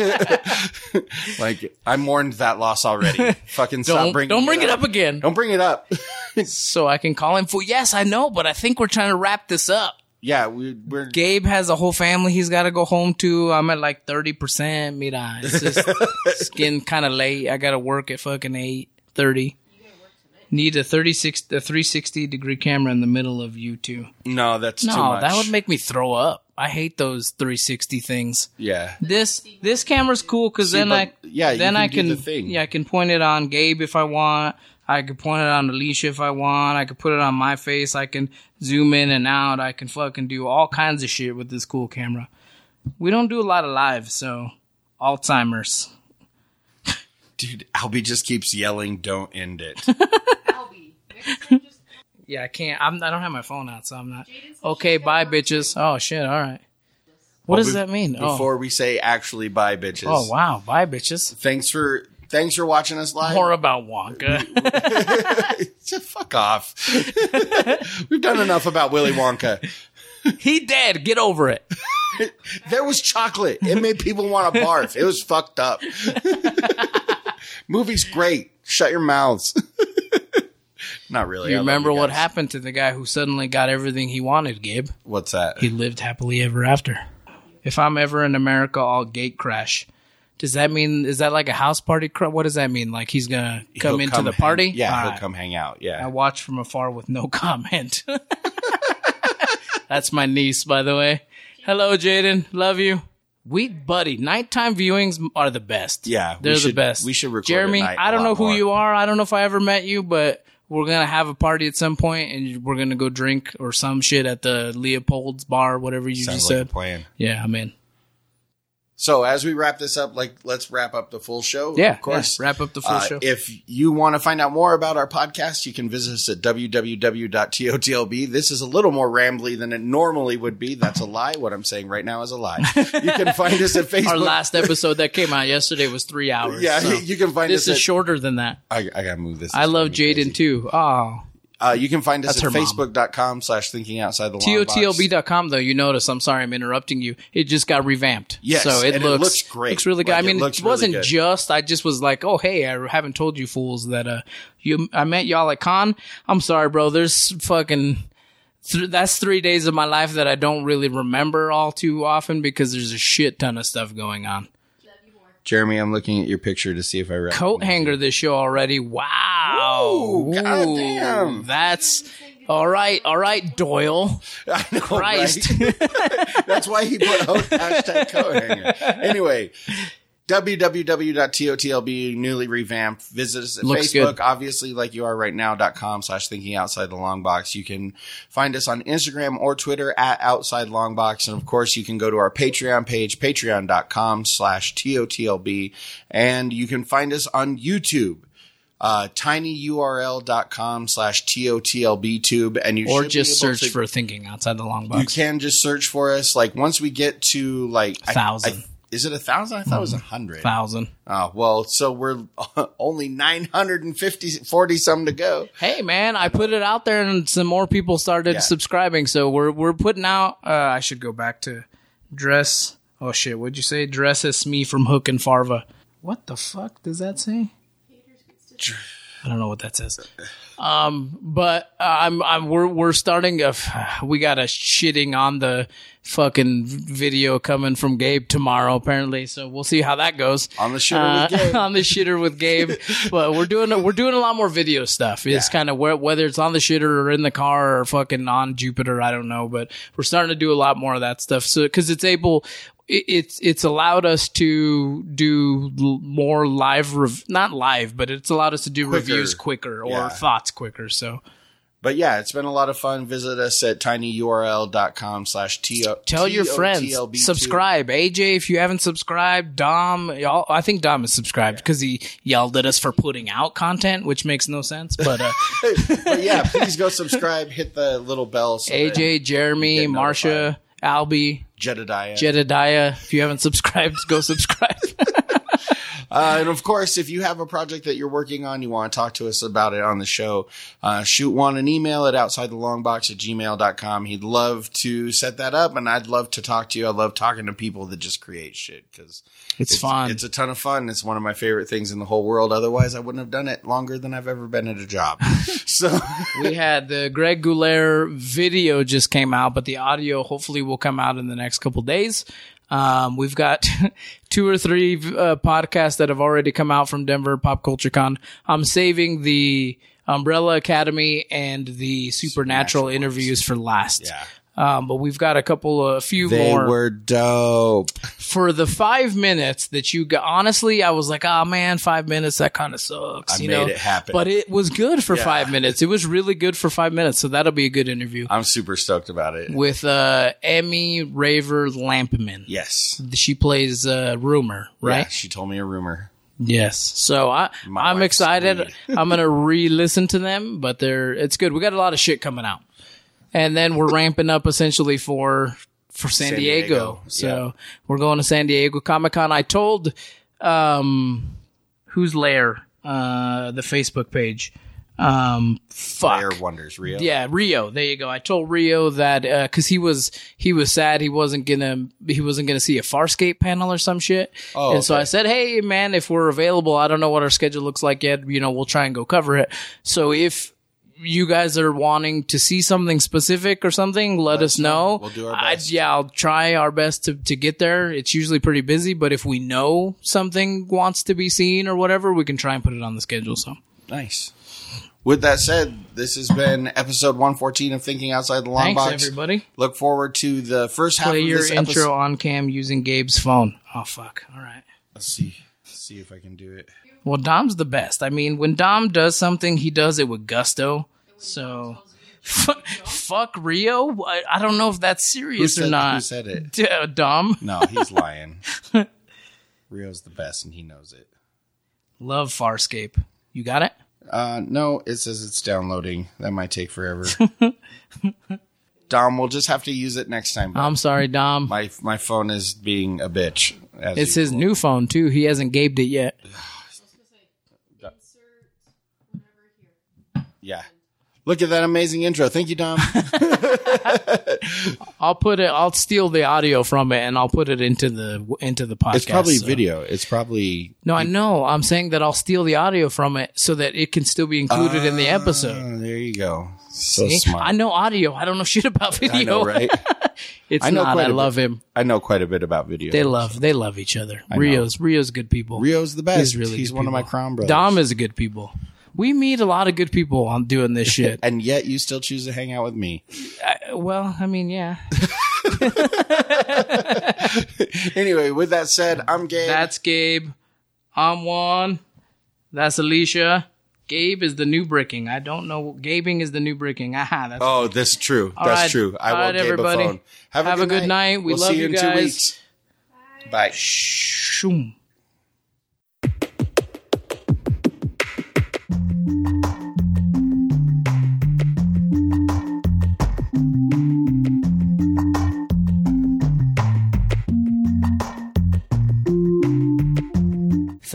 Like I mourned that loss already. Fucking stop bringing Don't bring it up again. Don't bring it up. So I can call him for. Yes, I know, but I think we're trying to wrap this up. Yeah, we're Gabe has a whole family he's got to go home to. I'm at like 30%. Mira, it's just it's getting kind of late. I got to work at fucking 8:30. Need a 360 degree camera in the middle of you two. no, that's too No, much. that would make me throw up. I hate those 360 things. yeah. This camera's cool because See, then but- yeah, you then can I do can the thing. yeah I can point it on Gabe if I want. I could point it on Alicia if I want. I could put it on my face. I can zoom in and out. I can fucking do all kinds of shit with this cool camera. We don't do a lot of live, so Alzheimer's. Dude, Albie just keeps yelling, "Don't end it." Albie. Next time, just Yeah, I can't. I don't have my phone out, so I'm not. Okay, bye, bitches. Oh shit! All right. What does that mean? Before we say actually bye, bitches. Oh wow, bye, bitches. Thanks for watching us live. More about Wonka. Fuck off. We've done enough about Willy Wonka. He dead. Get over it. There was chocolate. It made people want to barf. It was fucked up. Movie's great. Shut your mouths. Not really. You I love remember what guys. happened to the guy who suddenly got everything he wanted, Gabe? What's that? He lived happily ever after. If I'm ever in America, I'll gate crash. Does that mean, is that like a house party? What does that mean? Like he's going to come He'll into the party? Yeah, All he'll right. come hang out. I Yeah. watch from afar with no comment. That's my niece, by the way. Hello, Jaden. Love you. Buddy, nighttime viewings are the best. Yeah, we They're the should- best. we should record Jeremy, at night I a don't lot know who more. you are. I don't know if I ever met you, but we're going to have a party at some point and we're going to go drink or some shit at the Leopold's bar, whatever you Sounds just like said. a plan. Yeah, I'm in. So as we wrap this up, let's wrap up the full show. Yeah, of course. yeah, wrap up the full show. If you want to find out more about our podcast, you can visit us at www.totlb. This is a little more rambly than it normally would be. That's a lie. What I'm saying right now is a lie. You can find us at Facebook. Our last episode that came out yesterday was 3 hours. Yeah, so you can find this us is at- shorter than that. I gotta move this. I love It's driving me Jaden too. Oh. You can find us That's at her mom. facebook.com/thinking outside the long box. TOTLB.com, though, you notice, I'm sorry I'm interrupting you. It just got revamped. Yes, so it and it looks, looks great. Looks really good. Like, I mean, it looks it wasn't really good. just, I just was like, oh, hey, I haven't told you fools that I met y'all at con. I'm sorry, bro. There's fucking, that's 3 days of my life that I don't really remember all too often because there's a shit ton of stuff going on. Jeremy, I'm looking at your picture to see if I recognize Coat you. hanger this show already. Wow. Ooh, goddamn. That's all right, Doyle. I know, Christ. right? That's why he put hashtag coat hanger. Anyway, www.totlb, newly revamped. Visit us at Looks Facebook, good. obviously, like you are right now.com/thinking outside the long box. You can find us on Instagram or Twitter at outside long box. And of course, you can go to our Patreon page, patreon.com/totlb. And you can find us on YouTube. tinyurl.com/totlbtube, and you Or should just be able search to, for Thinking Outside the Long you Box. can just search for us. Like once we get to like 1,000. Is it 1,000? I thought it was 100. 1,000. Oh, well, so we're only 940 something to go. Hey, man, I put it out there and some more people started subscribing. So we're putting out, I should go back to dress. Oh, shit. What'd you say? Dress as me from Hook and Farva. What the fuck does that say? I don't know what that says. But we're starting. We got a shitting on the fucking video coming from Gabe tomorrow, apparently. So we'll see how that goes. On the shitter with Gabe. On the shitter with Gabe. But we're doing a lot more video stuff. It's kind of whether it's on the shitter or in the car or fucking on Jupiter, I don't know. But we're starting to do a lot more of that stuff. So because it's allowed us to do more live, not live, but it's allowed us to do reviews quicker or thoughts quicker. So, but yeah, it's been a lot of fun. Visit us at tinyurl.com/TOTLB2. Tell your friends, subscribe. AJ, if you haven't subscribed, Dom, I think Dom is subscribed because he yelled at us for putting out content, which makes no sense. But, but yeah, please go subscribe. Hit the little bell. So AJ, Jeremy, Marsha, Albie, Jedediah. If you haven't subscribed, go subscribe. And of course, if you have a project that you're working on, you want to talk to us about it on the show, shoot Juan an email at outsidethelongbox@gmail.com. He'd love to set that up, and I'd love to talk to you. I love talking to people that just create shit because it's fun. It's a ton of fun. It's one of my favorite things in the whole world. Otherwise, I wouldn't have done it longer than I've ever been at a job. So we had the Greg Goulet video just came out, but the audio hopefully will come out in the next couple days. We've got 2 or 3 podcasts that have already come out from Denver Pop Culture Con. I'm saving the Umbrella Academy and the Supernatural interviews for last. Yeah. But we've got a few they more. They were dope. For the 5 minutes that you got, honestly, I was like, oh man, 5 minutes, that kind of sucks. I made it happen. But it was good for 5 minutes. It was really good for 5 minutes. So that'll be a good interview. I'm super stoked about it. With Emmy Raver Lampman. Yes. She plays Rumor, right? Yeah, she told me a rumor. Yes. So I'm excited. I'm going to re-listen to them, but it's good. We got a lot of shit coming out. And then we're ramping up essentially for San Diego. So we're going to San Diego Comic-Con. I told who's Lair, the Facebook page. Lair Wonders, Rio. Yeah, Rio. There you go. I told Rio that because he was sad he wasn't gonna see a Farscape panel or some shit. Oh, and so I said, hey man, if we're available, I don't know what our schedule looks like yet. We'll try and go cover it. So if you guys are wanting to see something specific or something, let us know. We'll do our best. I'll try our best to get there. It's usually pretty busy, but if we know something wants to be seen or whatever, we can try and put it on the schedule. So nice. With that said, this has been episode 114 of Thinking Outside the Long Box. Thanks, everybody. Look forward to the first half of this this episode. Play your intro on cam using Gabe's phone. Oh, fuck. All right. Let's see if I can do it. Well, Dom's the best. I mean, when Dom does something, he does it with gusto. So, fuck Rio. I don't know if that's serious or not. Who said it? Dom. No, he's lying. Rio's the best, and he knows it. Love Farscape. You got it? No, it says it's downloading. That might take forever. Dom, we'll just have to use it next time. I'm sorry, Dom. My phone is being a bitch. It's his new phone, too. He hasn't gabed it yet. Yeah. Look at that amazing intro. Thank you, Dom. I'll steal the audio from it and I'll put it into the podcast. It's probably video. It's probably No, I know. I'm saying that I'll steal the audio from it so that it can still be included in the episode. There you go. So smart. I know audio. I don't know shit about video. I know, right? I love him. I know quite a bit about video. They love each other. Rio's good people. Rio's the best. He's one of my crown brothers. Dom is a good people. We meet a lot of good people on doing this shit. And yet you still choose to hang out with me. Yeah. Anyway, with that said, I'm Gabe. That's Gabe. I'm Juan. That's Alicia. Gabe is the new bricking. I don't know. Gabing is the new bricking. Aha. That's true. That's true. I will Gabe everybody. a phone. Have a good night. We love see you you in guys. 2 weeks. Bye. Shoom.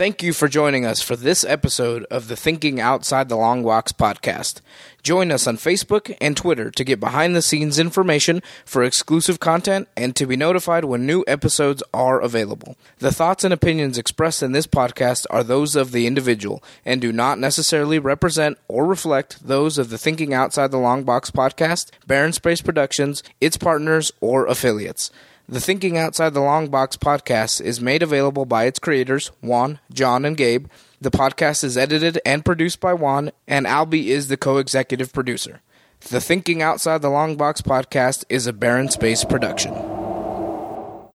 Thank you for joining us for this episode of the Thinking Outside the Long Box podcast. Join us on Facebook and Twitter to get behind-the-scenes information for exclusive content and to be notified when new episodes are available. The thoughts and opinions expressed in this podcast are those of the individual and do not necessarily represent or reflect those of the Thinking Outside the Long Box podcast, Barren Space Productions, its partners, or affiliates. The Thinking Outside the Long Box podcast is made available by its creators, Juan, John, and Gabe. The podcast is edited and produced by Juan, and Albie is the co-executive producer. The Thinking Outside the Long Box podcast is a Barren Space production.